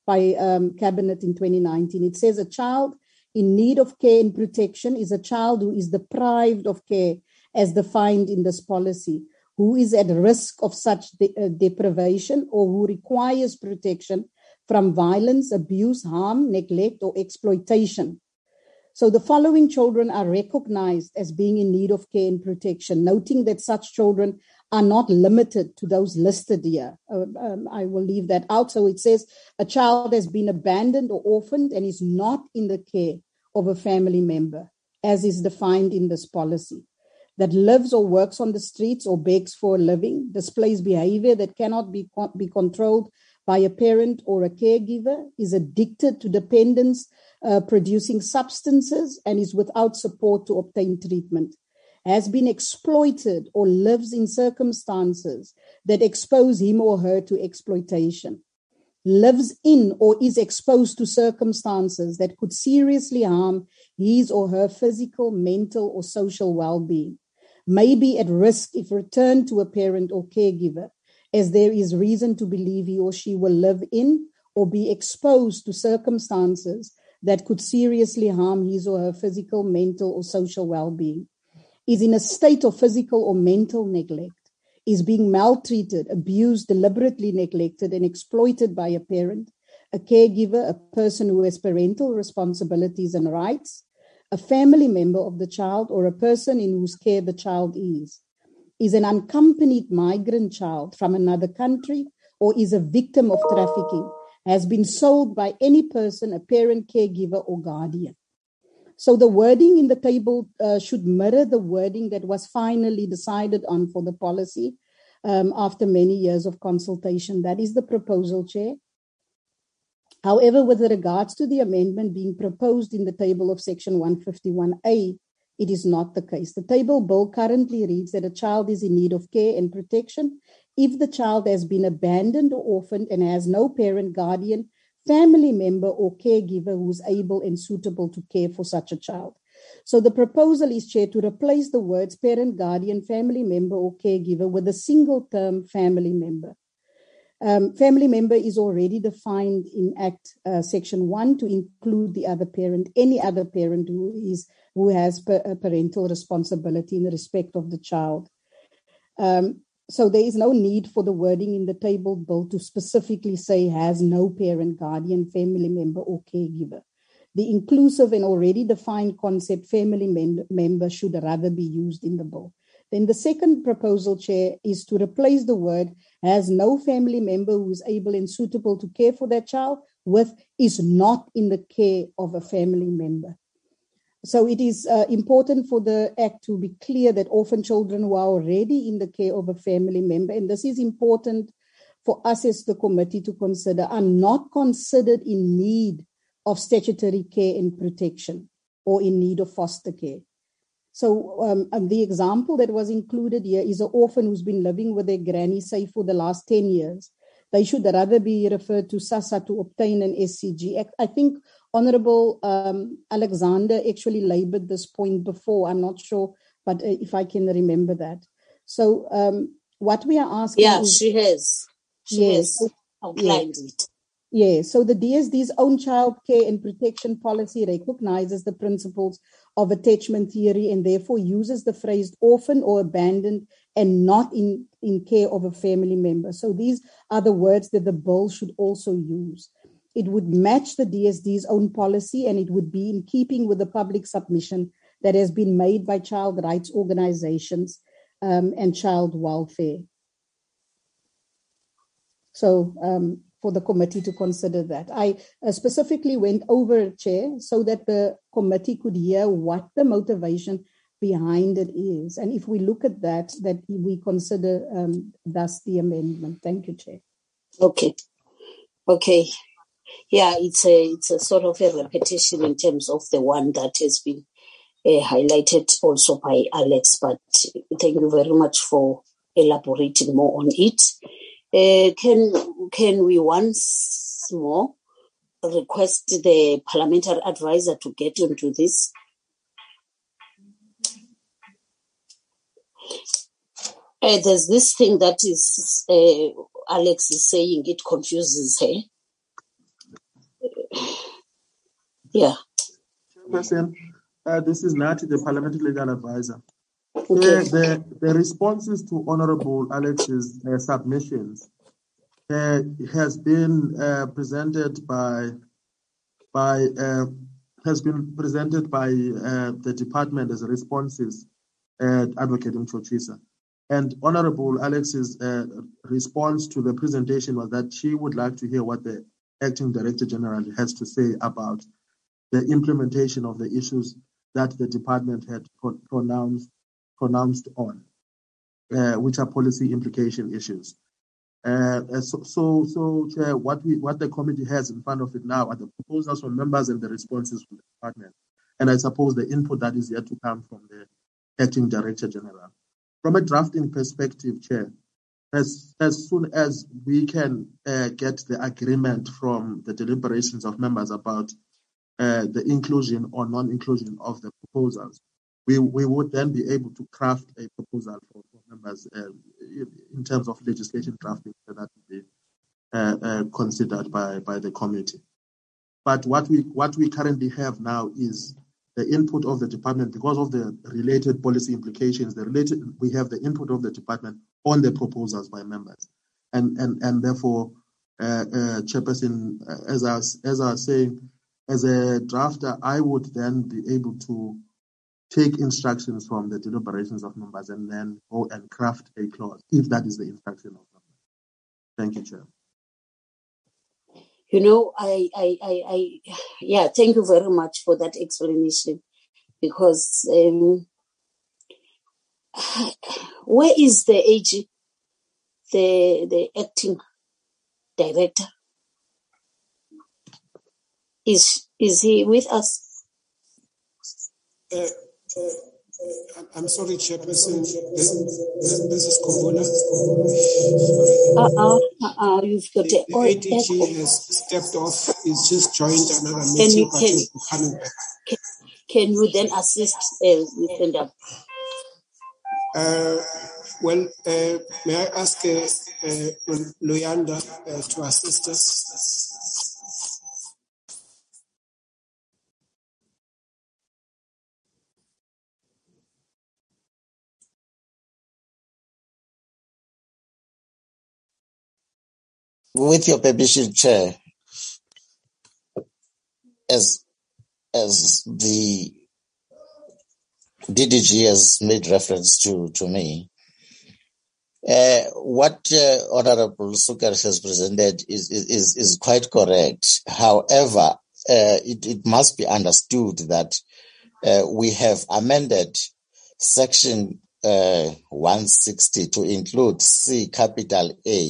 Cabinet in 2019. It says a child in need of care and protection is a child who is deprived of care as defined in this policy, who is at risk of such deprivation or who requires protection from violence, abuse, harm, neglect, or exploitation. So the following children are recognized as being in need of care and protection, noting that such children are not limited to those listed here. I will leave that out. So it says a child has been abandoned or orphaned and is not in the care of a family member, as is defined in this policy, that lives or works on the streets or begs for a living, displays behavior that cannot be controlled by a parent or a caregiver, is addicted to dependence, producing substances, and is without support to obtain treatment, has been exploited or lives in circumstances that expose him or her to exploitation, lives in or is exposed to circumstances that could seriously harm his or her physical, mental, or social well-being, may be at risk if returned to a parent or caregiver, as there is reason to believe he or she will live in or be exposed to circumstances that could seriously harm his or her physical, mental, or social well-being, is in a state of physical or mental neglect, is being maltreated, abused, deliberately neglected, and exploited by a parent, a caregiver, a person who has parental responsibilities and rights, a family member of the child, or a person in whose care the child is an unaccompanied migrant child from another country, or is a victim of trafficking, has been sold by any person, a parent, caregiver, or guardian. So the wording in the table should mirror the wording that was finally decided on for the policy after many years of consultation. That is the proposal, Chair. However, with regards to the amendment being proposed in the table of Section 151A, it is not the case. The table bill currently reads that a child is in need of care and protection if the child has been abandoned or orphaned and has no parent, guardian, family member, or caregiver who is able and suitable to care for such a child. So the proposal is, Chair, to replace the words parent, guardian, family member, or caregiver with a single term family member. Family member is already defined in Act Section 1 to include the other parent, any other parent who has parental responsibility in respect of the child. So there is no need for the wording in the table bill to specifically say has no parent, guardian, family member, or caregiver. The inclusive and already defined concept family member should rather be used in the bill. Then the second proposal, Chair, is to replace the word has no family member who is able and suitable to care for that child with is not in the care of a family member. So it is important for the Act to be clear that orphan children who are already in the care of a family member, and this is important for us as the committee to consider, are not considered in need of statutory care and protection or in need of foster care. So the example that was included here is an orphan who's been living with their granny, say, for the last 10 years. They should rather be referred to SASSA to obtain an SCG. I think Honorable Alexander actually labored this point before. I'm not sure, but if I can remember that. So What we are asking is... She has outlined it. Yes, so the DSD's own child care and protection policy recognizes the principles of attachment theory and therefore uses the phrase orphan or abandoned and not in care of a family member. So these are the words that the bill should also use. It would match the DSD's own policy and it would be in keeping with the public submission that has been made by child rights organizations and child welfare. So for the committee to consider that. I specifically went over, Chair, so that the committee could hear what the motivation behind it is. And if we look at that we consider thus the amendment. Thank you, Chair. Okay. Yeah, it's a sort of a repetition in terms of the one that has been highlighted also by Alex, but thank you very much for elaborating more on it. Can we once more request the parliamentary advisor to get into this? There's this thing that is Alex is saying, it confuses her. Yeah. Chairperson, this is Nati, the parliamentary legal advisor. Okay. The responses to Honorable Alex's submissions has been presented by the department as responses at Advocate Mchochisa. And Honorable Alex's response to the presentation was that she would like to hear what the Acting Director General has to say about the implementation of the issues that the department had pronounced on, which are policy implication issues. So Chair, what the committee has in front of it now are the proposals from members and the responses from the department, and I suppose the input that is yet to come from the Acting Director General. From a drafting perspective, Chair, as soon as we can get the agreement from the deliberations of members about the inclusion or non-inclusion of the proposals, we would then be able to craft a proposal for members in terms of legislation drafting that would be considered by the committee. But what we currently have now is the input of the department because of the related policy implications. We have the input of the department on the proposals by members, and therefore, Chairperson, as I was saying, as a drafter, I would then be able to take instructions from the deliberations of members and then go and craft a clause, if that is the instruction of members. Thank you, Chair. You know, thank you very much for that explanation, because where is the AG, the acting director? Is he with us? I'm sorry, Chairperson. This is Kombona. You've got the ADG has stepped off. He's just joined another meeting, but he'll be coming back. Can you then assist with stand-up? May I ask Luyanda to assist us? With your permission, Chair, as the DDG has made reference to me, what Honorable Sukar has presented is quite correct. However, it must be understood that we have amended Section 160 to include C(A)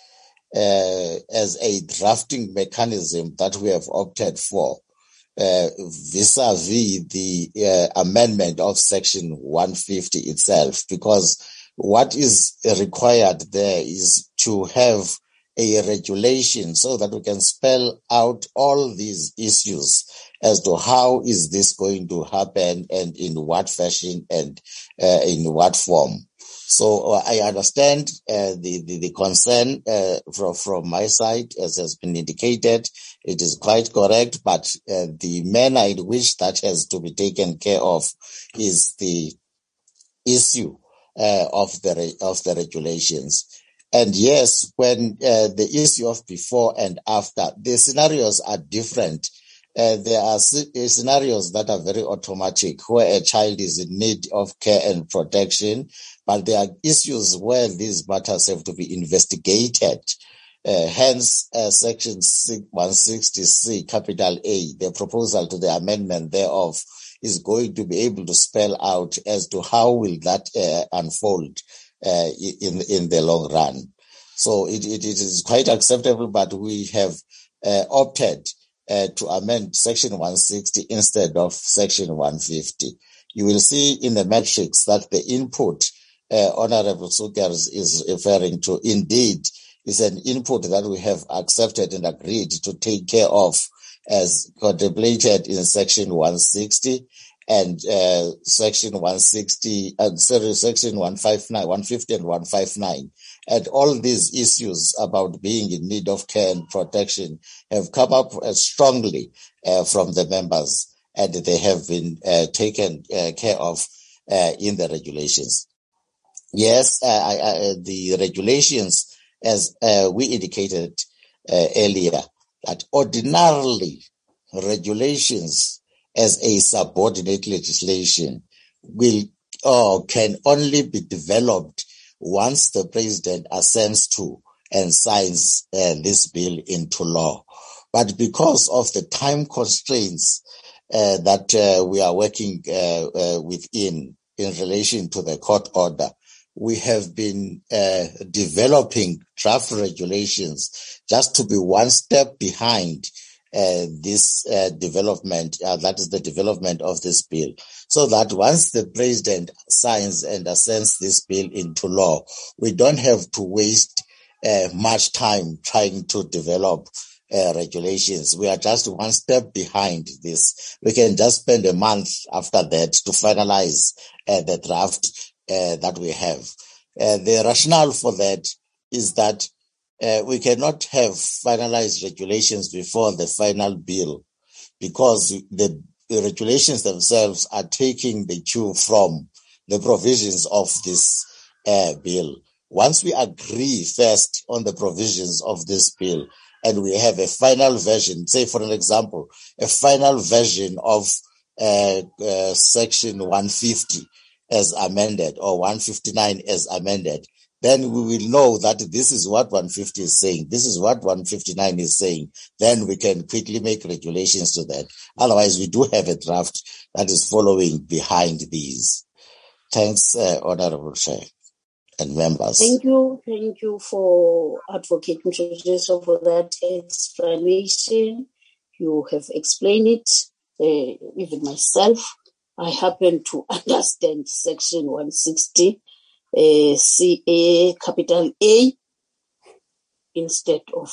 as a drafting mechanism that we have opted for vis-a-vis the amendment of Section 150 itself, because what is required there is to have a regulation so that we can spell out all these issues as to how is this going to happen and in what fashion and in what form. So I understand the concern from my side, as has been indicated. It is quite correct, but the manner in which that has to be taken care of is the issue of the regulations. And yes, when the issue of before and after, the scenarios are different. There are scenarios that are very automatic, where a child is in need of care and protection, but there are issues where these matters have to be investigated. Hence, Section 160C, capital A, the proposal to the amendment thereof, is going to be able to spell out as to how will that unfold in the long run. So it is quite acceptable, but we have opted to amend Section 160 instead of Section 150. You will see in the matrix that the input Honorable Sukers is referring to indeed is an input that we have accepted and agreed to take care of as contemplated in Section 160 and Section 160, Section 159, 150 and 159. And all these issues about being in need of care and protection have come up strongly from the members, and they have been taken care of in the regulations. Yes, the regulations, as we indicated earlier, that ordinarily regulations as a subordinate legislation will can only be developed once the president assents to and signs this bill into law. But because of the time constraints that we are working within in relation to the court order, we have been developing draft regulations just to be one step behind this development, that is the development of this bill, so that once the president signs and assents this bill into law, we don't have to waste much time trying to develop regulations. We are just one step behind this. We can just spend a month after that to finalize the draft that we have. The rationale for that is that we cannot have finalized regulations before the final bill, because the regulations themselves are taking the cue from the provisions of this bill. Once we agree first on the provisions of this bill and we have a final version, say for an example, a final version of Section 150 as amended or 159 as amended, then we will know that this is what 150 is saying, this is what 159 is saying. Then we can quickly make regulations to that. Otherwise, we do have a draft that is following behind these. Thanks, Honorable Chair and members. Thank you for Advocate Mshoshosho for that explanation. You have explained it. Even myself, I happen to understand Section 160. CA capital A instead of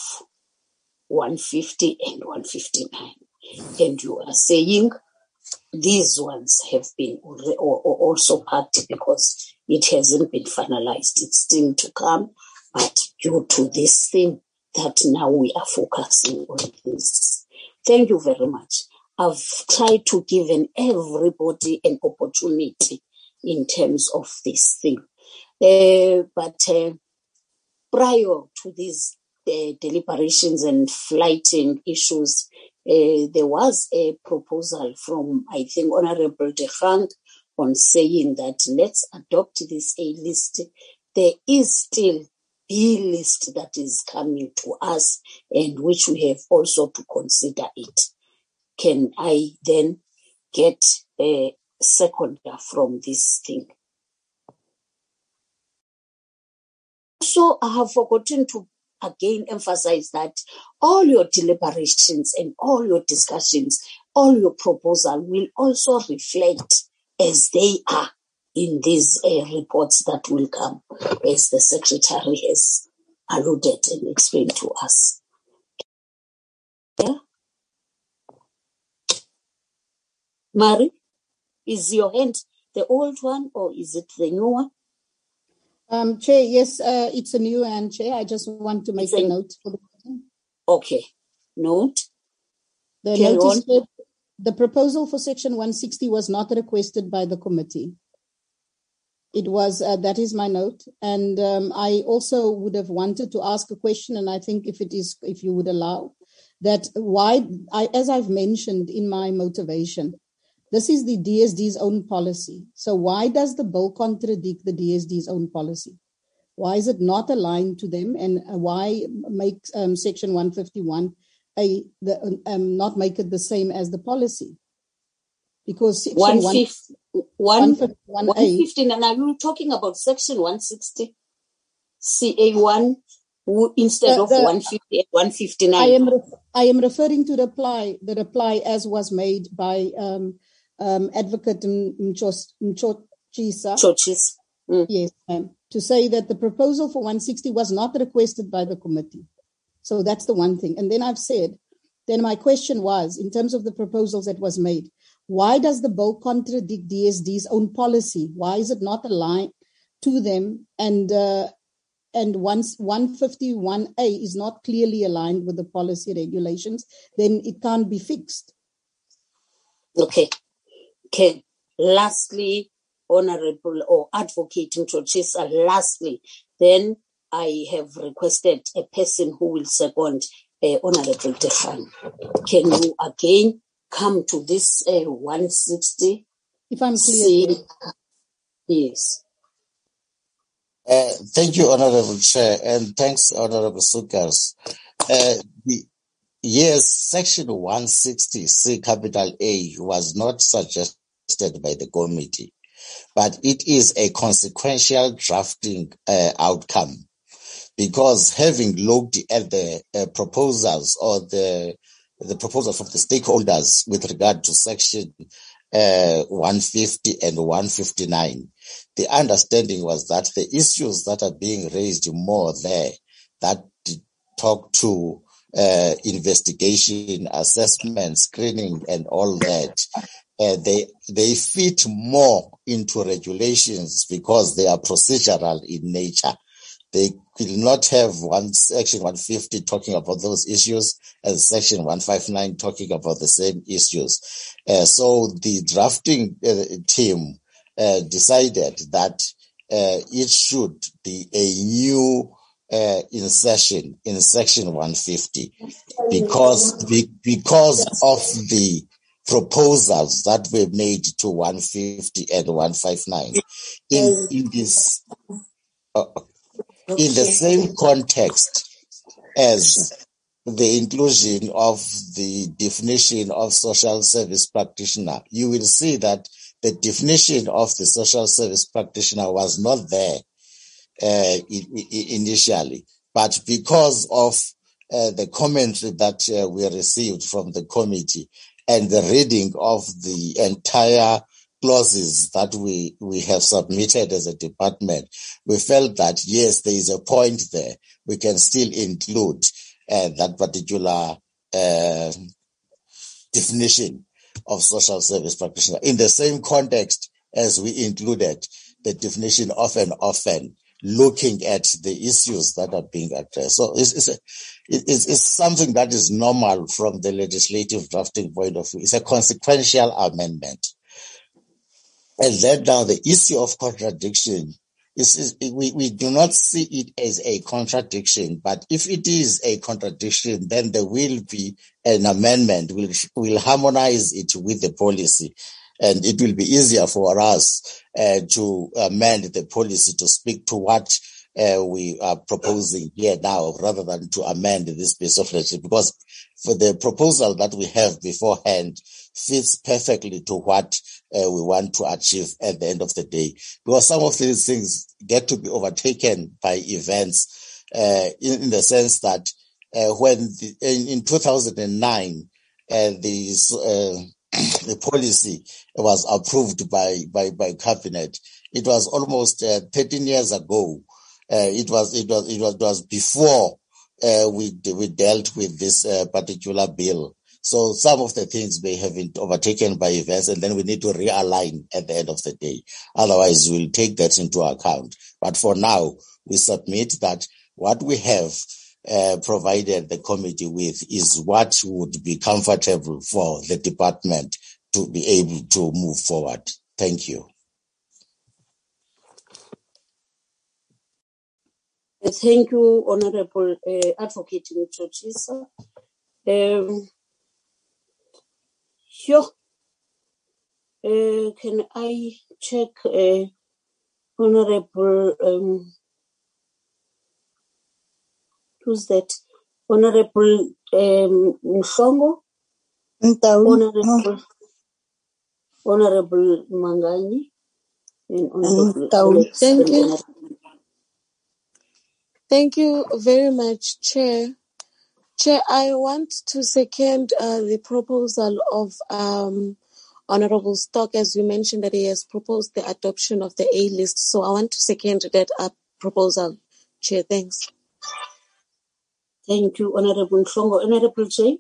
150 and 159. And you are saying these ones have been also parked because it hasn't been finalized. It's still to come, but due to this thing that now we are focusing on this. Thank you very much. I've tried to give everybody an opportunity in terms of this thing. But prior to these deliberations and flighting issues, there was a proposal from, I think, Honorable De Gang on saying that let's adopt this A list. There is still B list that is coming to us and which we have also to consider it. Can I then get a seconder from this thing? Also, I have forgotten to again emphasize that all your deliberations and all your discussions, all your proposal will also reflect as they are in these reports that will come, as the Secretary has alluded and explained to us. Yeah? Mary, is your hand the old one or is it the new one? Chair, yes, it's a new hand, Chair. I just want to make a note for the meeting. Okay. Note. The notice said the proposal for Section 160 was not requested by the committee. It was, that is my note. And I also would have wanted to ask a question, and I think if you would allow, that as I've mentioned in my motivation, this is the DSD's own policy. So why does the bill contradict the DSD's own policy? Why is it not aligned to them? And why make Section 151 not make it the same as the policy? Because Section 115, and are you talking about Section 160? CA1 instead of 150 and 159? I am referring to the reply as was made by Advocate Mchotshisa. Yes, ma'am. To say that the proposal for 160 was not requested by the committee. So that's the one thing. And then I've said, then my question was, in terms of the proposals that was made, why does the bill contradict DSD's own policy? Why is it not aligned to them? And once 151A is not clearly aligned with the policy regulations, then it can't be fixed. Okay. Lastly, Honorable or Advocate Mchotshisa, lastly, then I have requested a person who will second Honorable Tekhan. Can you again come to this 160? If I'm clear. Yes. Thank you, Honorable Chair, and thanks, Honorable Sukars. Yes, Section 160, C capital A, was not suggested by the committee, but it is a consequential drafting outcome, because having looked at the proposals or the proposals of the stakeholders with regard to Section 150 and 159, the understanding was that the issues that are being raised more there, that talk to investigation, assessment, screening, and all that, they fit more into regulations because they are procedural in nature. They will not have Section 150 talking about those issues and Section 159 talking about the same issues. So the drafting team decided that it should be a new insertion in Section 150 because of the proposals that were made to 150 and 159 in the same context as the inclusion of the definition of social service practitioner. You will see that the definition of the social service practitioner was not there initially, but because of the commentary that we received from the committee and the reading of the entire clauses that we have submitted as a department, we felt that yes, there is a point there. We can still include that particular definition of social service practitioner in the same context as we included the definition of an orphan, looking at the issues that are being addressed. So it's something that is normal from the legislative drafting point of view. It's a consequential amendment. And then now the issue of contradiction we do not see it as a contradiction, but if it is a contradiction, then there will be an amendment. We'll harmonize it with the policy, and it will be easier for us to amend the policy to speak to what we are proposing here now, rather than to amend this piece of legislation, because for the proposal that we have beforehand fits perfectly to what we want to achieve at the end of the day. Because some of these things get to be overtaken by events in the sense that when in 2009, the policy was approved by cabinet, it was almost 13 years ago. It was before we dealt with this particular bill. So some of the things may have been overtaken by events, and then we need to realign at the end of the day. Otherwise, we'll take that into account. But for now, we submit that what we have provided the committee with is what would be comfortable for the department to be able to move forward. Thank you. Thank you, Honorable Advocate Mtshutshisa. Sure. Can I check Honorable, who's that? Honorable Mhlongo? Honorable Mangani? And Honorable Alex. Thank you. Thank you very much, Chair. Chair, I want to second the proposal of Honorable Stock, as you mentioned that he has proposed the adoption of the A list. So I want to second that proposal, Chair. Thanks. Thank you, Honorable Mhlongo. Honorable J?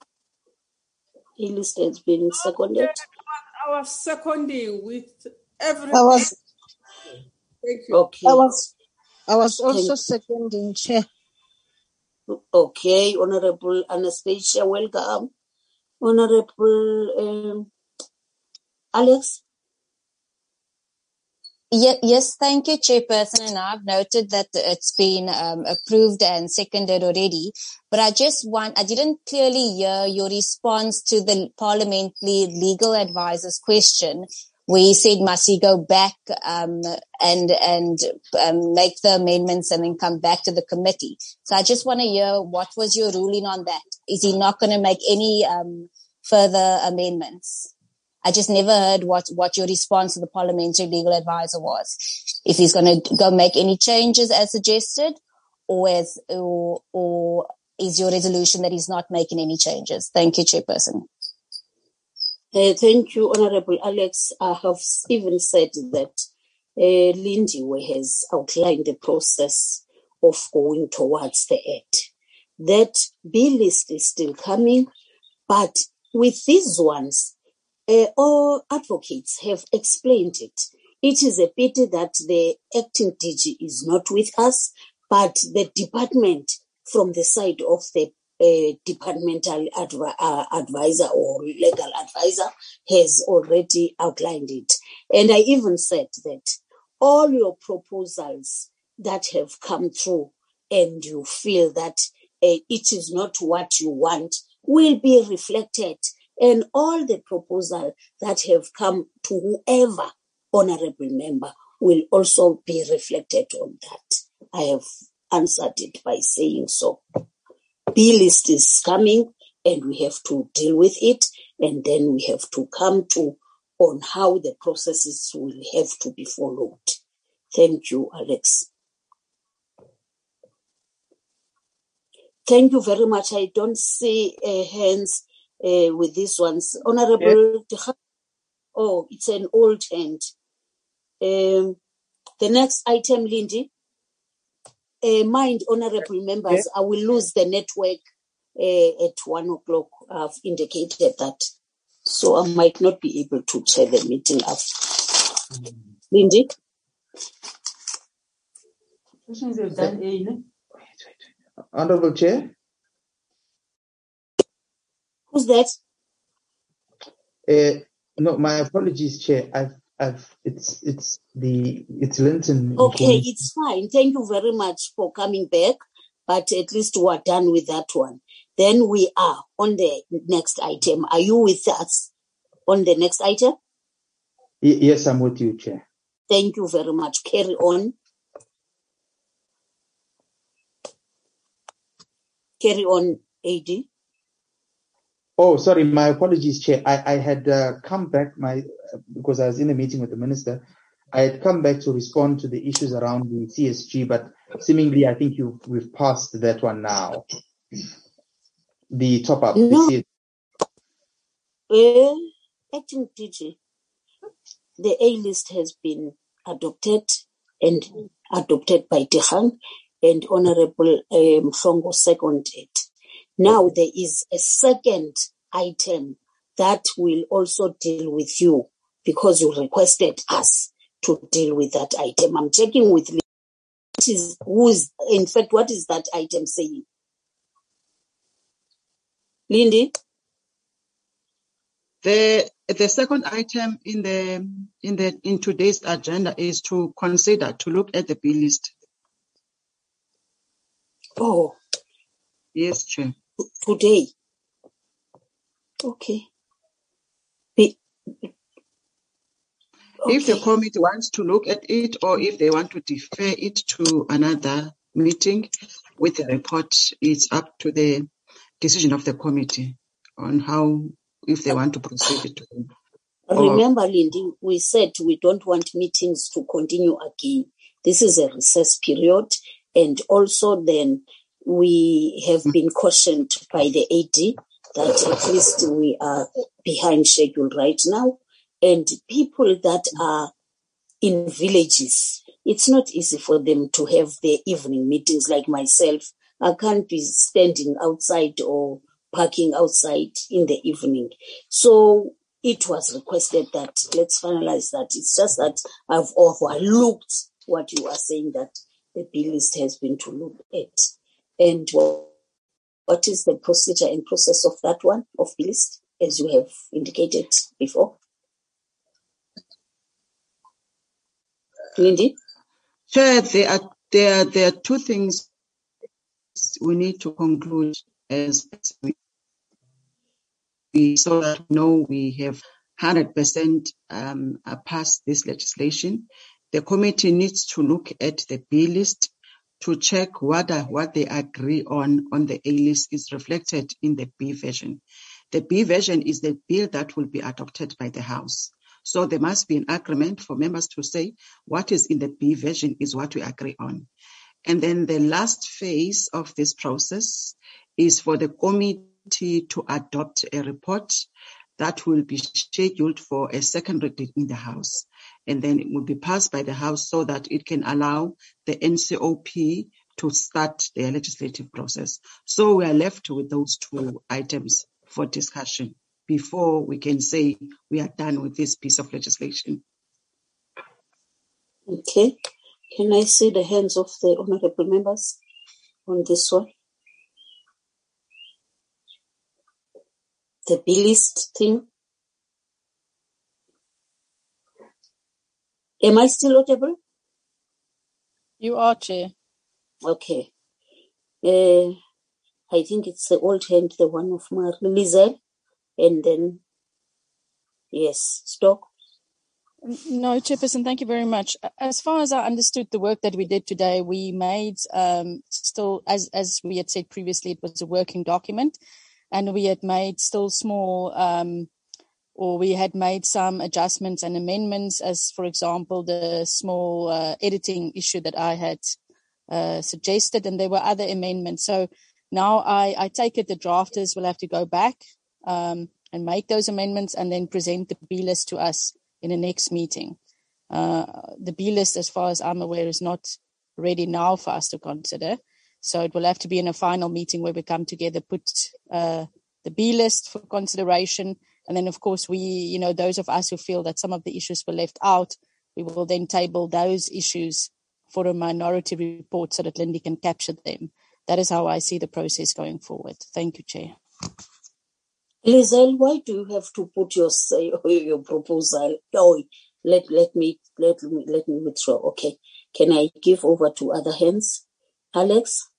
A list has been seconded. I was seconding with everything. Thank you. Okay. I was also seconding, Chair. Okay, Honorable Anastasia, welcome. Honorable Alex? Yes, thank you, Chairperson. And I've noted that it's been approved and seconded already. But I didn't clearly hear your response to the parliamentary legal advisor's question, where he said, must he go back and make the amendments and then come back to the committee? So I just want to hear, what was your ruling on that? Is he not going to make any further amendments? I just never heard what your response to the parliamentary legal advisor was. If he's going to go make any changes as suggested, or is your resolution that he's not making any changes? Thank you, Chairperson. Thank you, Honorable Alex. I have even said that Lindiwe has outlined the process of going towards the Act. That B list is still coming, but with these ones, all advocates have explained it. It is a pity that the acting DG is not with us, but the department from the side of the departmental advisor or legal advisor has already outlined it. And I even said that all your proposals that have come through and you feel that it is not what you want will be reflected, and all the proposals that have come to whoever honorable member will also be reflected on that. I have answered it by saying so. B list is coming and we have to deal with it, and then we have to come to on how the processes will have to be followed. Thank you, Alex. Thank you very much. I don't see hands with these ones. Honorable, oh, it's an old hand. The next item, Lindy. Mind, honorable members, I will lose the network at 1 o'clock. I've indicated that. So I might not be able to chair the meeting after. Lindy? Honorable Chair? Who's that? No, my apologies, Chair. It's Linton. Okay, it's fine. Thank you very much for coming back, but at least we're done with that one. Then we are on the next item. Are you with us on the next item? Yes, I'm with you, Chair. Thank you very much. Carry on. Carry on, AD. Oh, sorry, my apologies, Chair. I had come back because I was in a meeting with the minister. I had come back to respond to the issues around the CSG, but seemingly I think we've passed that one now. The top up. No. Acting DG, the A list has been adopted by Dikgang, and Honorable Mhlongo seconded. Now there is a second item that will also deal with you because you requested us to deal with that item. I'm checking with what is that item saying? Lindy? The second item in today's agenda is to look at the bill list. Oh. Yes, Chair. Today. Okay. If the committee wants to look at it or if they want to defer it to another meeting with the report, it's up to the decision of the committee on how, if they want to proceed it. Remember, Lindy, we said we don't want meetings to continue again. This is a recess period, and also then we have been cautioned by the AD that at least we are behind schedule right now, and people that are in villages, it's not easy for them to have their evening meetings like myself. I can't be standing outside or parking outside in the evening. So it was requested that let's finalize that. It's just that I've overlooked what you are saying, that the bill list has been to look at. And what is the procedure and process of that one, of bill list, as you have indicated before? Lindy? Sure, there are two things we need to conclude as so that we know we have 100% passed this legislation. The committee needs to look at the B list to check what they agree on the A list is reflected in the B version. The B version is the bill that will be adopted by the House. So there must be an agreement for members to say what is in the B version is what we agree on. And then the last phase of this process is for the committee to adopt a report that will be scheduled for a second reading in the House. And then it will be passed by the House so that it can allow the NCOP to start their legislative process. So we are left with those two items for discussion before we can say we are done with this piece of legislation. Okay. Can I see the hands of the honorable members on this one? The bill list thing. Am I still audible? You are, Chair. Okay. I think it's the old hand, the one of Lizelle, and then, yes, Stock. No, Chairperson, thank you very much. As far as I understood the work that we did today, we made still, as we had said previously, it was a working document, and we had made still small, or we had made some adjustments and amendments, as, for example, the small editing issue that I had suggested, and there were other amendments. So now I take it the drafters will have to go back and make those amendments and then present the B list to us in the next meeting. The B list, as far as I'm aware, is not ready now for us to consider. So it will have to be in a final meeting where we come together, put the B list for consideration. And then, of course, we, those of us who feel that some of the issues were left out, we will then table those issues for a minority report so that Lindy can capture them. That is how I see the process going forward. Thank you, Chair. Lizelle, why do you have to put your proposal? Oh, let me withdraw. Okay. Can I give over to other hands? Alex?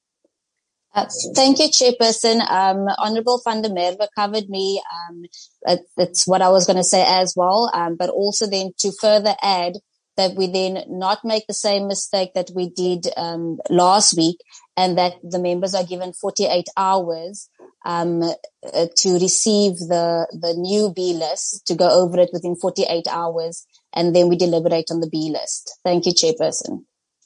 Thank you, Chairperson. Honorable Van der Merwe covered me. That's what I was going to say as well. But also then to further add that we then not make the same mistake that we did last week, and that the members are given 48 hours to receive the new B list, to go over it within 48 hours, and then we deliberate on the B list. Thank you, Chairperson.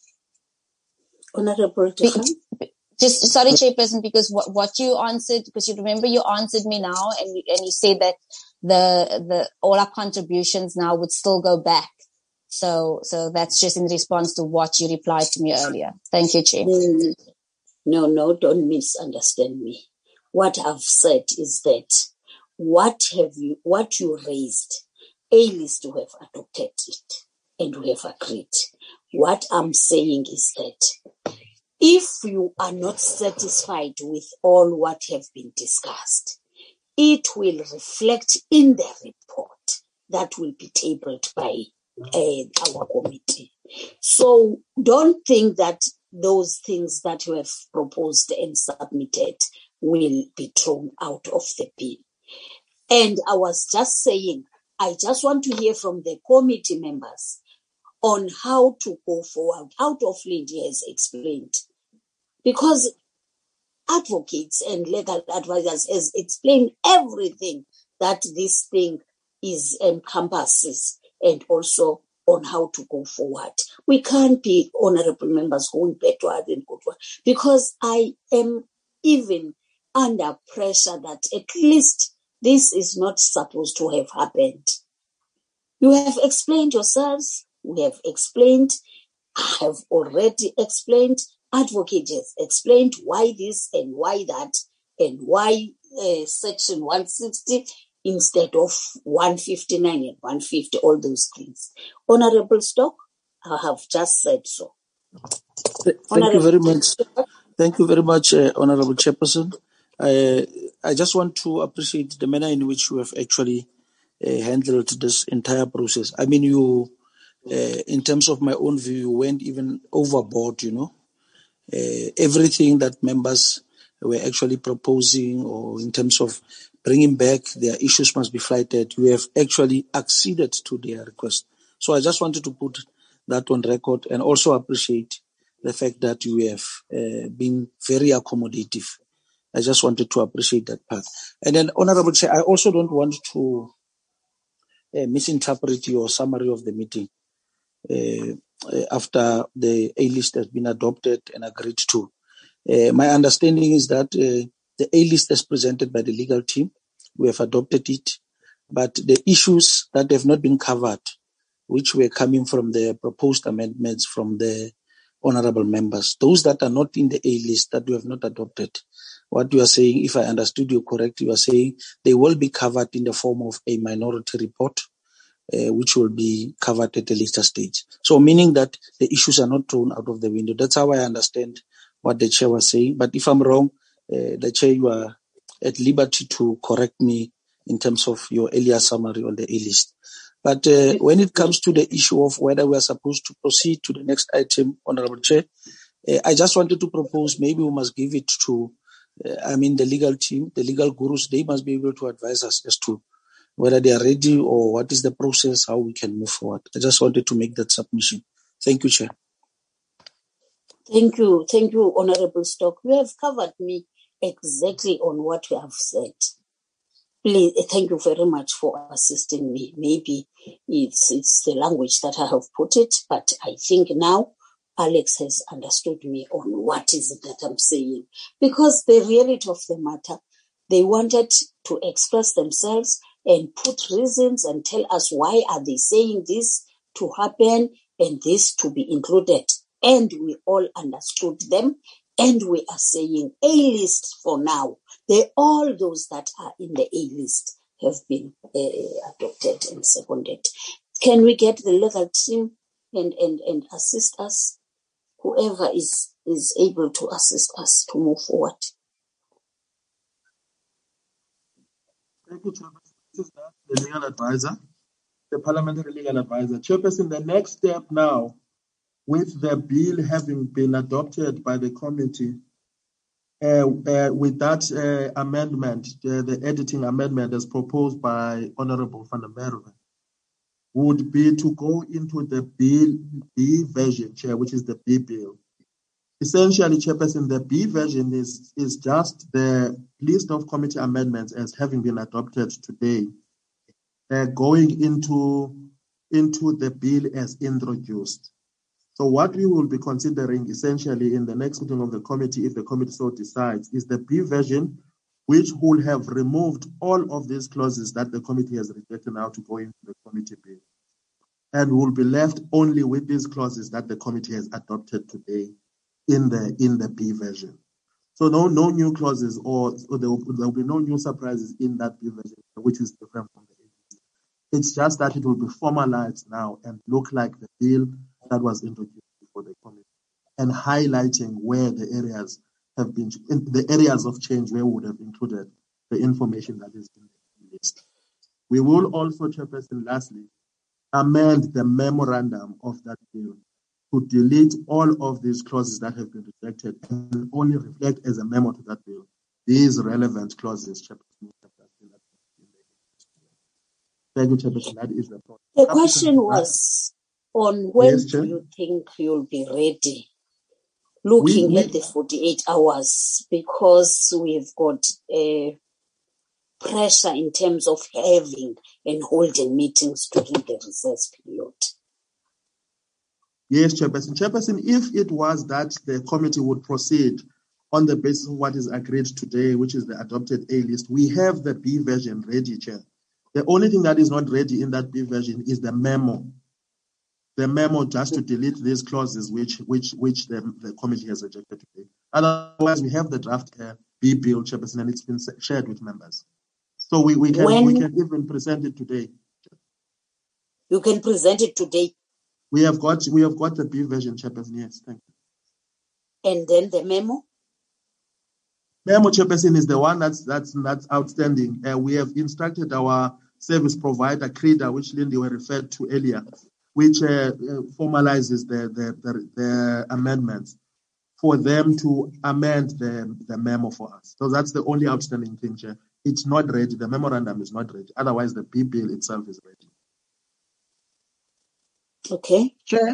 Honorable Sorry, Chairperson, because what you answered, because you remember you answered me now, and you said that the all our contributions now would still go back. So that's just in response to what you replied to me earlier. Thank you, Chair. No, don't misunderstand me. What I've said is that what you raised, A-list we have adopted it and we have agreed. What I'm saying is that if you are not satisfied with all what have been discussed, it will reflect in the report that will be tabled by our committee. So don't think that those things that you have proposed and submitted will be thrown out of the bill. And I was just saying, I just want to hear from the committee members on how to go forward. Out of Lindy has explained, because advocates and legal advisors has explained everything that this thing is encompasses, and also on how to go forward. We can't be, honorable members, going backward and forward, because I am even under pressure that at least this is not supposed to have happened. You have explained yourselves. We have explained. I have already explained. Advocate has explained why this and why that, and why section 160 instead of 159 and 150, all those things. Honorable Stock, I have just said so. Thank you very much. Thank you very much, Honorable Chairperson. I just want to appreciate the manner in which you have actually handled this entire process. I mean, you, in terms of my own view, you went even overboard, you know. Everything that members were actually proposing, or in terms of bringing back their issues must be flighted, you have actually acceded to their request. So I just wanted to put that on record, and also appreciate the fact that you have been very accommodative. I just wanted to appreciate that part. And then, Honorable Chair, I also don't want to misinterpret your summary of the meeting. After the A-list has been adopted and agreed to. My understanding is that the A-list is presented by the legal team. We have adopted it, but the issues that have not been covered, which were coming from the proposed amendments from the honorable members, those that are not in the A-list that we have not adopted, what you are saying, if I understood you correctly, you are saying they will be covered in the form of a minority report, which will be covered at a later stage. So meaning that the issues are not thrown out of the window. That's how I understand what the chair was saying. But if I'm wrong, the chair, you are at liberty to correct me in terms of your earlier summary on the A-list. But when it comes to the issue of whether we are supposed to proceed to the next item, Honorable Chair, I just wanted to propose maybe we must give it to, the legal team, the legal gurus. They must be able to advise us as to whether they are ready or what is the process, how we can move forward. I just wanted to make that submission. Thank you, Chair. Thank you, Honorable Stock. You have covered me exactly on what you have said. Please, thank you very much for assisting me. Maybe it's the language that I have put it, but I think now Alex has understood me on what is it that I'm saying. Because the reality of the matter, they wanted to express themselves and put reasons and tell us why are they saying this to happen and this to be included. And we all understood them, and we are saying A-list for now. All those that are in the A-list have been adopted and seconded. Can we get the legal team and assist us? Whoever is able to assist us to move forward. Thank you, Chairperson. This is the legal advisor, the parliamentary legal advisor. Chairperson, the next step now, with the bill having been adopted by the committee, with that amendment, the editing amendment as proposed by Honorable Van der Merwe, would be to go into the B version, Chair, which is the B bill. Essentially, Chairperson, the B version is just the list of committee amendments as having been adopted today, going into the bill as introduced. So what we will be considering essentially in the next meeting of the committee, if the committee so decides, is the B version, which will have removed all of these clauses that the committee has rejected now to go into the committee bill. And will be left only with these clauses that the committee has adopted today in the B version. So no new clauses or there will be no new surprises in that B version, which is different from the ABC. It's just that it will be formalized now and look like the bill that was introduced before the committee, and highlighting where the areas have been, the areas of change where we would have included the information that is in the list. We will also, Chairperson, lastly, amend the memorandum of that bill to delete all of these clauses that have been rejected and only reflect as a memo to that bill these relevant clauses, Chairperson. Thank you, Chairperson. That is the point. The question was on when do you think you'll be ready? Looking at the 48 hours, because we've got pressure in terms of having and holding meetings during the recess period. Yes, Chairperson. Chairperson, if it was that the committee would proceed on the basis of what is agreed today, which is the adopted A list, we have the B version ready, Chair. The only thing that is not ready in that B version is the memo. The memo just to delete these clauses which the committee has rejected today. Otherwise, we have the draft B bill, Chairperson, and it's been shared with members. So we can even present it today. You can present it today. We have got the B version, Chairperson. Yes, thank you. And then the memo? Memo, Chairperson, is the one that's outstanding. We have instructed our service provider, CRIDA, which Lindy were referred to earlier, which formalizes the amendments, for them to amend the memo for us. So that's the only outstanding thing, Chair. It's not ready. The memorandum is not ready. Otherwise, the B bill itself is ready. Okay. Chair?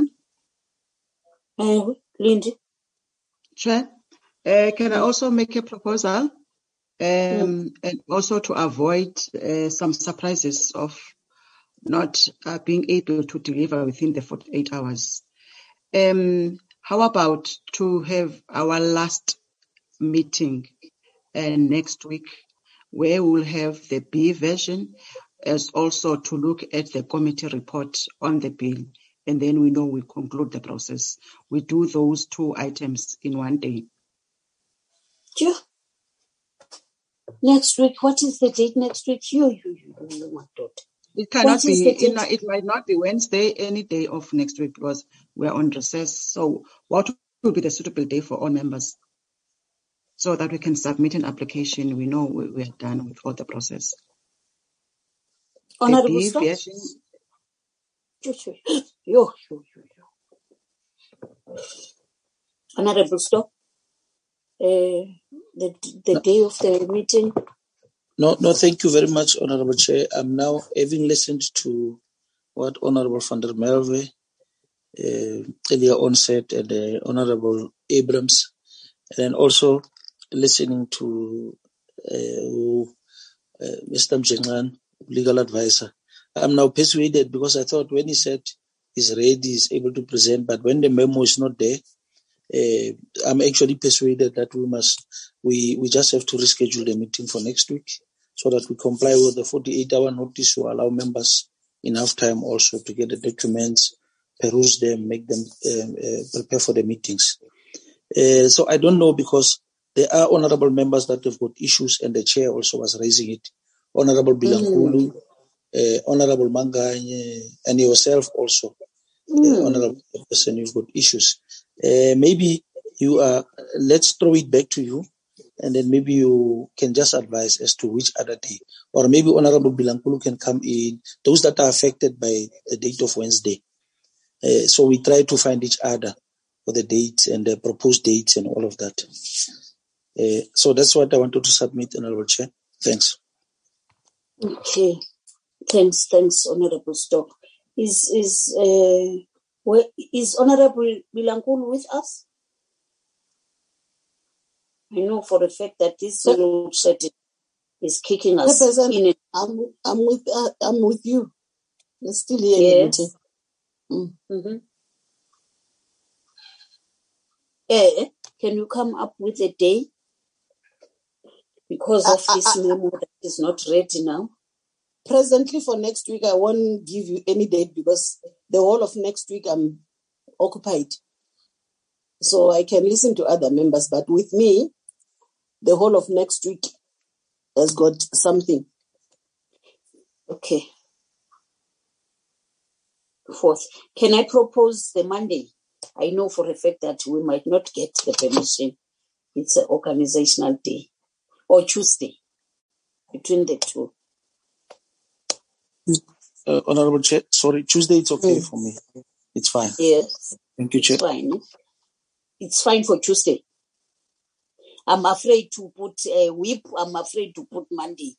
Lindy? Chair? Can I also make a proposal? And also to avoid some surprises of not being able to deliver within the 48 hours. How about to have our last meeting next week, where we'll have the B version, as also to look at the committee report on the bill, and then we know we conclude the process. We do those two items in one day. Yeah. Next week, what is the date next week? It cannot be, it might not be Wednesday, any day of next week, because we're on recess. So what will be the suitable day for all members, so that we can submit an application? We know we are done with all the process. Honorable Honorable Stock, the day of the meeting. No, thank you very much, Honorable Chair. I'm now, having listened to what Honorable van der Merwe earlier on said, and Honorable Abrams, and then also listening to Mr. Mjengan, legal advisor. I'm now persuaded, because I thought when he said he's ready, he's able to present, but when the memo is not there, I'm actually persuaded that we just have to reschedule the meeting for next week, so that we comply with the 48-hour notice to allow members enough time also to get the documents, peruse them, make them prepare for the meetings. So I don't know, because there are honorable members that have got issues, and the chair also was raising it. Honorable Bilankulu, Honorable Manganye, and yourself also, honorable person, you've got issues. Maybe you are, let's throw it back to you, and then maybe you can just advise as to which other day. Or maybe Honorable Bilankulu can come in, those that are affected by the date of Wednesday. So we try to find each other for the dates and the proposed dates and all of that. So that's what I wanted to submit, Honorable Chair. Thanks. Okay. Thanks, Honorable Stock. Is Honorable Bilankulu with us? I know for a fact that this load shedding is kicking us in. I'm with you. You're still here. Yes. Can you come up with a day? Because of this memo that is not ready now. Presently for next week, I won't give you any date, because the whole of next week I'm occupied. So I can listen to other members, but with me, the whole of next week has got something. Okay. 4th. Can I propose the Monday? I know for a fact that we might not get the permission. It's an organizational day. Or Tuesday. Between the two. Honorable Chair, sorry, Tuesday it's okay for me. It's fine. Yes. Thank you, Chair. It's fine. It's fine for Tuesday. I'm afraid to put a whip. I'm afraid to put Monday.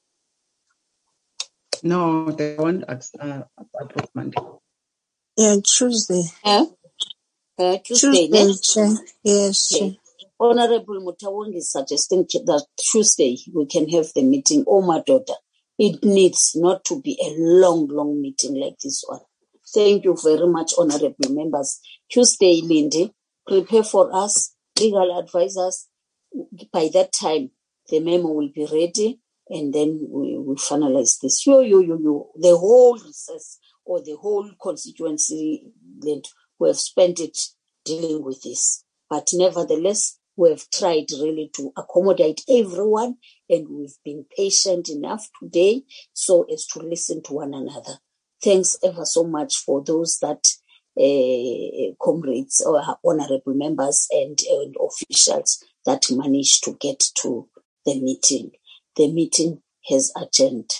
No, they won't approve Monday. Yeah, Tuesday. Tuesday, Chair. Yes, okay. Honorable Mutawong is suggesting that Tuesday we can have the meeting. Oh, my daughter, it needs not to be a long, long meeting like this one. Thank you very much, honorable members. Tuesday, Lindy, prepare for us, legal advisors. By that time, the memo will be ready, and then we will finalize this. The whole recess or the whole constituency, we have spent it dealing with this. But nevertheless, we have tried really to accommodate everyone, and we've been patient enough today so as to listen to one another. Thanks ever so much for those that comrades or honorable members and officials that managed to get to the meeting. The meeting has adjourned.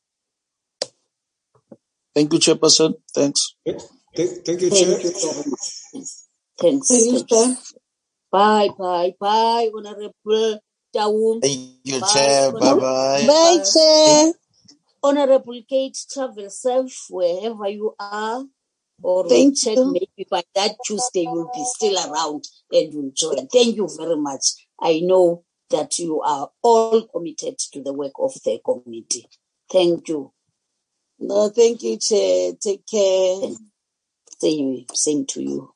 Thank you, Chairperson. Thanks. Thank you, Chair. Thanks. Bye, Honorable Taung. Thank you, Chair. Bye-bye. Bye, Chair. Honorable Kate, travel safe wherever you are. Or Thank check you. maybe by that Tuesday you'll be still around and will join. Thank you very much. I know that you are all committed to the work of the committee. Thank you. No, thank you, Chair. Take care. Same to you.